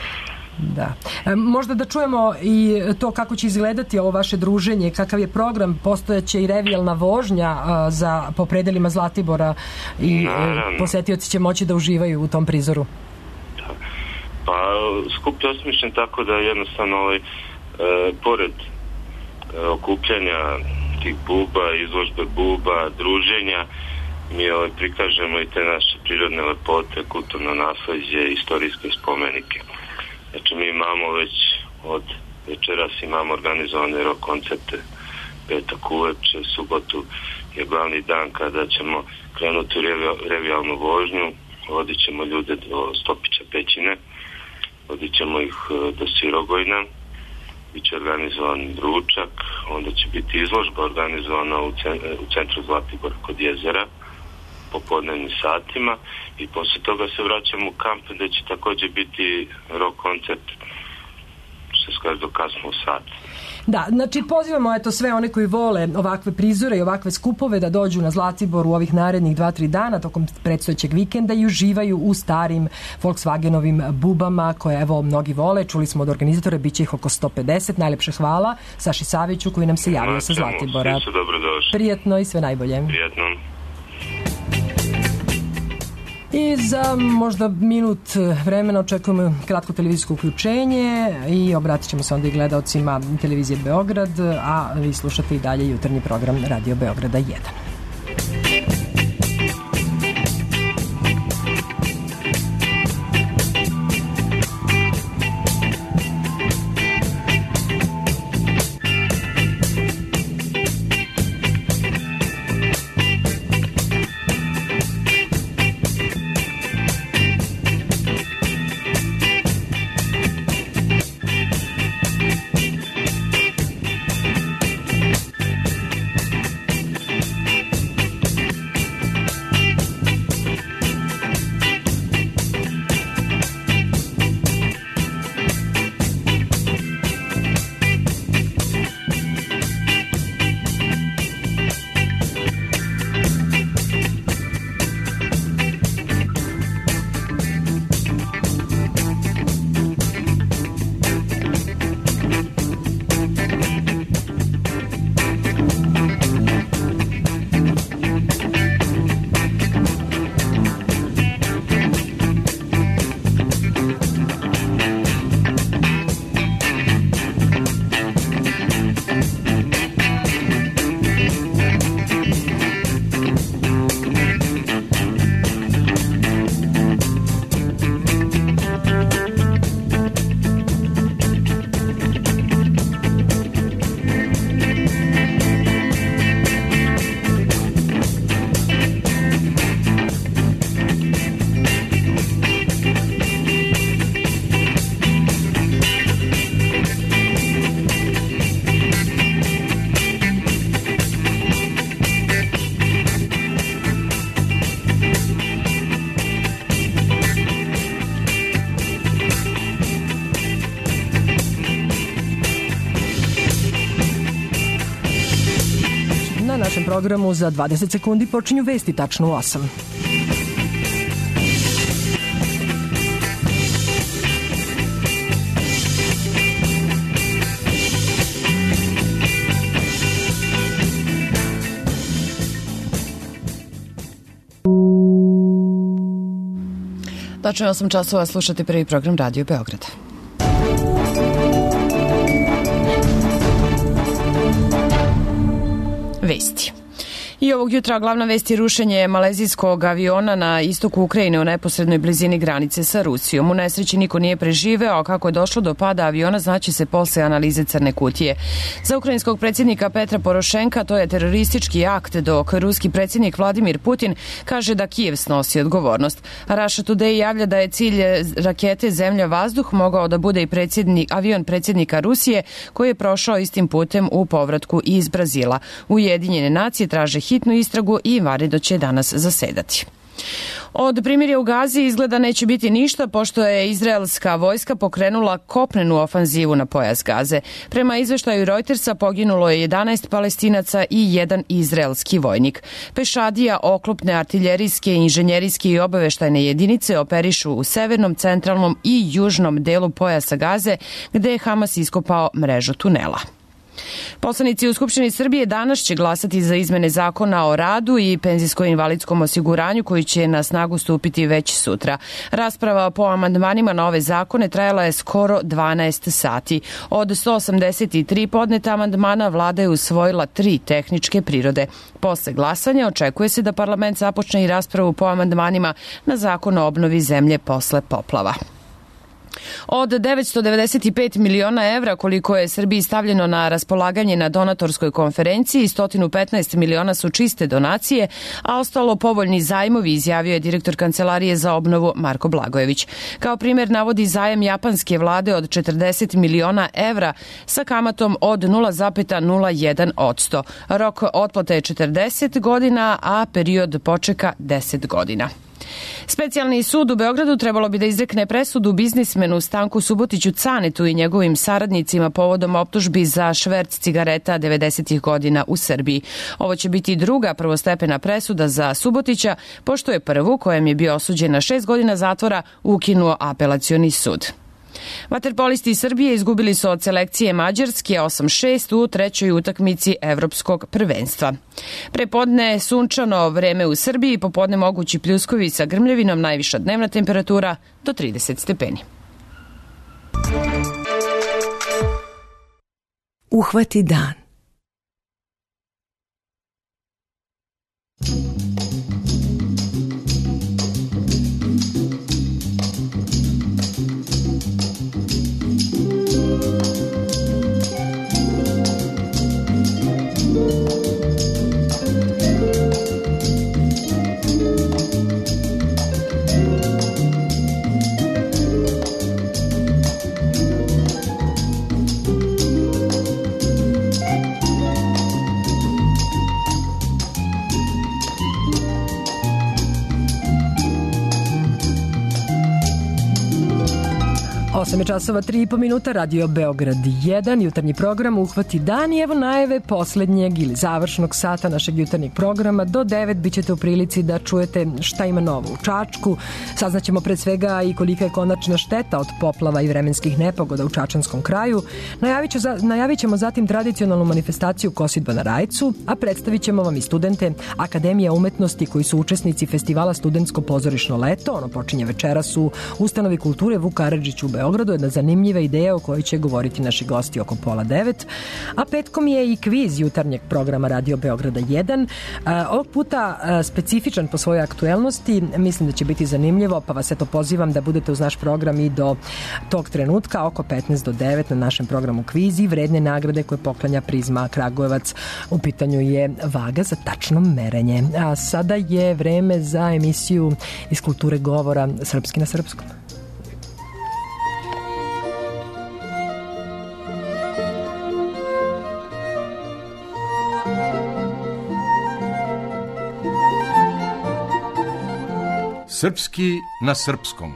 Da. Možda da čujemo i to kako će izgledati ovo vaše druženje, kakav je program, postojeće i revijalna vožnja po predelima Zlatibora i posetioci će moći da uživaju u tom prizoru. Da. Pa skup je osmišljen tako da jednostavno pored okupljanja tih buba, izložbe buba, druženja, mi prikažemo i te naše prirodne lepote, kulturno nasleđe, istorijske spomenike. Znači mi imamo već od večeras imamo organizovane rock koncerte, petak uveče, subotu je glavni dan kada ćemo krenuti u revijalnu vožnju, vodit ćemo ljude do Stopića pećine, vodit ćemo ih do Sirogojna, bit će organizovan ručak, onda će biti izložba organizovana u centru Zlatibora kod jezera, popodnevnim satima i posle toga se vraćamo u kamp gde će također biti rock koncert što se kaže do kasno u sat. Da, znači pozivamo sve one koji vole ovakve prizore i ovakve skupove da dođu na Zlatibor u ovih narednih 2-3 dana tokom predstojećeg vikenda i uživaju u starim Volkswagenovim bubama koje mnogi vole. Čuli smo od organizatora, bit će ih oko 150. Najlepše hvala Saši Saviću koji nam se javio sa Zlatibora. Svi su dobrodošli. Prijetno i sve najbolje. Prijetno. I za možda minut vremena očekujemo kratko televizijsko uključenje i obratit ćemo se onda i gledaocima televizije Beograd, a vi slušate i dalje jutarnji program Radio Beograda 1. našem programu za 20 sekundi počinju vesti tačno u 8. Tačno 8 časova slušate prvi program Radio Beograda. vesti. I ovog jutra glavna vest je rušenje malezijskog aviona na istoku Ukrajine u neposrednoj blizini granice sa Rusijom. U nesreći niko nije preživeo, a kako je došlo do pada aviona znaće se posle analize crne kutije. Za ukrajinskog predsjednika Petra Porošenka to je teroristički akt, dok ruski predsjednik Vladimir Putin kaže da Kijev snosi odgovornost. Russia Today javlja da je cilj rakete Zemlja-vazduh mogao da bude i avion predsjednika Rusije koji je prošao istim putem u povratku iz Brazila. Ujedinjene nacije traže hitnu istragu i vanredno će danas zasedati. Od primirja u Gazi izgleda neće biti ništa, pošto je izraelska vojska pokrenula kopnenu ofanzivu na pojas Gaze. Prema izveštaju Reutersa poginulo je 11 Palestinaca i 1 izraelski vojnik. Pešadija, oklopne, artiljerijske, inženjerijske i obaveštajne jedinice operišu u severnom, centralnom i južnom delu pojasa Gaze, gde je Hamas iskopao mrežu tunela. Poslanici u Skupštini Srbije danas će glasati za izmene zakona o radu i penzijsko-invalidskom osiguranju koji će na snagu stupiti već sutra. Rasprava po amandmanima na ove zakone trajala je skoro 12 sati. Od 183 podneta amandmana vlada je usvojila 3 tehničke prirode. Posle glasanja očekuje se da parlament započne i raspravu po amandmanima na zakon o obnovi zemlje posle poplava. Od 995 miliona evra koliko je Srbiji stavljeno na raspolaganje na donatorskoj konferenciji, 115 miliona su čiste donacije, a ostalo povoljni zajmovi, izjavio je direktor Kancelarije za obnovu Marko Blagojević. Kao primjer navodi zajam japanske vlade od 40 miliona evra sa kamatom od 0,01%. Rok otplate je 40 godina, a period počeka 10 godina. Specijalni sud u Beogradu trebalo bi da izrekne presudu biznismenu Stanku Subotiću Canetu i njegovim saradnicima povodom optužbi za šverc cigareta 90. godina u Srbiji. Ovo će biti druga prvostepena presuda za Subotića, pošto je prvu, kojem je bio osuđen na 6 godina zatvora, ukinuo apelacioni sud. Vaterpolisti iz Srbije izgubili su od selekcije Mađarske 8-6 u trećoj utakmici evropskog prvenstva. Prepodne sunčano vreme u Srbiji, popodne mogući pljuskovi sa grmljavinom, najviša dnevna temperatura do 30 stepeni. Uhvati dan. Osam je časova 3,5 minuta, Radio Beograd 1, jutarnji program Uhvati dan i evo najave poslednjeg ili završnog sata našeg jutarnjeg programa. Do 9 bit ćete u prilici da čujete šta ima novo u Čačku. Saznaćemo pred svega i kolika je konačna šteta od poplava i vremenskih nepogoda u Čačanskom kraju. Najavit ćemo zatim tradicionalnu manifestaciju Kosidba na Rajcu, a predstavit ćemo vam i studente Akademija umetnosti koji su učesnici festivala Studentsko pozorišno leto. Ono počinje večeras u Ustanovi kulture Vuk Karadžić u Beogradu. Jedna zanimljiva ideja o kojoj će govoriti naši gosti oko 8:30. A petkom je i kviz jutarnjeg programa Radio Beograda 1. Ovog puta specifičan po svojoj aktuelnosti. Mislim da će biti zanimljivo, pa vas eto pozivam da budete uz naš program i do tog trenutka oko 15 do 9 na našem programu kviz i vredne nagrade koje poklanja Prizma Kragujevac. U pitanju je vaga za tačno merenje. A sada je vreme za emisiju iz kulture govora Srpski na srpskom. Srpski na srpskom.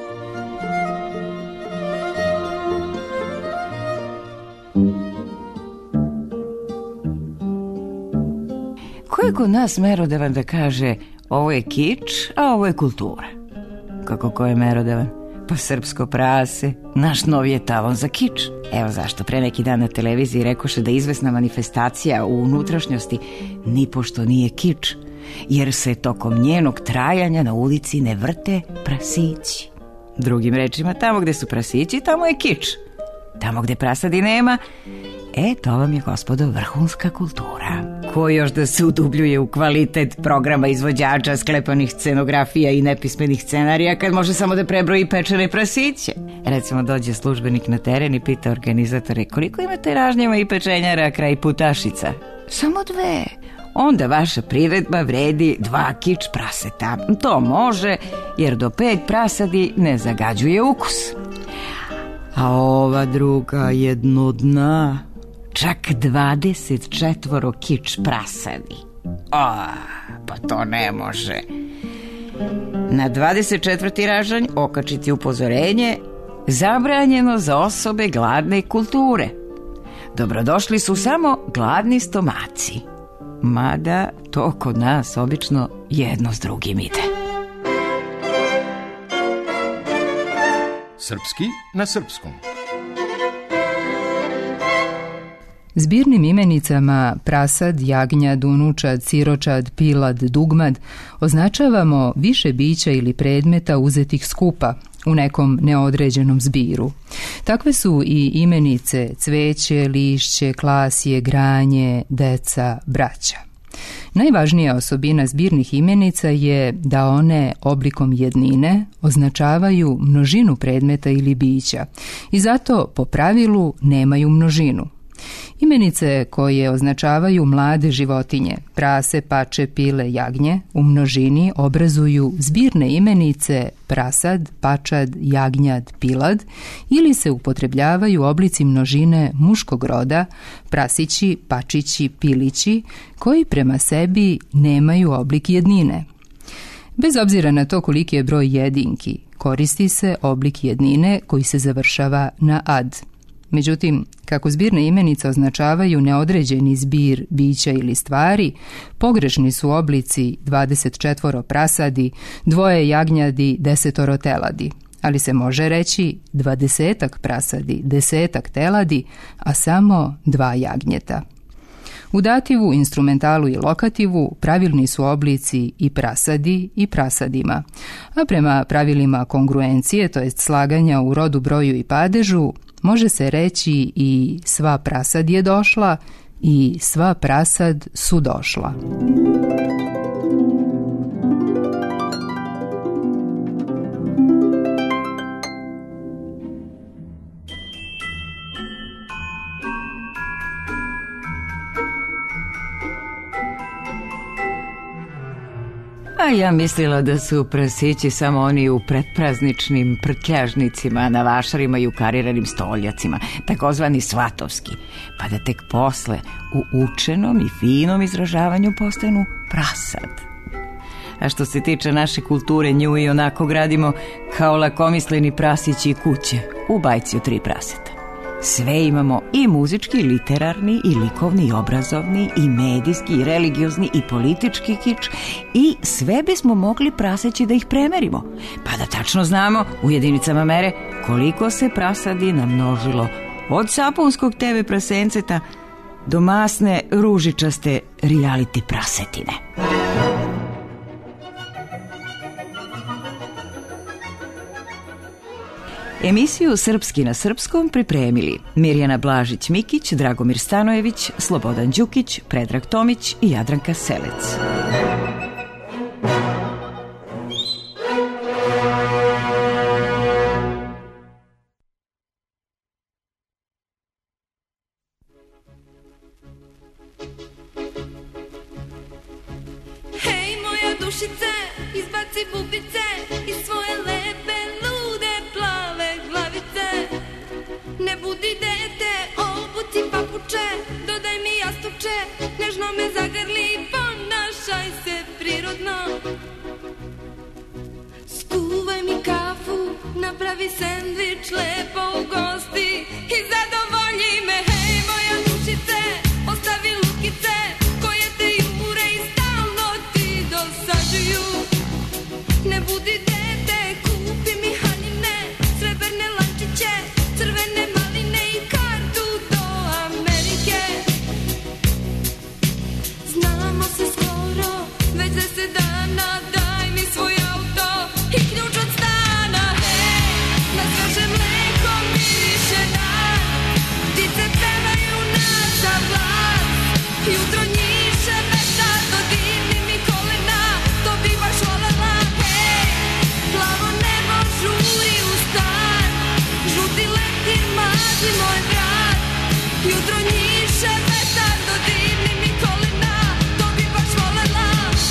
Ko je kod nas merodavan da kaže ovo je kič, a ovo je kultura? Kako ko je merodavan? Pa srpsko prase, naš novi etalon za kič. Evo zašto, pre neki dan na televiziji rekoše da izvesna manifestacija u unutrašnjosti nipošto nije kič, jer se tokom njenog trajanja na ulici ne vrte prasići. Drugim rečima, tamo gde su prasići, tamo je kič. Tamo gde prasadi nema, To vam je, gospodo, vrhunska kultura. Ko još da se udubljuje u kvalitet programa izvođača, sklepanih scenografija i nepismenih scenarija, kad može samo da prebroji pečene prasiće. Recimo, dođe službenik na teren i pita organizatore: koliko imate ražnjeva i pečenjara kraj Putašica? Samo 2. Onda vaša priredba vredi 2 kič praseta. To može, jer do 5 prasadi ne zagađuje ukus. A ova druga jednodna, čak 24 kič prasadi. Pa to ne može. Na 24. ražanj okačiti upozorenje: zabranjeno za osobe gladne kulture. Dobrodošli su samo gladni stomaci. Mada to kod nas obično jedno s drugim ide. Srpski na srpskom. Zbirnim imenicama prasad, jagnjad, unučad, siročad, pilad, dugmad označavamo više bića ili predmeta uzetih skupa u nekom neodređenom zbiru. Takve su i imenice cveće, lišće, klasje, granje, deca, braća. Najvažnija osobina zbirnih imenica je da one oblikom jednine označavaju množinu predmeta ili bića i zato po pravilu nemaju množinu. Imenice koje označavaju mlade životinje, prase, pače, pile, jagnje, u množini obrazuju zbirne imenice prasad, pačad, jagnjad, pilad ili se upotrebljavaju oblici množine muškog roda, prasići, pačići, pilići, koji prema sebi nemaju oblik jednine. Bez obzira na to koliki je broj jedinki, koristi se oblik jednine koji se završava na ad. Međutim, kako zbirne imenice označavaju neodređeni zbir bića ili stvari, pogrešni su oblici 24 prasadi, 2 jagnjadi, 10 teladi, ali se može reći 20 prasadi, 10 teladi, a samo 2 jagnjeta. U dativu, instrumentalu i lokativu pravilni su oblici i prasadi i prasadima, a prema pravilima kongruencije, to jest slaganja u rodu, broju i padežu, može se reći i sva prasad je došla i sva prasad su došla. A ja mislila da su prasići samo oni u pretprazničnim prtljažnicima, na vašarima i u kariranim stoljacima, takozvani svatovski, pa da tek posle u učenom i finom izražavanju postanu prasad. A što se tiče naše kulture, nju i onako gradimo kao lakomisleni prasići kuće u bajci o 3 praseta. Sve imamo, i muzički, i literarni, i likovni, i obrazovni, i medijski, i religiozni, i politički kič, i sve bismo mogli praseći da ih premerimo, pa da tačno znamo u jedinicama mere koliko se prasadi namnožilo, od sapunskog TV prasenceta do masne ružičaste reality prasetine. Emisiju Srpski na srpskom pripremili Mirjana Blažić-Mikić, Dragomir Stanojević, Slobodan Đukić, Predrag Tomić i Jadranka Selec. Hej moja dušice, izbaci bubice iz svoje lepe, lude, plave glavice. Ne budi dete, obuci papuče, dodaj mi jastuče, nežno me zagrli, ponašaj se prirodno. Skuvaj mi kafu, napravi sendvič, lepo ugosti i zadovolji me. Hej moja dušice, ostavi lukice koje te jure i stalno ti dosađuju. Ne budi dete, kupi mi haljine, srebrne lančiće, crvene maline i kartu do Amerike. Znamo se skoro, već 10 dana, daj mi svoj auto i ključ od stana. Hej, na sveže mleko miriše dan, ptice pevaju. Jutro njiše vetar, dodirni mi kolena, to bi baš volela. Hej, plavo nebo žuri u stan, žuti leptir mazi moj vrat. Jutro njiše vetar, dodirni mi kolena, to bi baš volela.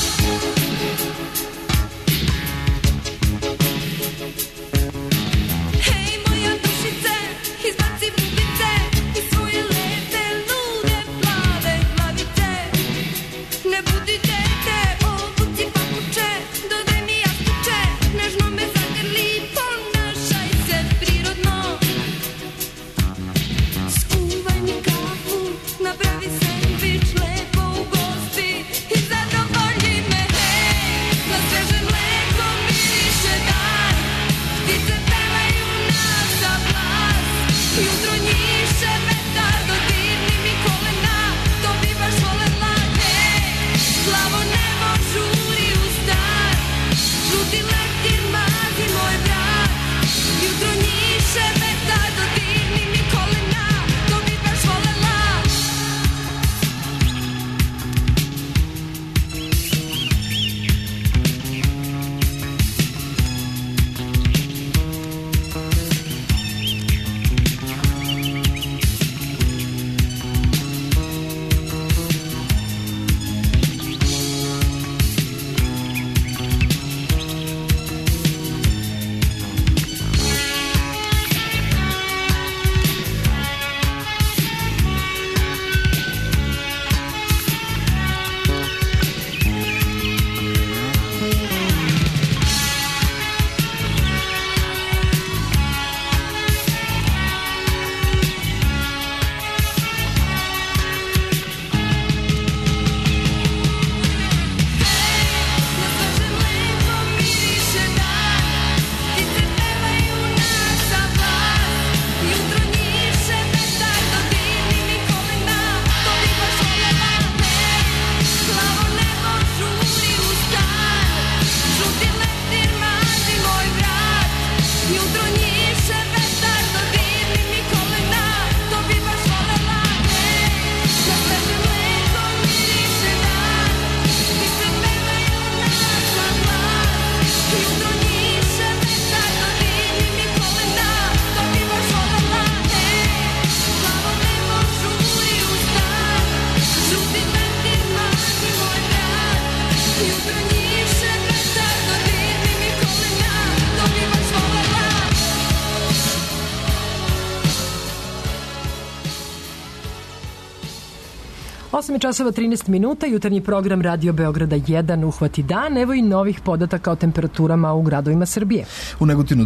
Hej, moja dušice, izbaci bubice i svoje lepe, lude, plave glavice. Ne budi dete, obuci papuče, dodaj mi jastuče, nežno me zagrli, ponašaj se prirodno. Skuvaj mi kafu, napravi sendvič, lepo ugosti i zadovolji me. Hej, na sveže mleko miriše dan, ptice pevaju na sav glas. Jutro njiše vetar, dodirni mi kolena, to bi baš volela. Hej, plavo nebo žuri u stan, žuti leptir mazi moj vrat. Jutro njiše vetar, dodirni mi kolena, to bi baš volela. Časova 13 minuta, jutarnji program Radio Beograda 1 uhvati dan, evo i novih podataka o temperaturama u gradovima Srbije. U Negotinu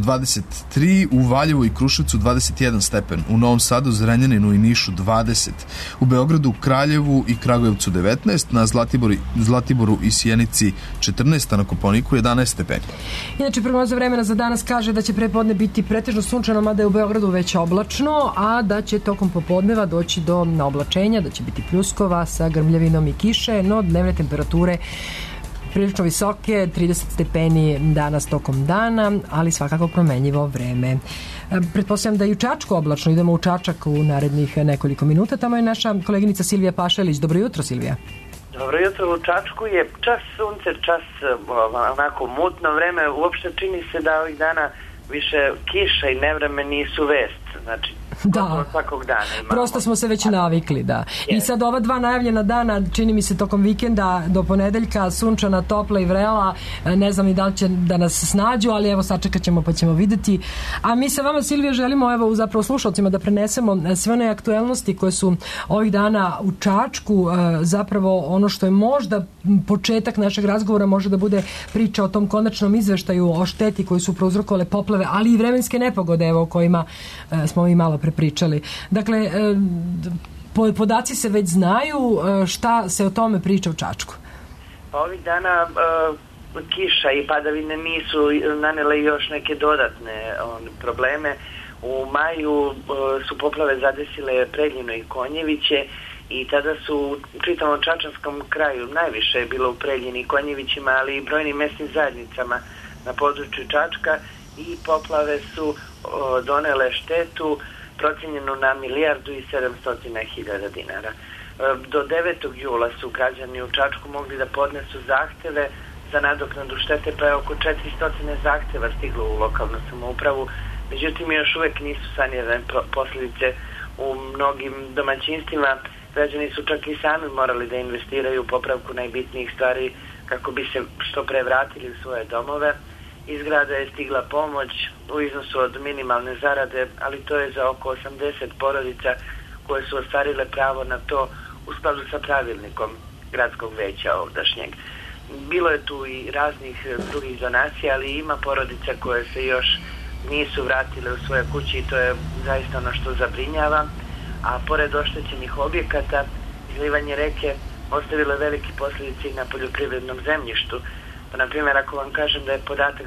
23, u Valjevu i Kruševcu 21 stepen, u Novom Sadu, Zrenjaninu i Nišu 20, u Beogradu, Kraljevu i Kragujevcu 19, na Zlatiboru i Sjenici 14, a na Kopaoniku 11 stepeni. Inače, prognoza vremena za danas kaže da će prepodne biti pretežno sunčano, mada je u Beogradu već oblačno, a da će tokom popodneva doći do oblačenja, da će biti pljuskova sa grmljavinom i kiše, no dnevne temperature prilično visoke, 30 stepeni danas tokom dana, ali svakako promenljivo vreme. Pretpostavljam da je u Čačku oblačno, idemo u Čačak u narednih nekoliko minuta, tamo je naša koleginica Silvija Pašalić. Dobro jutro, Silvija. Dobro jutro, u Čačku je čas sunce, čas onako mutno vreme, uopšte čini se da ovih dana više kiša i nevreme nisu vest, znači da, svakog dana imamo. Prosto smo se već navikli, da. I sad ova dva najavljena dana, čini mi se tokom vikenda do ponedeljka, sunčana, topla i vrela, ne znam ni da li će da nas snađu, ali evo sačekat ćemo pa ćemo videti. A mi sa vama, Silvija, želimo evo zapravo slušalcima da prenesemo sve one aktuelnosti koje su ovih dana u Čačku, zapravo ono što je možda početak našeg razgovora može da bude priča o tom konačnom izveštaju o šteti koji su prouzrokovale poplave, ali i vremenske nepogode, evo o kojima smo i malo prepričali. Dakle, podaci se već znaju, šta se o tome priča u Čačku? Ovih dana kiša i padavine nisu nanele još neke dodatne probleme. U maju su poplave zadesile Preljinu i Konjeviće i tada su u čitavom čačanskom kraju, najviše je bilo u Preljini i Konjevićima, ali i brojnim mesnim zajednicama na području Čačka, i poplave su donele štetu procenjenu na 1.700.000 dinara. Do 9. jula su građani u Čačku mogli da podnesu zahteve za nadoknadu štete, pa je oko 400 zahteva stiglo u lokalnu samoupravu. Međutim, još uvek nisu sanirane posljedice u mnogim domaćinstvima. Građani su čak i sami morali da investiraju u popravku najbitnijih stvari kako bi se što pre vratili u svoje domove. Iz grada je stigla pomoć u iznosu od minimalne zarade, ali to je za oko 80 porodica koje su ostvarile pravo na to u skladu sa pravilnikom gradskog veća ovdašnjeg. Bilo je tu i raznih drugih donacija, ali ima porodica koje se još nisu vratile u svoje kući i to je zaista ono što zabrinjava. A pored oštećenih objekata, izlivanje reke ostavilo je velike posljedice i na poljoprivrednom zemljištu. Pa, na primjer, ako vam kažem da je podatak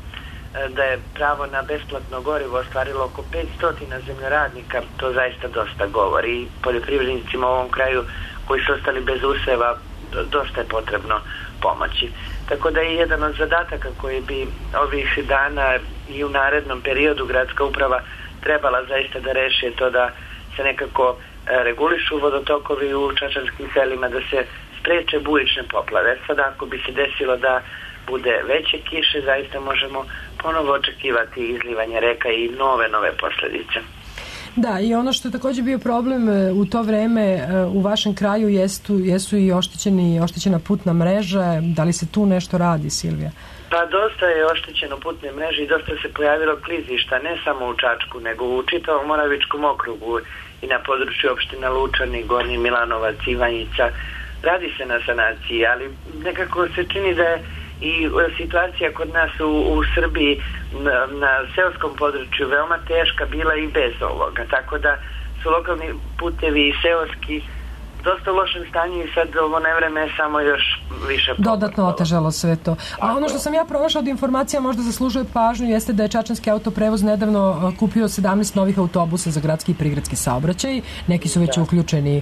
da je pravo na besplatno gorivo ostvarilo oko 500 zemljoradnika, to zaista dosta govori. I poljoprivrednicima u ovom kraju koji su ostali bez useva, dosta je potrebno pomoći. Tako da je jedan od zadataka koji bi ovih dana i u narednom periodu gradska uprava trebala zaista da reši je to da se nekako regulišu vodotokovi u čačanskim selima, da se spreče bujične poplave. Sada ako bi se desilo da bude veće kiše, zaista možemo ponovo očekivati izlivanje reka i nove posljedice. Da, i ono što je također bio problem u to vreme u vašem kraju jesu i oštećena putna mreža. Da li se tu nešto radi, Silvija? Pa dosta je oštećeno putne mreže i dosta se pojavilo klizišta, ne samo u Čačku, nego u čitavom Moravičkom okrugu i na području opština Lučani, Gornji Milanovac, Ivanjica. Radi se na sanaciji, ali nekako se čini da je i situacija kod nas u Srbiji na seoskom području veoma teška bila i bez ovoga, tako da su lokalni putevi i seoski dosta u lošem stanju i sad ovo nevreme je samo još više dodatno otežalo sve to. A ono što sam ja pronašla od informacija možda zaslužuje pažnju jeste da je Čačanski autoprevoz nedavno kupio 17 novih autobusa za gradski i prigradski saobraćaj. Neki su već uključeni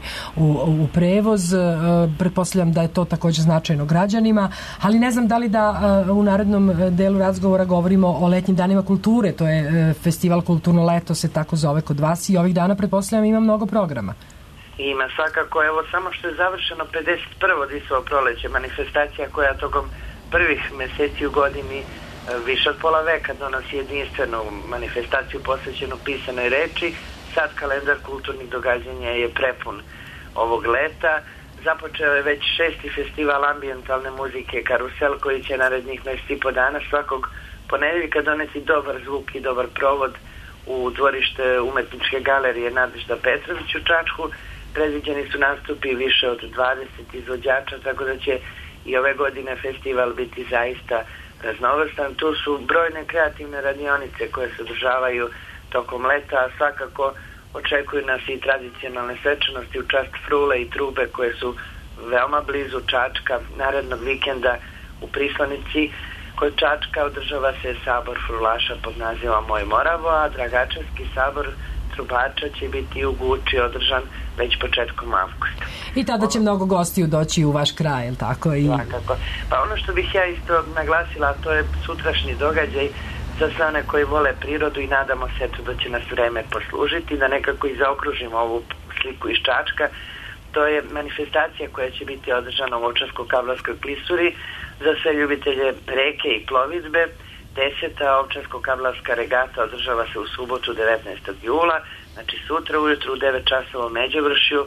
u prevoz. Pretpostavljam da je to također značajno građanima, ali ne znam da li da u narednom delu razgovora govorimo o letnjim danima kulture. To je festival Kulturno leto se tako zove kod vas i ovih dana pretpostavljam ima mnogo programa. Ima svakako, evo samo što je završeno 51. Disovo proleće, manifestacija koja tokom prvih meseci u godini više od pola veka donosi jedinstvenu manifestaciju posvećenu pisanoj reči. Sad kalendar kulturnih događanja je prepun ovog leta. Započeo je već 6. festival ambijentalne muzike Karusel koji će narednih mjesec i po dana svakog ponedjeljka doneti dobar zvuk i dobar provod u dvorište umetničke galerije Nadežda Petrović u Čačku. Predviđeni su nastupi više od 20 izvođača, tako da će i ove godine festival biti zaista raznovrstan. Tu su brojne kreativne radionice koje se održavaju tokom leta, a svakako očekuju nas i tradicionalne svečanosti u čast frule i trube koje su veoma blizu Čačka. Narednog vikenda u Prislanici kod Čačka održava se sabor frulaša pod nazivom Moj Moravo, a Dragačevski sabor trubača će biti u Guči održan već početkom avgusta. I tada će mnogo gostiju doći u vaš kraj, jel tako? Svakako. Pa ono što bih ja isto naglasila, to je sutrašnji događaj za sve one koji vole prirodu i nadamo se da će nas vreme poslužiti, da nekako i zaokružimo ovu sliku iz Čačka. To je manifestacija koja će biti održana u Ovčarsko-Kablarskoj klisuri za sve ljubitelje reke i plovidbe. 10. Ovčarsko-Kablarska regata održava se u subotu 19. jula, znači sutra ujutru u 9 časova u Međevršju.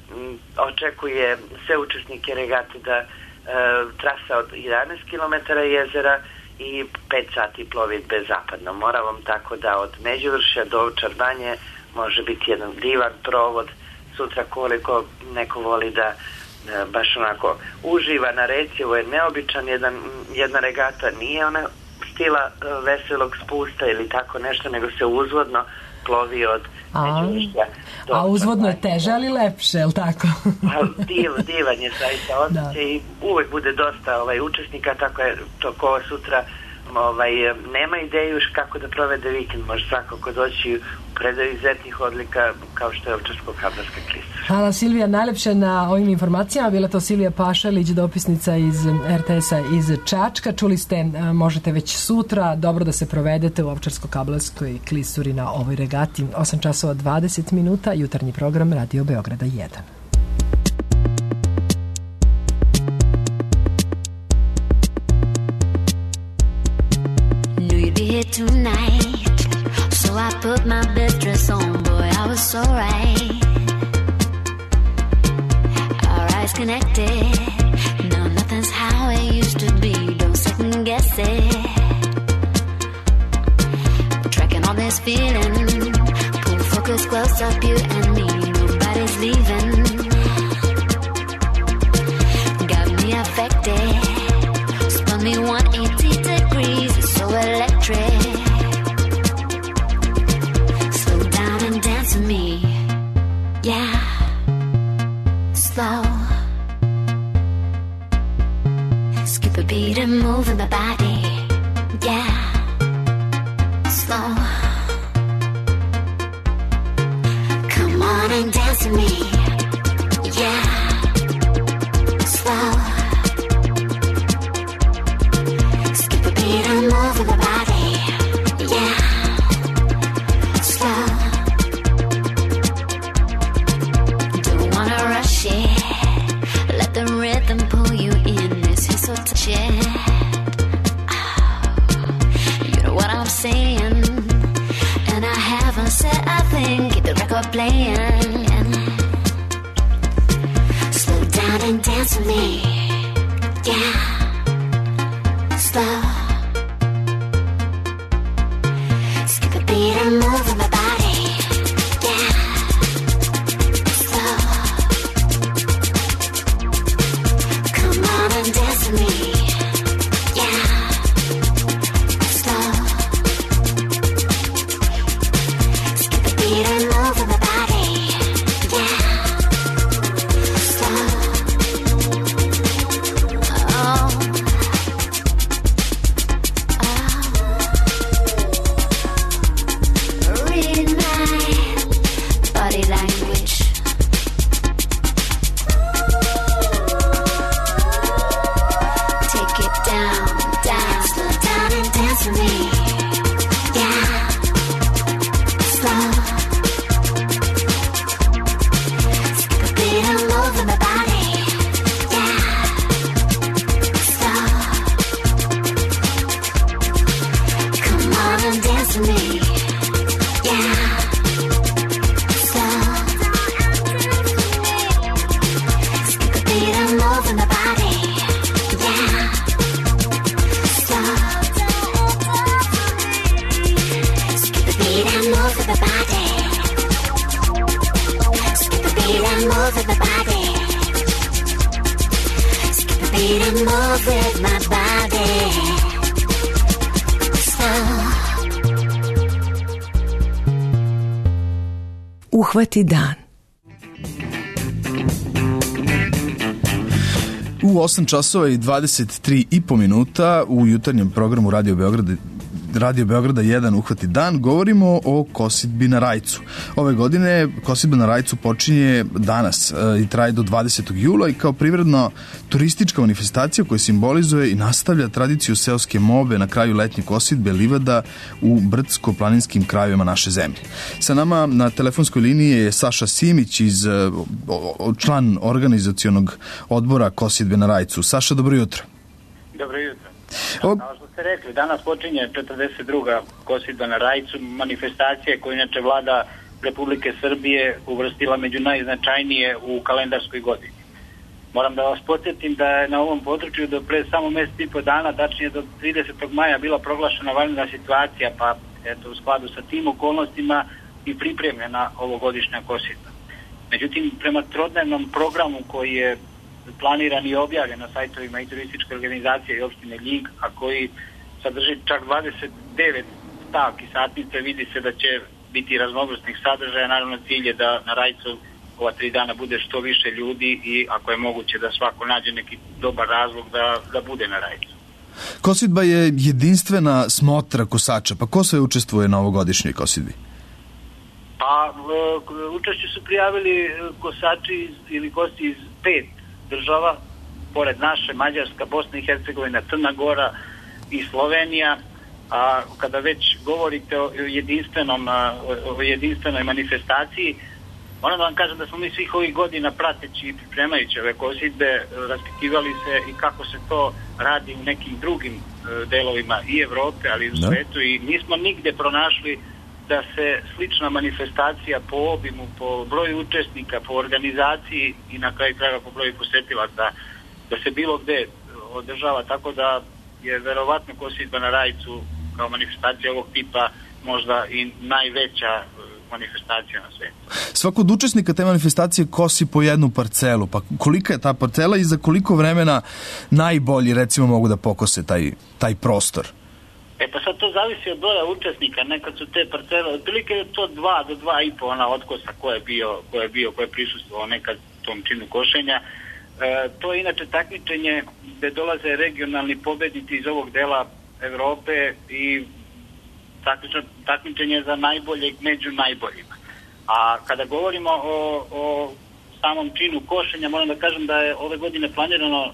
Očekuje sve učesnike regate da trasa od 11 km jezera i 5 sati plovidbe zapadnom Moravom, tako da od Međevršja do Ovčar Banje može biti jedan divan provod. Sutra koliko neko voli da baš onako uživa na reci, ovo je neobičan jedna regata, nije ona stila veselog spusta ili tako nešto, nego se uzvodno plovi od Međuvršja. A uzvodno je teže, ali lepše, je li tako? Divan je zaista osjećaj i uvek bude dosta učesnika, tako je to ko sutra nema ideju kako da provede vikend, može svakako doći u predaju izuzetnih odlika kao što je Ovčarsko-Kablarska klisura. Hvala Silvija najlepše na ovim informacijama. Bila to Silvija Pašalić, dopisnica iz RTS-a iz Čačka. Čuli ste, možete već sutra dobro da se provedete u Ovčarsko-Kablarskoj klisuri na ovoj regati. 8 časova 20 minuta, jutarnji program Radio Beograda 1. my best dress on, boy, I was so right. Our eyes connected. No, nothing's how it used to be. Don't second guess it. Tracking all this feeling. Pull focus close up, you and me. Nobody's leaving. Got me affected. Spun me 180 degrees. It's so electric. Slow down and dance with me. Yeah. Slow. Skip a beat and move in my body. Yeah. Slow. Come on and dance with me. Yeah. Slow. Skip a beat and move in my body. Yeah. Slow. Don't wanna rush it. Let the rhythm pull you in. This is so touching. You know what I'm saying? And I haven't said a thing. Keep the record playing. Slow down and dance with me. Yeah. Slow. Skip a beat and move in my body. Yeah. Slow. Come on and dance with me. Yeah. Slow. Skip a beat and move in my body. Yeah. Slow. Oh. Read my body language. Take it down, down, slow down and dance with me. Yeah, slow. Skip a beat and move in my body. Yeah, slow. Come on and dance with me. Yeah, slow. Skip a beat and move in my body. Yeah, slow. Skip a beat and move with my body. Skip a beat and move with my body. Skip a beat and move with my body. Slow. Uhvati dan. U 8 časova i 23 i po minuta u jutarnjem programu Radio Beograda 1 Uhvati dan govorimo o kosidbi na Rajcu. Ove godine kosidba na Rajcu počinje danas i traje do 20. jula i kao privredno turistička manifestacija koja simbolizuje i nastavlja tradiciju seoske mobe na kraju letnje kosidbe livada u brdsko-planinskim krajevima naše zemlje. Sa nama na telefonskoj liniji je Saša Simić, član organizacionog odbora kosidbe na Rajcu. Saša, dobro jutro. Dobro jutro. Kao što ste rekli, danas počinje 42. kosidba na Rajcu, manifestacije koju inače vlada Republike Srbije uvrstila među najznačajnije u kalendarskoj godini. Moram da vas podsjetim da je na ovom području do pre samo mjesec i po dana, tačnije do 30. maja bila proglašena vanredna situacija, pa eto u skladu sa tim okolnostima i pripremljena ovogodišnja kosidba. Međutim, prema trodnevnom programu koji je planiran i objavljen na sajtovima i turističke organizacije i opštine Ljig, a koji sadrži čak 29 stavki satnice, vidi se da će biti raznovrsnih sadržaja. Naravno, cilj je da na Rajcu ova 3 dana bude što više ljudi i ako je moguće da svako nađe neki dobar razlog da bude na Rajcu. Kosidba je jedinstvena smotra kosača, pa ko sve učestvuje na ovogodišnjoj kosidbi? Pa učešće su prijavili kosači ili gosti iz 5 država, pored naše, Mađarska, Bosna i Hercegovina, Crna Gora i Slovenija. A kada već govorite o jedinstvenoj manifestaciji, moram da vam kažem da smo mi svih ovih godina prateći i pripremajući ove kosidbe raspitivali se i kako se to radi u nekim drugim delovima i Evrope, ali i u svetu, i nismo nigde pronašli da se slična manifestacija po obimu, po broju učesnika, po organizaciji i na kraju krajeva po broju posetilaca, da se bilo gde održava, tako da je verovatno kosidba na Rajcu kao manifestacija ovog tipa možda i najveća manifestacija na svetu. Svako od učesnika te manifestacije kosi po jednu parcelu, pa kolika je ta parcela i za koliko vremena najbolji recimo mogu da pokose taj prostor? Pa sad to zavisi od broja učesnika, nekad su te parcele, otprilike je to 2 do 2,5 otkosa ko je prisustvovao nekad tom činu košenja. To je inače takmičenje gde dolaze regionalni pobednici iz ovog dela Evrope i takmičenje za najboljeg među najboljima. A kada govorimo o samom činu košenja, moram da kažem da je ove godine planirano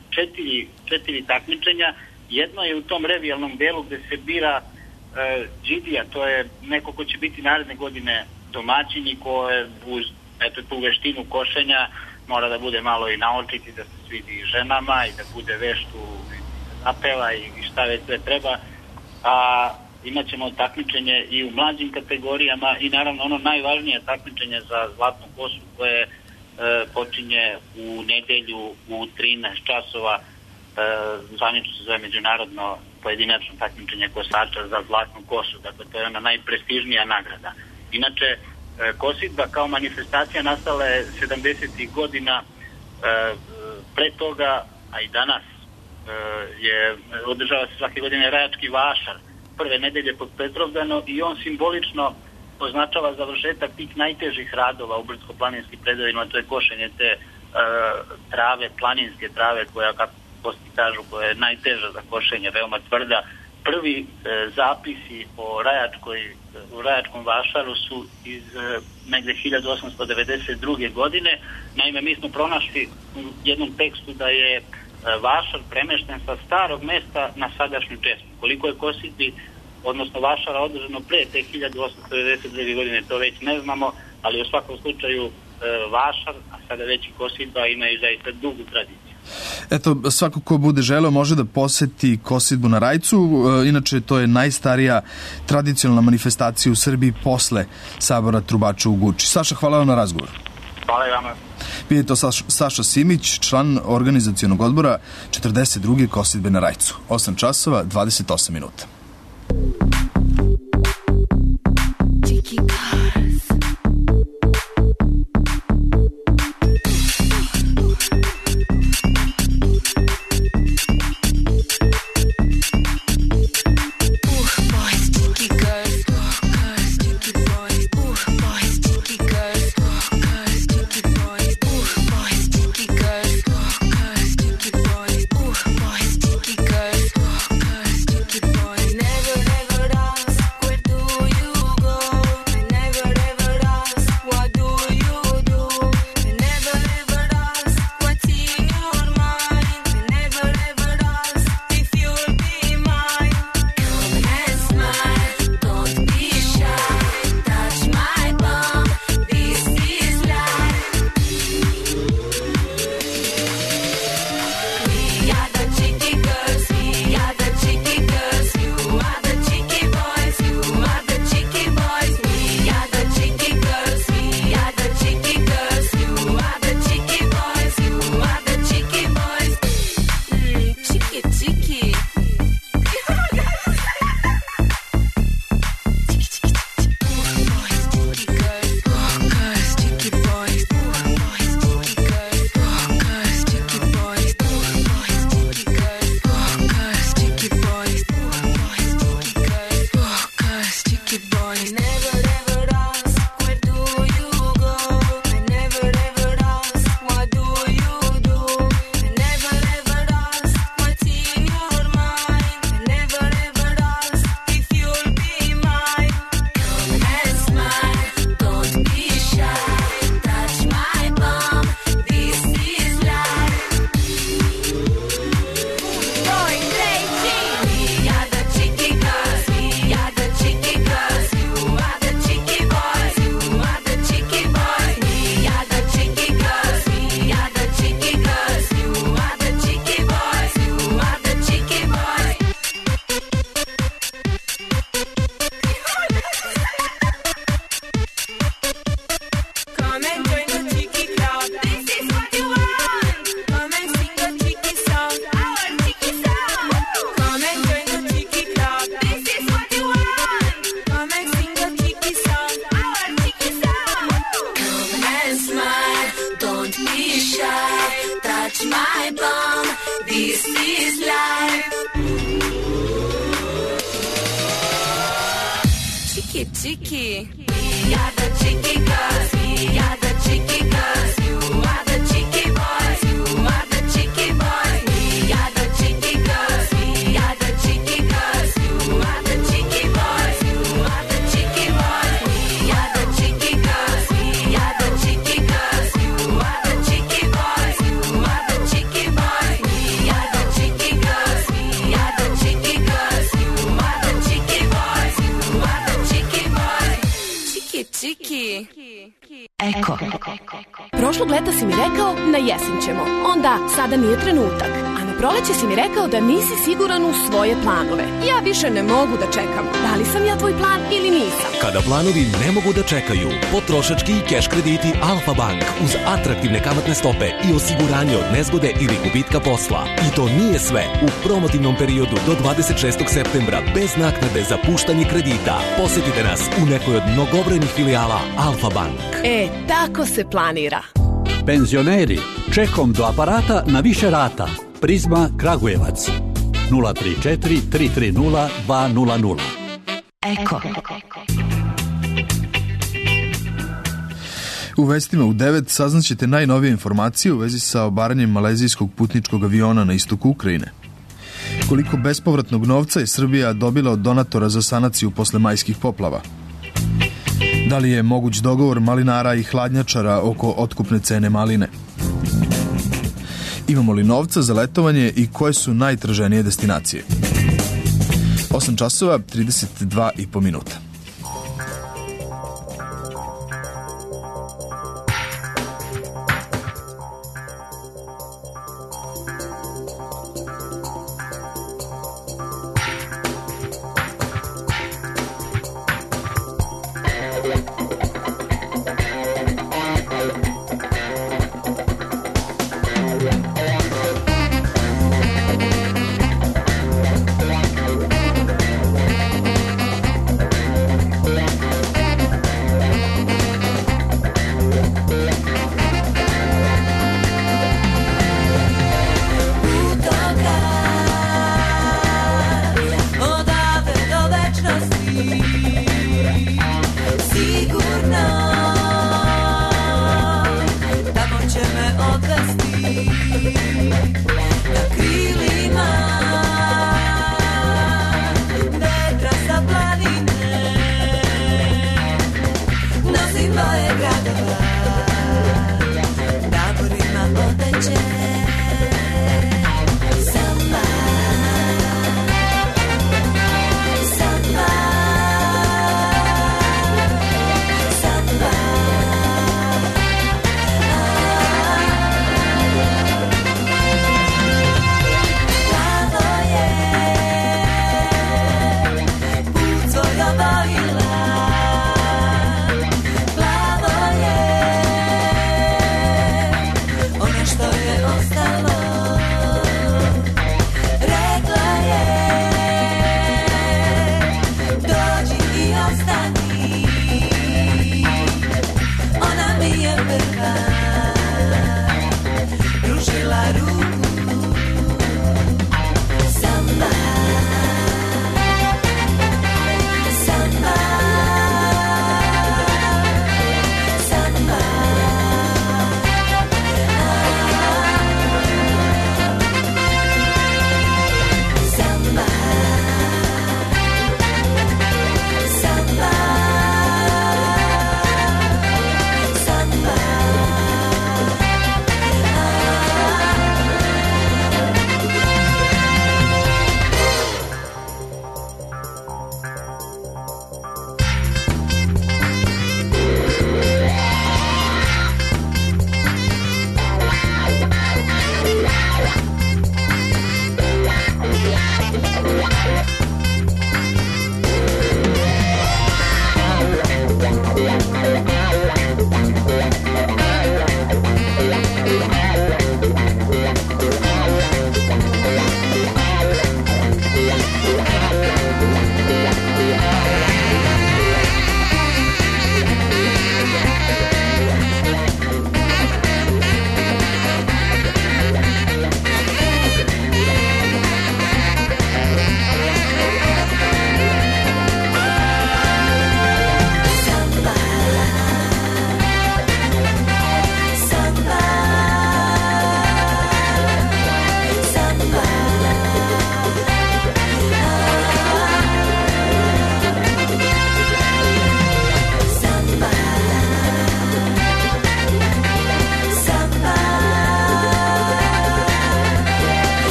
4 takmičenja. Jedno je u tom revijalnom delu gde se bira džidija, to je neko ko će biti naredne godine domaćin i ko je uz tu veštinu košenja mora da bude malo i naočiti, da se svidi ženama i da bude vešt u zapeva i šta već sve treba. A imat ćemo takmičenje i u mlađim kategorijama i naravno ono najvažnije takmičenje za zlatnu kosu koje počinje u nedelju u 13 časova. Zvanično se zove međunarodno pojedinačno takmičenje kosača za zlatnu kosu, dakle to je ona najprestižnija nagrada. Inače, kosidba kao manifestacija nastala je 70. godina, pre toga, a i danas održava se svake godine Rajački vašar, prve nedelje pod Petrovdano i on simbolično označava završetak tih najtežih radova u brdsko-planinskim predovima, to je košenje te trave, planinske trave koja, kako posti kažu, koja je najteža za košenje, veoma tvrda. Prvi zapisi o Rajačkom vašaru su iz negde 1892. godine. Naime, mi smo pronašli u jednom tekstu da je vašar premešten sa starog mesta na sadašnju česmu. Koliko je kosidbi, odnosno vašara održano pre te 1892. godine, to već ne znamo, ali u svakom slučaju vašar, a sada već i kosidba, imaju zaista dugu tradiciju. Eto, svako ko bude želeo može da poseti kosidbu na Rajcu, inače to je najstarija tradicionalna manifestacija u Srbiji posle sabora trubača u Guči. Saša, hvala vam na razgovor. Hvala i vama. Bio je to Saša Simić, član organizacionog odbora 42. kosidbe na Rajcu. 8 časova, 28 minuta. Boy, my bum. This is life. Cheeky, cheeky. We are the cheeky girls. We are the cheeky girls. You are the cheeky boys. You are the cheeky boys. We are the cheeky girls. We are the cheeky girls. You are the cheeky boys. You are the cheeky boys. We are the cheeky girls. We are the cheeky girls. You are the cheeky boys. You are the cheeky boys. We are the cheeky girls. We are the cheeky girls. You are the cheeky boys. You are the cheeky boys. Cheeky, cheeky. Eko. Prošlog leta si mi rekao na jesen ćemo, onda sada nije trenutak, a na proleće si mi rekao da nisi siguran u svoje planove. Ja više ne mogu da čekam. Da li sam ja tvoj plan ili nisam? Kada planovi ne mogu da čekaju, potrošački i keš krediti Alfa Bank uz atraktivne kamatne stope i osiguranje od nezgode ili gubitka posla. I to nije sve. U promotivnom periodu do 26. septembra bez naknade za puštanje kredita. Posetite nas u nekoj od mnogobrojnih filijala Alfa Bank. Tako se planira. Penzioneri, čekom do aparata na više rata. Prizma Kragujevac 034 330 200. Eko. U vestima u 9 saznaćete najnovije informacije u vezi sa obaranjem malezijskog putničkog aviona na istoku Ukrajine. Koliko bespovratnog novca je Srbija dobila od donatora za sanaciju posle majskih poplava? Da li je moguć dogovor malinara i hladnjačara oko otkupne cene maline? Imamo li novca za letovanje i koje su najtraženije destinacije? 8 časova, 32,5 minuta.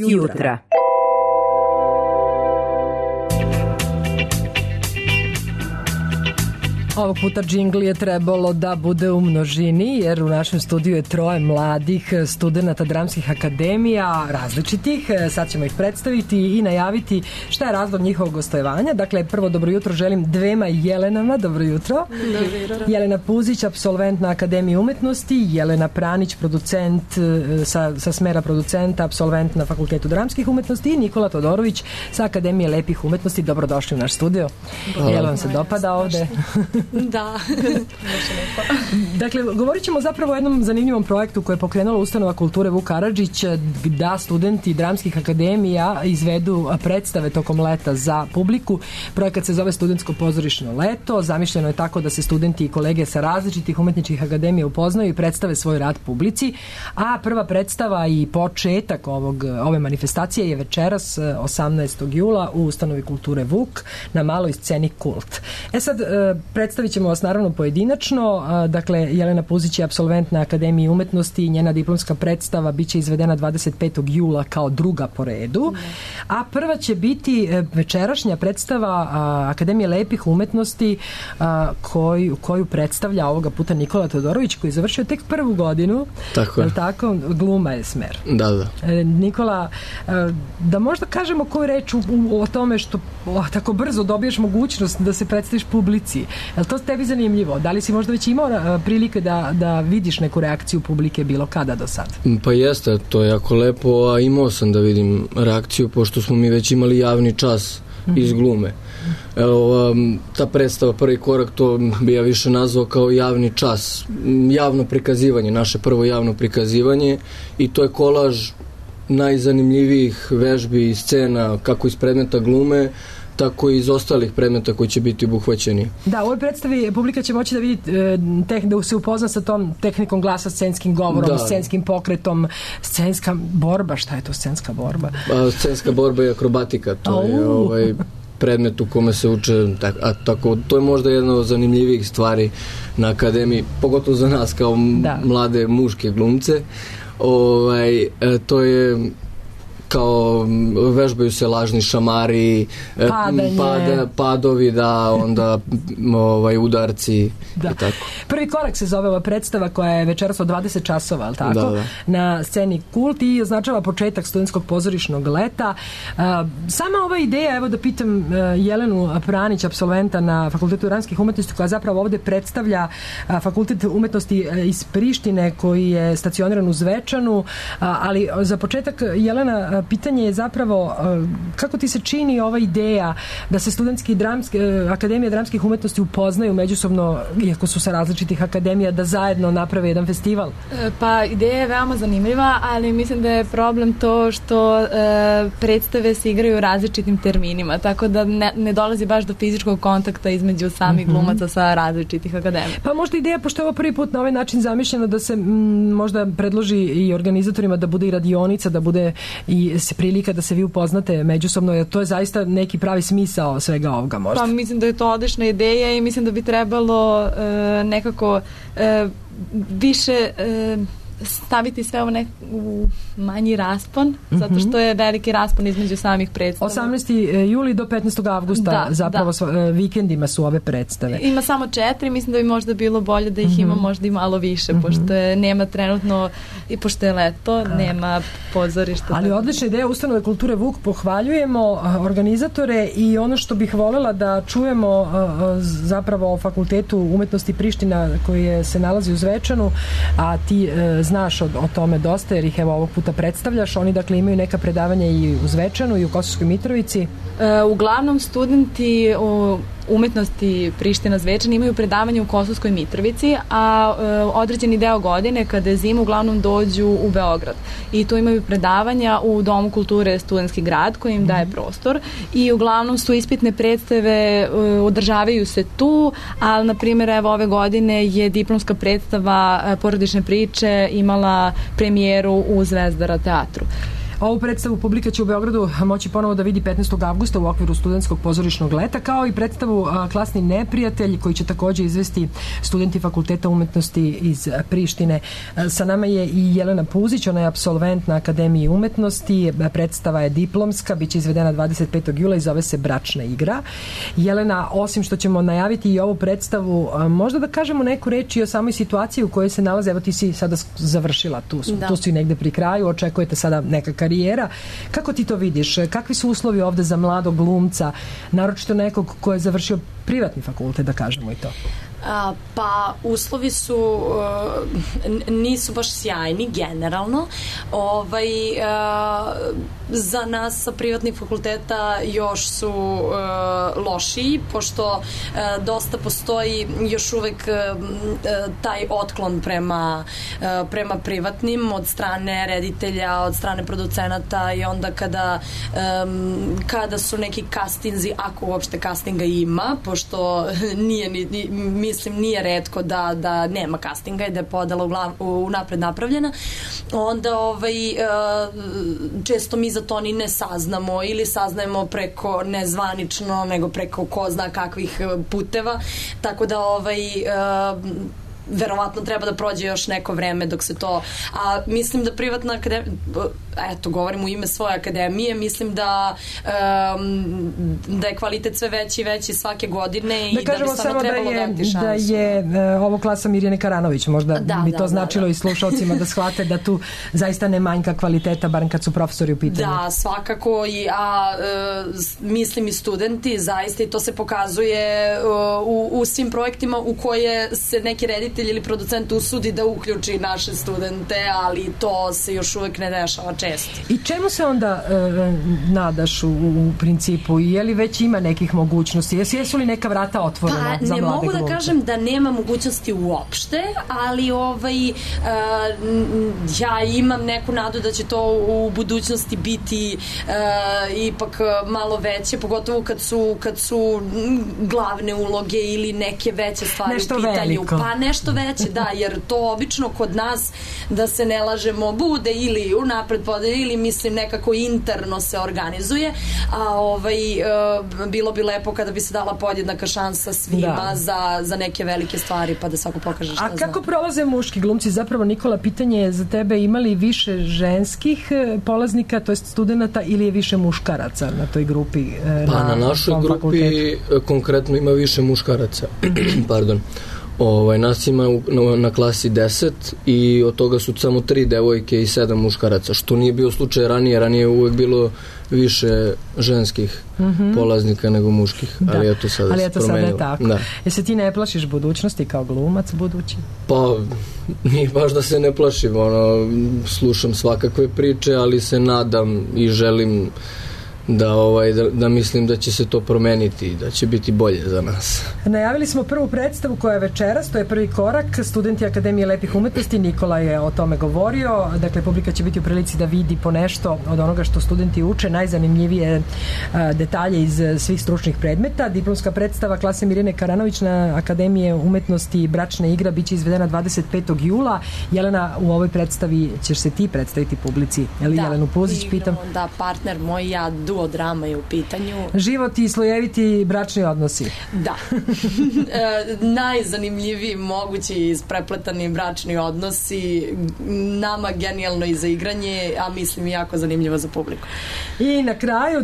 jutra. Ovog puta džingl je trebalo da bude u množini, jer u našem studiju je 3 mladih studenata dramskih akademija, različitih. Sad ćemo ih predstaviti i najaviti šta je razlog njihovog gostovanja. Dakle, prvo dobro jutro želim 2 Jelenama. Dobro jutro. Jelena Puzić, apsolvent na Akademiji umetnosti, Jelena Pranić, producent sa smera producenta, apsolvent na Fakultetu dramskih umetnosti, i Nikola Todorović sa Akademije lepih umetnosti. Dobrodošli u naš studio. Jel vam se dopada ovde? Da. Dakle, govorit ćemo zapravo o jednom zanimljivom projektu koje je pokrenula Ustanova kulture Vuk Karadžić, da studenti dramskih akademija izvedu predstave tokom leta za publiku. Projekat se zove Studentsko pozorišno leto. Zamišljeno je tako da se studenti i kolege sa različitih umetničkih akademija upoznaju i predstave svoj rad publici, a prva predstava i početak ove manifestacije je večeras 18. jula u Ustanovi kulture Vuk na maloj sceni Kult. Sad, predstavit ćemo vas naravno pojedinačno. Dakle, Jelena Puzić je apsolvent na Akademiji umetnosti i njena diplomska predstava biće izvedena 25. jula kao druga po redu. A prva će biti večerašnja predstava Akademije lepih umetnosti koju predstavlja ovoga puta Nikola Todorović, koji je završio tek 1. godinu. Tako je. Tako? Gluma je smer. Da. Nikola, da možda kažemo koju reč o tome što tako brzo dobiješ mogućnost da se predstaviš publici. Je li to tebi zanimljivo? Da li si možda već imao prilike da vidiš neku reakciju publike bilo kada do sad? Pa jeste, to je jako lepo, a imao sam da vidim reakciju, pošto smo mi već imali javni čas iz glume. Evo, ta predstava, prvi korak, to bi ja više nazvao kao javni čas, javno prikazivanje, naše prvo javno prikazivanje, i to je kolaž najzanimljivijih vežbi i scena, kako iz predmeta glume, tako i iz ostalih predmeta koji će biti obuhvaćeni. Da, u ovoj predstavi publika će moći da vidi da se upozna sa tom tehnikom glasa, scenskim govorom, scenskim pokretom, scenska borba. Šta je to scenska borba? Scenska borba i akrobatika, to je predmet u kome se uče, a tako, to je možda jedna od zanimljivih stvari na akademiji, pogotovo za nas kao mlade muške glumce. To je kao vežbaju se lažni šamari, padovi, onda udarci i tako. Prvi korak se zove ova predstava koja je večeras od 20 časova, ali tako? Da. Na sceni Kult i označava početak studentskog pozorišnog leta. Sama ova ideja, evo da pitam Jelenu Pranić, apsolventa na Fakultetu dramskih umetnosti, koja zapravo ovde predstavlja Fakultet umetnosti iz Prištine koji je stacioniran u Zvečanu, ali za početak, Jelena, pitanje je zapravo kako ti se čini ova ideja da se studentski akademije dramskih umetnosti upoznaju međusobno, iako su sa različitih akademija, da zajedno naprave jedan festival? Pa ideja je veoma zanimljiva, ali mislim da je problem to što predstave se igraju u različitim terminima, tako da ne dolazi baš do fizičkog kontakta između samih glumaca sa različitih akademija. Pa možda ideja, pošto je ovo prvi put na ovaj način zamišljeno, da se možda predloži i organizatorima da bude i radionica, da bude i se prilika da se vi upoznate međusobno, jer to je zaista neki pravi smisao svega ovoga možda. Pa mislim da je to odlična ideja i mislim da bi trebalo nekako više staviti sve u manji raspon, zato što je veliki raspon između samih predstava. 18. juli do 15. avgusta zapravo vikendima su ove predstave. Ima samo 4, mislim da bi možda bilo bolje da ih ima možda i malo više, pošto nema trenutno, i pošto je leto, nema pozorišta. Ali odlična ideja Ustanove kulture Vuk, pohvaljujemo organizatore, i ono što bih voljela da čujemo zapravo o Fakultetu umetnosti Priština koji se nalazi u Zvečanu, a ti znaš o tome dosta, jer ih evo ovog puta predstavljaš. Oni dakle imaju neka predavanja i u Zvečanu i u Kosovskoj Mitrovici. Uglavnom studenti umetnosti Priština Zvečan imaju predavanje u Kosovskoj Mitrovici, a određeni deo godine, kada je zima, uglavnom dođu u Beograd. I tu imaju predavanja u Domu kulture Studentski grad, koji im daje prostor, i uglavnom su ispitne predstave, održavaju se tu, ali na primjer evo ove godine je diplomska predstava Porodične priče imala premijeru u Zvezdara teatru. Ovu predstavu publika će u Beogradu moći ponovo da vidi 15. avgusta u okviru studentskog pozorišnog leta, kao i predstavu Klasni neprijatelj, koji će takođe izvesti studenti Fakulteta umetnosti iz Prištine. Sa nama je i Jelena Puzić, ona je apsolvent na Akademiji umetnosti. Predstava je diplomska, biće izvedena 25. jula i zove se Bračna igra. Jelena, osim što ćemo najaviti i ovu predstavu, možda da kažemo neku reč i o samoj situaciji u kojoj se nalaze. Evo, ti si sada završila tu si negde pri kraju, očekujete sada neka karijera. Kako ti to vidiš? Kakvi su uslovi ovde za mladog glumca, naročito nekog ko je završio privatni fakultet, da kažemo i to? Pa uslovi su nisu baš sjajni generalno. Za nas sa privatnih fakulteta još su lošiji, pošto dosta postoji još uvek taj otklon prema privatnim od strane reditelja, od strane producenata, i onda kada su neki kastinzi, ako uopšte kastinga ima, pošto nije retko da nema kastinga i da je podela unapred napravljena, onda često mi za to ni ne saznamo ili saznajemo preko nezvanično, nego preko ko zna kakvih puteva, tako da verovatno treba da prođe još neko vreme dok se to... A mislim da privatna akademija, eto, govorim u ime svoje akademije, mislim da je kvalitet sve veći i veći svake godine i da bi samo trebalo dati šansu. Da je ovo klasa Mirjane Karanović, možda bi to značilo i slušalcima da shvate da tu zaista ne manjka kvaliteta, barem kad su profesori u pitanju. Da, svakako, mislim i studenti, zaista, i to se pokazuje u svim projektima u koje se neki reditelj ili producent usudi da uključi naše studente, ali to se još uvek ne dešava često. I čemu se onda nadaš u principu? Je li već ima nekih mogućnosti? Jesu li neka vrata otvorena za mlade glumce? Ne mogu da kažem da nema mogućnosti uopšte, ali ja imam neku nadu da će to u budućnosti biti ipak malo veće, pogotovo kad su glavne uloge ili neke veće stvari nešto u pitanju. Veliko. Pa nešto veće, da, jer to obično kod nas, da se ne lažemo, bude ili unapred ili mislim nekako interno se organizuje, a bilo bi lepo kada bi se dala podjednaka šansa svima za neke velike stvari, pa da svako pokaže šta zna. A kako prolaze muški glumci? Zapravo, Nikola, pitanje je za tebe, imali više ženskih polaznika, to jest studenta, ili je više muškaraca na toj grupi? Na našoj grupi konkretno ima više muškaraca. Pardon. Nas ima na klasi 10 i od toga su samo 3 devojke i 7 muškaraca, što nije bio slučaj ranije. Ranije je uvek bilo više ženskih polaznika nego muških, ali eto sada se promenilo. Ali tako. Jel se ti ne plašiš budućnosti kao glumac budući? Pa, nije baš da se ne plašim, slušam svakakve priče, ali se nadam i želim da mislim da će se to promeniti i da će biti bolje za nas. Najavili smo prvu predstavu koja je večeras, to je prvi korak, studenti Akademije lepih umetnosti, Nikola je o tome govorio, dakle publika će biti u prilici da vidi po nešto od onoga što studenti uče, najzanimljivije detalje iz svih stručnih predmeta. Diplomska predstava klase Mirjane Karanović na Akademije umetnosti Bračna igra biće izvedena 25. jula. Jelena, u ovoj predstavi ćeš se ti predstaviti publici. Jelenu Puzić pitam. Da, partner moj, ja duo drama je u pitanju. Život i slojeviti bračni odnosi. Da. Najzanimljiviji mogući isprepletani bračni odnosi, nama genijalno i za igranje, a mislim jako zanimljivo za publiku. I na kraju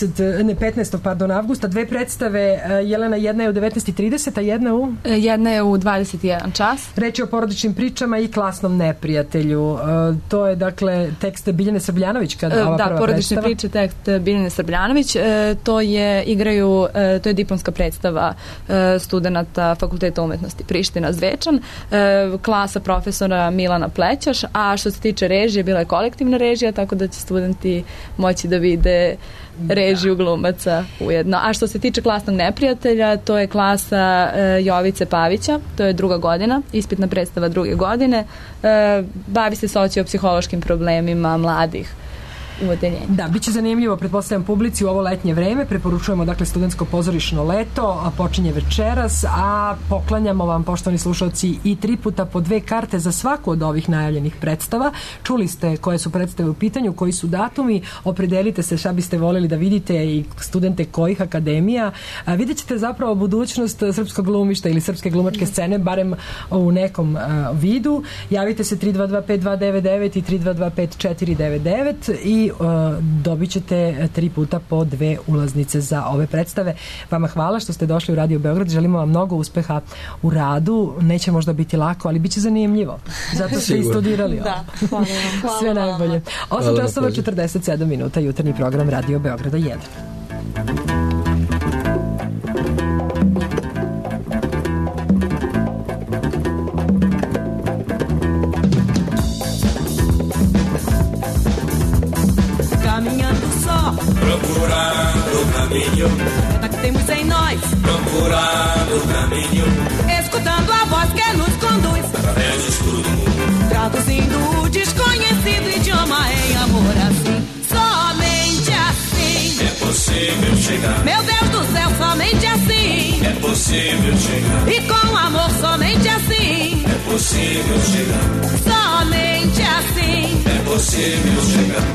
15. avgusta dve predstave. Jelena, jedna je u 19:30, a jedna je u 21 čas. Reč je o porodičnim pričama i Klasnom neprijatelju. To je dakle tekst Biljane Srbljanović ova prva predstava. Da, porodične priče, tekst Biljane Srbljanović. To je diplomska predstava studenata Fakulteta umetnosti Priština Zvečan, klasa profesora Milana Plećaš, a što se tiče režije, bila je kolektivna režija, tako da će studenti moći da vide režiju glumaca ujedno. A što se tiče Klasnog neprijatelja, to je klasa Jovice Pavića, to je 2. godina, ispitna predstava 2. godine, bavi se sociopsihološkim problemima mladih u odeljenju. Da, bit će zanimljivo, pretpostavljam publici u ovo letnje vreme. Preporučujemo dakle studentsko pozorišno leto, a počinje večeras, a poklanjamo vam, poštovani slušalci, i 3 puta po 2 karte za svaku od ovih najavljenih predstava. Čuli ste koje su predstave u pitanju, koji su datumi, opredelite se šta biste voljeli da vidite i studente kojih akademija. Vidjet ćete zapravo budućnost srpskog glumišta ili srpske glumačke scene, barem u nekom vidu. Javite se 322-5299 i 322-5499 i dobit ćete 3 puta po 2 ulaznice za ove predstave. Vama hvala što ste došli u Radio Beograd. Želimo vam mnogo uspeha u radu. Neće možda biti lako, ali bit će zanimljivo. Zato ste i studirali. Da, hvala vam. Sve najbolje. 8 časova 47 minuta, jutarnji program Radio Beograda 1. Caminhando só, procurando o caminho. Nada que temos em nós, procurando o caminho. Escutando a voz que nos conduz através do escuro do mundo, traduzindo o desconhecido idioma em amor assim. Somente assim é possível chegar. Meu Deus do céu, somente assim é possível chegar. E com amor, somente assim é possível chegar. Somente assim é possível chegar.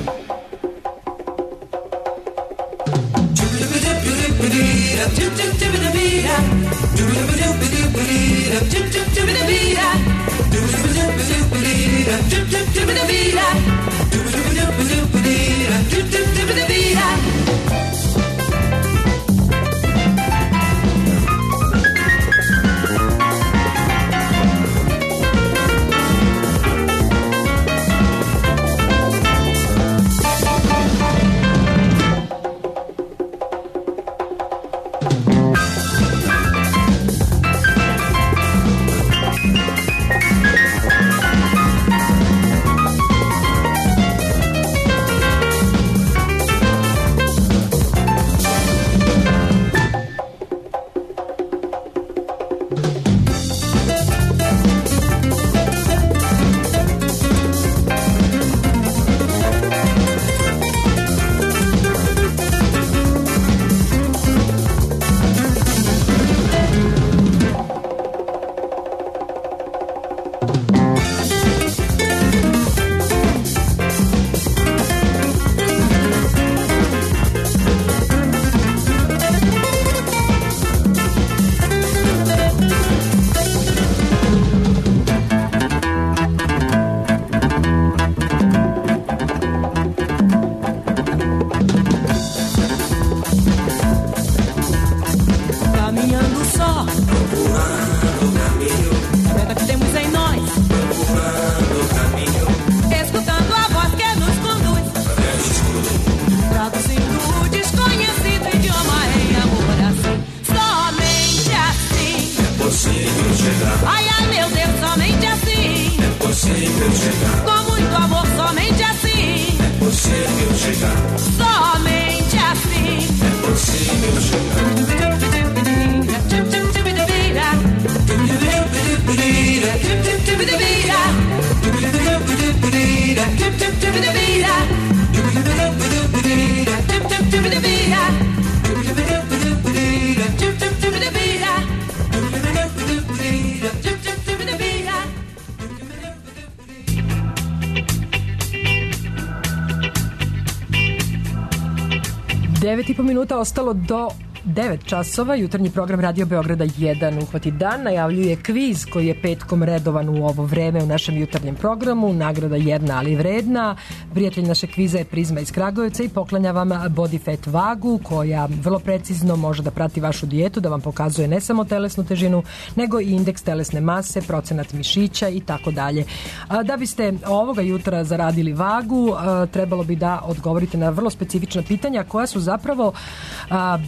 Minuta ostalo do 9 časova, jutarnji program Radio Beograda 1 uhvati dan, najavljuje kviz koji je petkom redovan u ovo vreme u našem jutarnjem programu, nagrada jedna ali vredna. Prijatelj naše kviza je Prizma iz Kragujevca i poklanja vam Body Fat vagu koja vrlo precizno može da prati vašu dijetu, da vam pokazuje ne samo telesnu težinu, nego i indeks telesne mase, procenat mišića i tako dalje. Da biste ovoga jutra zaradili vagu, trebalo bi da odgovorite na vrlo specifična pitanja koja su zapravo bila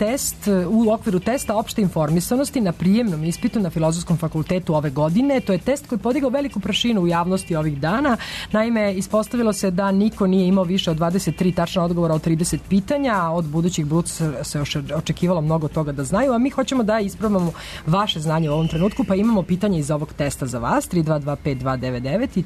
test u okviru testa opšte informisanosti na prijemnom ispitu na Filozofskom fakultetu ove godine. To je test koji je podigao veliku prašinu u javnosti ovih dana. Naime, ispostavilo se da niko nije imao više od 23 tačna odgovora od 30 pitanja, a od budućih bruca se očekivalo mnogo toga da znaju, a mi hoćemo da isprobamo vaše znanje u ovom trenutku, pa imamo pitanje iz ovog testa za vas, 3225-299 i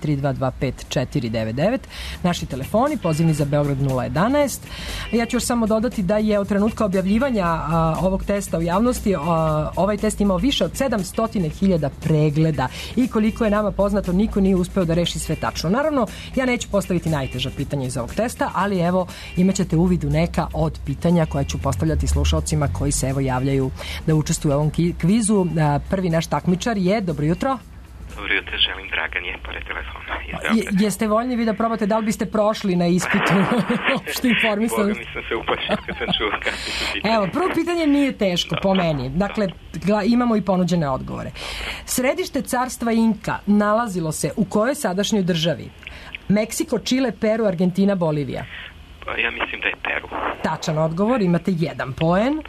3225-499, naši telefoni, pozivni za Beograd 011. Ja ću još samo dodati da je od trenutka objavljivanja ovog testa u javnosti ovaj test imao više od 700.000 pregleda i koliko je nama poznato, niko nije uspeo da reši sve tačno. Naravno, ja neću postaviti najteža pitanja iz ovog testa, ali evo, imaćete uvid u neka od pitanja koja ću postavljati slušalcima koji se evo javljaju da učestvuju u ovom kvizu. Prvi naš takmičar je, dobro jutro. Dobro jutro, želim Dragan je pored telefona. Jeste voljni vi da probate, da li biste prošli na ispitu opšte informisanosti? Boga mi sam se uplašio kad sam čuo kako su pitanje. Evo, prvo pitanje nije teško po meni. Dakle, imamo i ponuđene odgovore. Središte carstva Inka nalazilo se u kojoj sadašnjoj državi? Meksiko, Čile, Peru, Argentina, Bolivija. Pa ja mislim da je Peru. Tačan odgovor, imate 1 poen.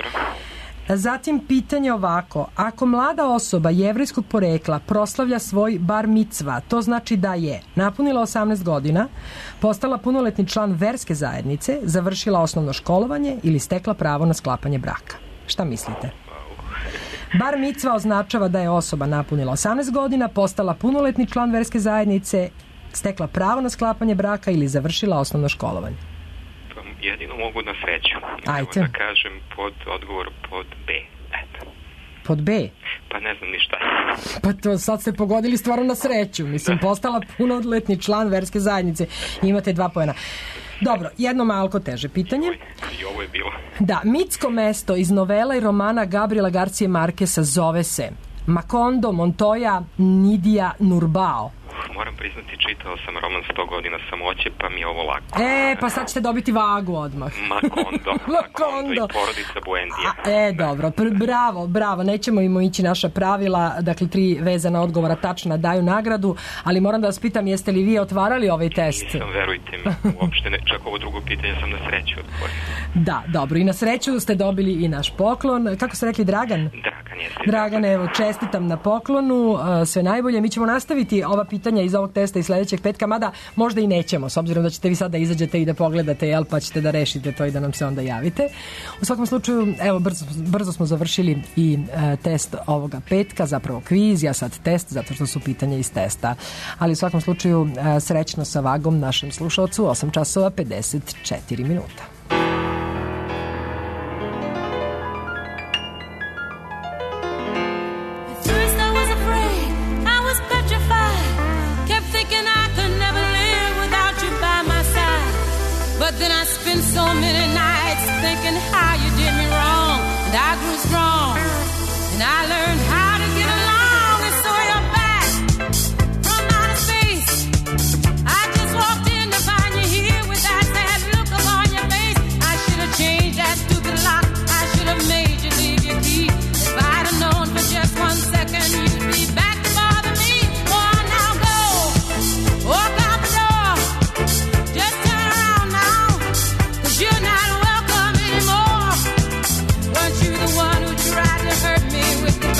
Zatim pitanje ovako, ako mlada osoba jevrejskog porekla proslavlja svoj bar micva, to znači da je napunila 18 godina, postala punoletni član verske zajednice, završila osnovno školovanje ili stekla pravo na sklapanje braka. Šta mislite? Bar micva označava da je osoba napunila 18 godina, postala punoletni član verske zajednice, stekla pravo na sklapanje braka ili završila osnovno školovanje. Jedino mogu na sreću. Ajde. Da kažem odgovor pod B. Eto. Pod B? Pa ne znam ništa. Pa to sad ste pogodili stvarno na sreću. Mislim, postala punoletni član verske zajednice. Imate 2 poena. Dobro, jedno malko teže pitanje. I ovo je bilo. Da, mitsko mesto iz novela i romana Gabriela Garcije Markesa zove se Macondo, Montoya, Nidia, Nurbao. Moram priznati, čitao sam roman 100 godina samoće, pa mi je ovo lako. Pa sad ćete dobiti vagu odmah. Macondo i porodica Buendija. Dobro, bravo, nećemo ići naša pravila, dakle 3 vezana odgovora tačna daju nagradu, ali moram da vas pitam, jeste li vi otvarali ovaj test? Nisam, verujte mi, uopšte ne, čak ovo drugo pitanje sam na sreću otvorio. Da, dobro, i na sreću ste dobili i naš poklon. Kako ste rekli, Dragan? Dragan, jeste. Dragan, evo, čestitam na poklonu, sve najbolje. Mi ćemo nastaviti ova pitanja iz ovog testa i sledećeg petka, mada možda i nećemo, s obzirom da ćete vi sad da izađete i da pogledate, pa ćete da rešite to i da nam se onda javite. U svakom slučaju, evo, brzo smo završili i test ovoga petka, zapravo kviz, ja sad test, zato što su pitanja iz testa. Ali u svakom slučaju, srećno sa vagom našem slušalcu, 8 časova 54 minuta. But then I spent so many nights thinking how you did me wrong, and I grew strong, and I learned how to get along, and so you're back from outer space. I just walked in to find you here with that sad look upon your face. I should have changed that stupid lock, I should have made you leave your key. If I'd have known for just 1 second you'd be back to bother me. Oh, now go, walk out the door, just turn around now. You're not welcome anymore. Weren't you the one who tried to hurt me with the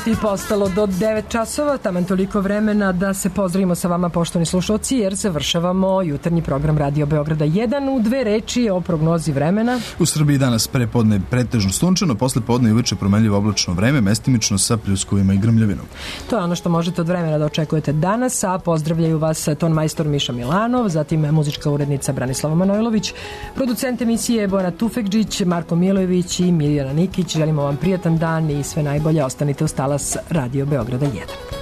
minuti postalo do 9 časova, taman toliko vremena da se pozdravimo sa vama, poštovani slušalci, jer završavamo jutarnji program Radio Beograda 1 u dve reči o prognozi vremena. U Srbiji danas prepodne pretežno sunčano, posle podne i uveče promenljivo oblačno vreme, mestimično sa pljuskovima i grmljavinom. To je ono što možete od vremena da očekujete danas, a pozdravljaju vas ton majstor Miša Milanov, zatim muzička urednica Branislava Manojlović, producent emisije Bojana Tufekđić, Marko Milojević i Mirjana Nikić. Želimo vam prijatan dan i sve najbolje. Ostanite uz talas Radio Beograda 1.